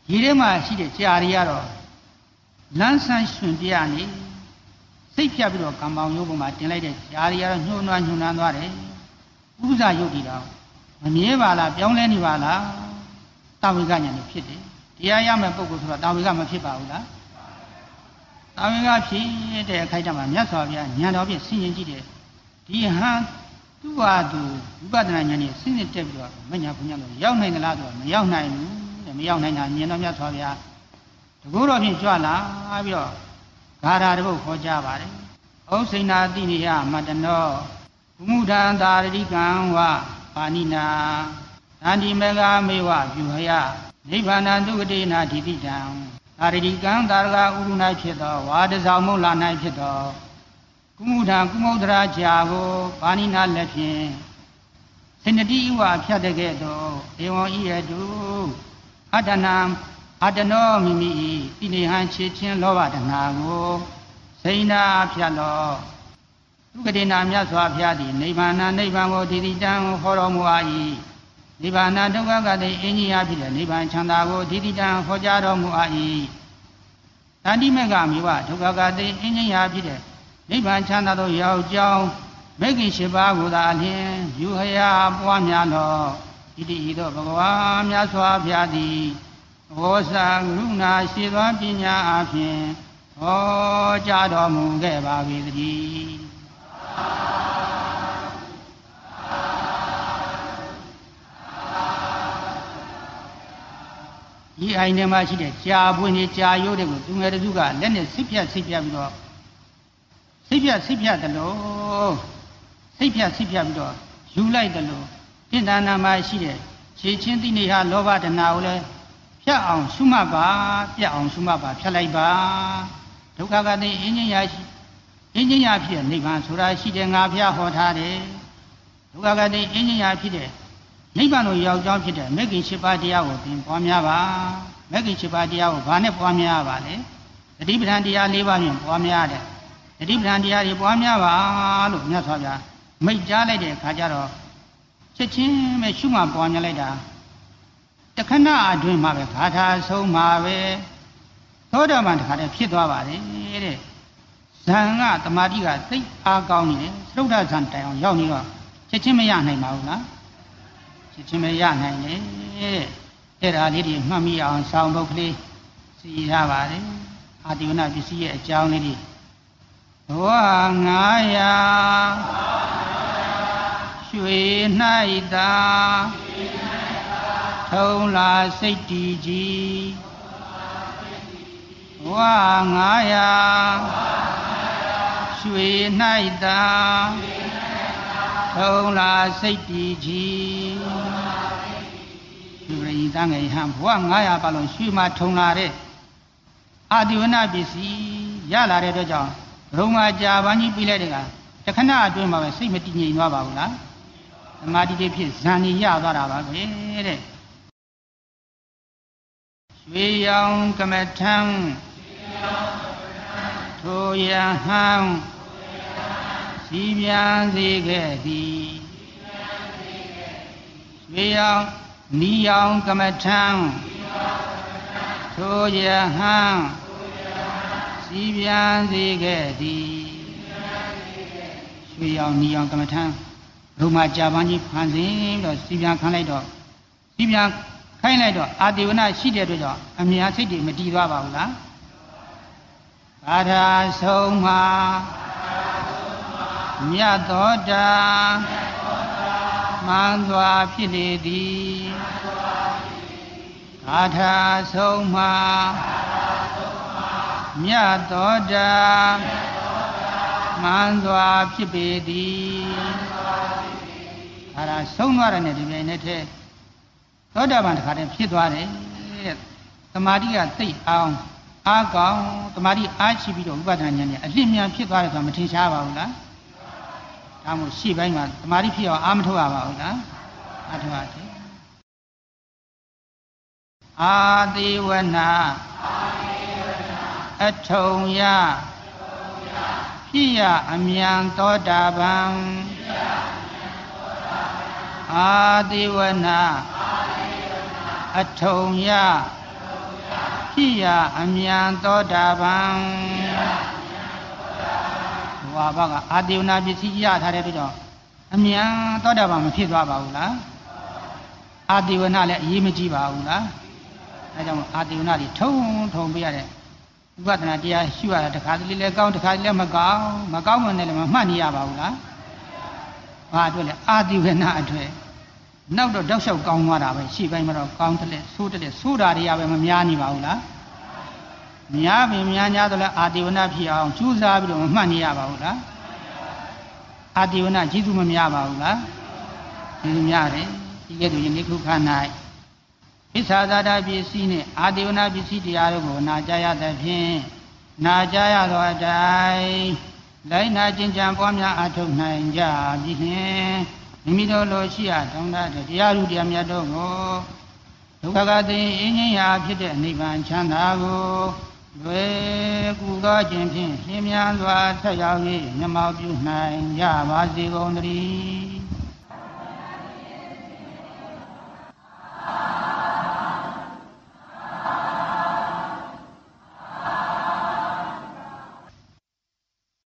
ရေထဲမှာရှိတဲ့ကြာရီကတော့လန်းဆန်းရှင်ပြနေစိတ်ဖြတ်ပြီးတော့ကံပေါင်ရုပ်ပေါ်မှာတင်လိုက်တဲ့ကြာရီကတော့ညှိုးနွမ်းသွားတယ်ဥပ္ပဇာယုတ်တည်တော့မမြဲပါလားပြောင်းလဲနေပါလားတာဝိကညာနဲ့ဖြစ်တယ်တရားရမယ့်ပုဂ္ဂိုလ်ဆိုတော့တာဝိကမဖြစ်ပါဘူးလားတာဝိကဖြစ်တဲ့အခိုက်အတန့်မှာမြတ်စွာဘုရားဉာဏ်တော်ဖြင့်ဆင်ခြင်ကြည့်တယ်ဒီဟန်သူ့ဟာသူဝိပဿနာဉာဏ်နဲ့ဆင်းရဲတက်ပြီးတော့မညာဘုညာလို့ရောက်နိုင်သလားဆိုတော့မရောက်နိုင်ဘူးတဲ့မရောက်နိုင်တာဉာဏ်တော်မြတ်စွာဘုရားတကူတော်ဖြင့်ကြွလာပြီးတော့ဂါထာတစ်ပုဒ်ခေါ်ကြပါတယ်ဩစိဏာတိနိယမတနောဘုမုဒံသာရတိကံဝပါဏိနာသန္တိမေဃမေဝပြုဟယနိဗ္ဗာနံဒုက္ခတေနာဓိတိတံသာရတိကံသာရကဥရု၌ဖြစ်သောဝါဒဇောမုလာ၌ဖြစ်သောကုမုဒံကုမုဒ္ဒရာကြာကိုပါဏိနာလက်ဖြင့်စေနတိဝဖြတ်တဲ့ကဲ့သို့ဧဝံဤရတုအတ္တနံအတ္တနောမိမိဤတိနေဟံခြေချင်းလောဘတဏှာကိုစိဏဖြတ်လောဒုက္ခတေနာမြတ်စွာဘုရားသည်နိဗ္ဗာန်နိဗ္ဗာန်ကိုဒီတိတံဟောတော်မူ၏နိဗ္ဗာန်ဒုက္ခကတိအင်းကြီးအဖြစ်တဲ့နိဗ္ဗာန်ချမ်းသာကိုဒီတိတံဟောကြားတော်မူ၏တဏ္ဍိမေကမြေဝဒုက္ခကတိအင်းကြီးအဖြစ်တဲ့နိဗ္ဗာန်ချမ်းသာသောရောက်ကြောင်းမေခင်၈ပါးကိုသာအလျင်ယူဟယပွားများလောဣတိဤသို့ဘဂဝါမြတ်စွာဘုရားသည်ဘောဇာကရုဏာရှိသောပညာအဖြင့်ဟောကြားတော်မူခဲ့ပါ၏တည်းဒီအိုင်ထဲမှာရှိတဲ့ကြာပွင့်နေကြာရိုးတွေကိုသူငယ်တစုကလက်နဲ့စိတ်ဖြတ်ပြီးတော့စိတ်ဖြတ်တယ်လို့စိတ်ဖြတ်ပြီးတော့ယူလိုက်တယ်လို့တိဏ္ဍာနာမှာရှိတဲ့ခြေချင်းတိနေဟာလောဘတဏှာကိုလည်းဖြတ်အောင်ရှုမှတ်ပါပြတ်အောင်ရှုမှတ်ပါဖြတ်လိုက်ပါဒုက္ခကတိအင်းကြီးရာဖြစ်တဲ့နိဗ္ဗာန်ဆိုတာရှိတယ်ငါဘုရားဟောထားတယ်ဒုက္ခကတိအင်းကြီးရာဖြစ်တဲ့နိဗ္ဗာန်ကိုရောက်ကြောင်းဖြစ်တဲ့မဂ္ဂင်၈ပါးတရားကိုသင်ပွားများပါမဂ္ဂင်၈ပါးတရားကိုဘာနဲ့ပွားများပါလဲတတိပဋ္ဌာန်တရား၄ပါးဖြင့်ပွားများတယ်တတိပဋ္ဌာန်တရားတွေပွားများပါလို့မြတ်စွာဘုရားမိန့်ကြားလိုက်တဲ့အခါကျတော့ချက်ချင်းပဲရှုမှတ်ပွားများလိုက်တာတခဏအတွင်းမှာပဲဂါထာဆုံးမှာပဲသောတာပန်တခါတည်းဖြစ်သွားပါတယ်တဲ့ဇံကတမာတိကသိအားကောင်းနေတယ်သရုဒ္ဓဇံတိုင်အောင်ရောက်နေတော့ချက်ချင်းမရနိုင်ပါဘူးလားချက်ချင်းမရနိုင်လေတဲ့အဲ့ဒါလေးတွေမှတ်မိအောင်ဆောင်းပုတ်ကလေးစီထားပါတယ်အာတိဝနပစ္စည်းရဲ့အကြောင်းလေးတွေဘဝ900ရွှေ၌သာထုံလာစိတ်တည်ကြည်ဘဝ900ရွှေ၌သာထုံလာစိတ်တည်ကြည်ရွှေရည်တန်းငယ်ဟံဘဝ900ပါလုံးရွှေမှာထုံလာတဲ့အာတိဝနပစ္စည်းရလာတဲ့အတွက်ကြောင့်ဘုံမှာကြာပန်းကြီးပြီးလိုက်တဲ့ကတခဏအတွင်းမှာပဲစိတ်မတည်ငြိမ်သွားပါဘူးလားသမာဓိတွေဖြစ်ဇန်ကြီးရသွားတာပါပဲတဲ့ရွှေရောင်ကမထံထိုယဟံစီပြန်စေခဲ့သည်ရွှေရောင်နီရောင်ကမထံထိုယဟံစီပြန်စေခဲ့သည်ရွှေရောင်နီရောင်ကမထံဘုံမှာကြာပန်းကြီးဖန်ဆင်းပြီးတော့စီပြန်ခိုင်းလိုက်တော့အာတိဝနရှိတဲ့အတွက်ကြောင့်အမြာစိတ်တွေမတည်သွားပါဘူးလားဘာသာဆုံးမှာမြတ်သောတာမှန်စွာဖြစ်လေသည်ဘာသာဆုံးမှာမြတ်သောတာမှန်စွာဖြစ်ပေသည်ဒါဆုံးသွားတယ်နဲ့ဒီပြိုင်နဲ့တည်းသောတာပန်တစ်ခါတည်းဖြစ်သွားတယ်တဲ့သမာဓိကသိအောင်အားကောင်းသမာဓိအားရှိပြီးတော့ဝိပဿနာဉာဏ်နဲ့အလင်းမြန်ဖြစ်သွားတယ်ဆိုတာမထင်ရှားပါဘူးလားဒါမှမဟုတ်ရှေ့ပိုင်းမှာသမာဓိဖြစ်အောင်အားမထုတ်ရပါဘူးလားအားထုတ်ရတယ်အာတိဝနာအထုံယဖြစ်ရအမြန်သောတာပန်အာတိဝနာအထုံယဖြစ်ရာအမြန်သောတာပန်ဟောဘာကအာတိဝနာပစ္စည်းရထားတဲ့အတွက်ကြောင့်အမြန်သောတာပန်မဖြစ်သွားပါဘူးလားအာတိဝနာလည်းအရေးမကြီးပါဘူးလားအဲကြောင့်အာတိဝနာတွေထုံပေးရတဲ့ဥပဒနာတရားရှုရတာတစ်ခါတလေလည်းကောင်းတစ်ခါတလေလည်းမကောင်းမှလည်းမမှတ်နေရပါဘူးလားဘာအတွက်လဲအာတိဝနာအတွက်နောက်တော့တောက်လျှောက်ကောင်းသွားတာပဲရှေ့ပိုင်းမှာတော့ကောင်းတယ်ဆိုးတယ်ဆိုတာတွေကပဲမများနေပါဘူးလားများပြီများတော့လဲအာတိဝနာဖြစ်အောင်ကြိုးစားပြီးတော့မမှတ်နေရပါဘူးလားအာတိဝနာကျေးဇူးမများပါဘူးလားကျေးဇူးများတယ်ဒီကဲ့သို့ယနေ့ခုခါ၌ဣစ္ဆာသာဒပစ္စည်းနှင့်အာတိဝနာပစ္စည်းတရားတို့ကိုနာကြားရသဖြင့်နာကြားရသောအတိုင်းလိုက်နာကျင့်ကြံပွားများအထောက်နိုင်ကြပြီးဖြင့်မိမိတို့လိုရှိရတောင်းတတဲ့တရားဥတရားမြတ်တို့ကိုဒုက္ခကတိအင်းကြီးရာဖြစ်တဲ့နိဗ္ဗာန်ချမ်းသာကိုလွယ်ကူသောခြင်းဖြင့်ရှင်းများစွာဆက်ရောက်၍မျက်မှောက်ပြုနိုင်ကြပါစေကုန်သတည်း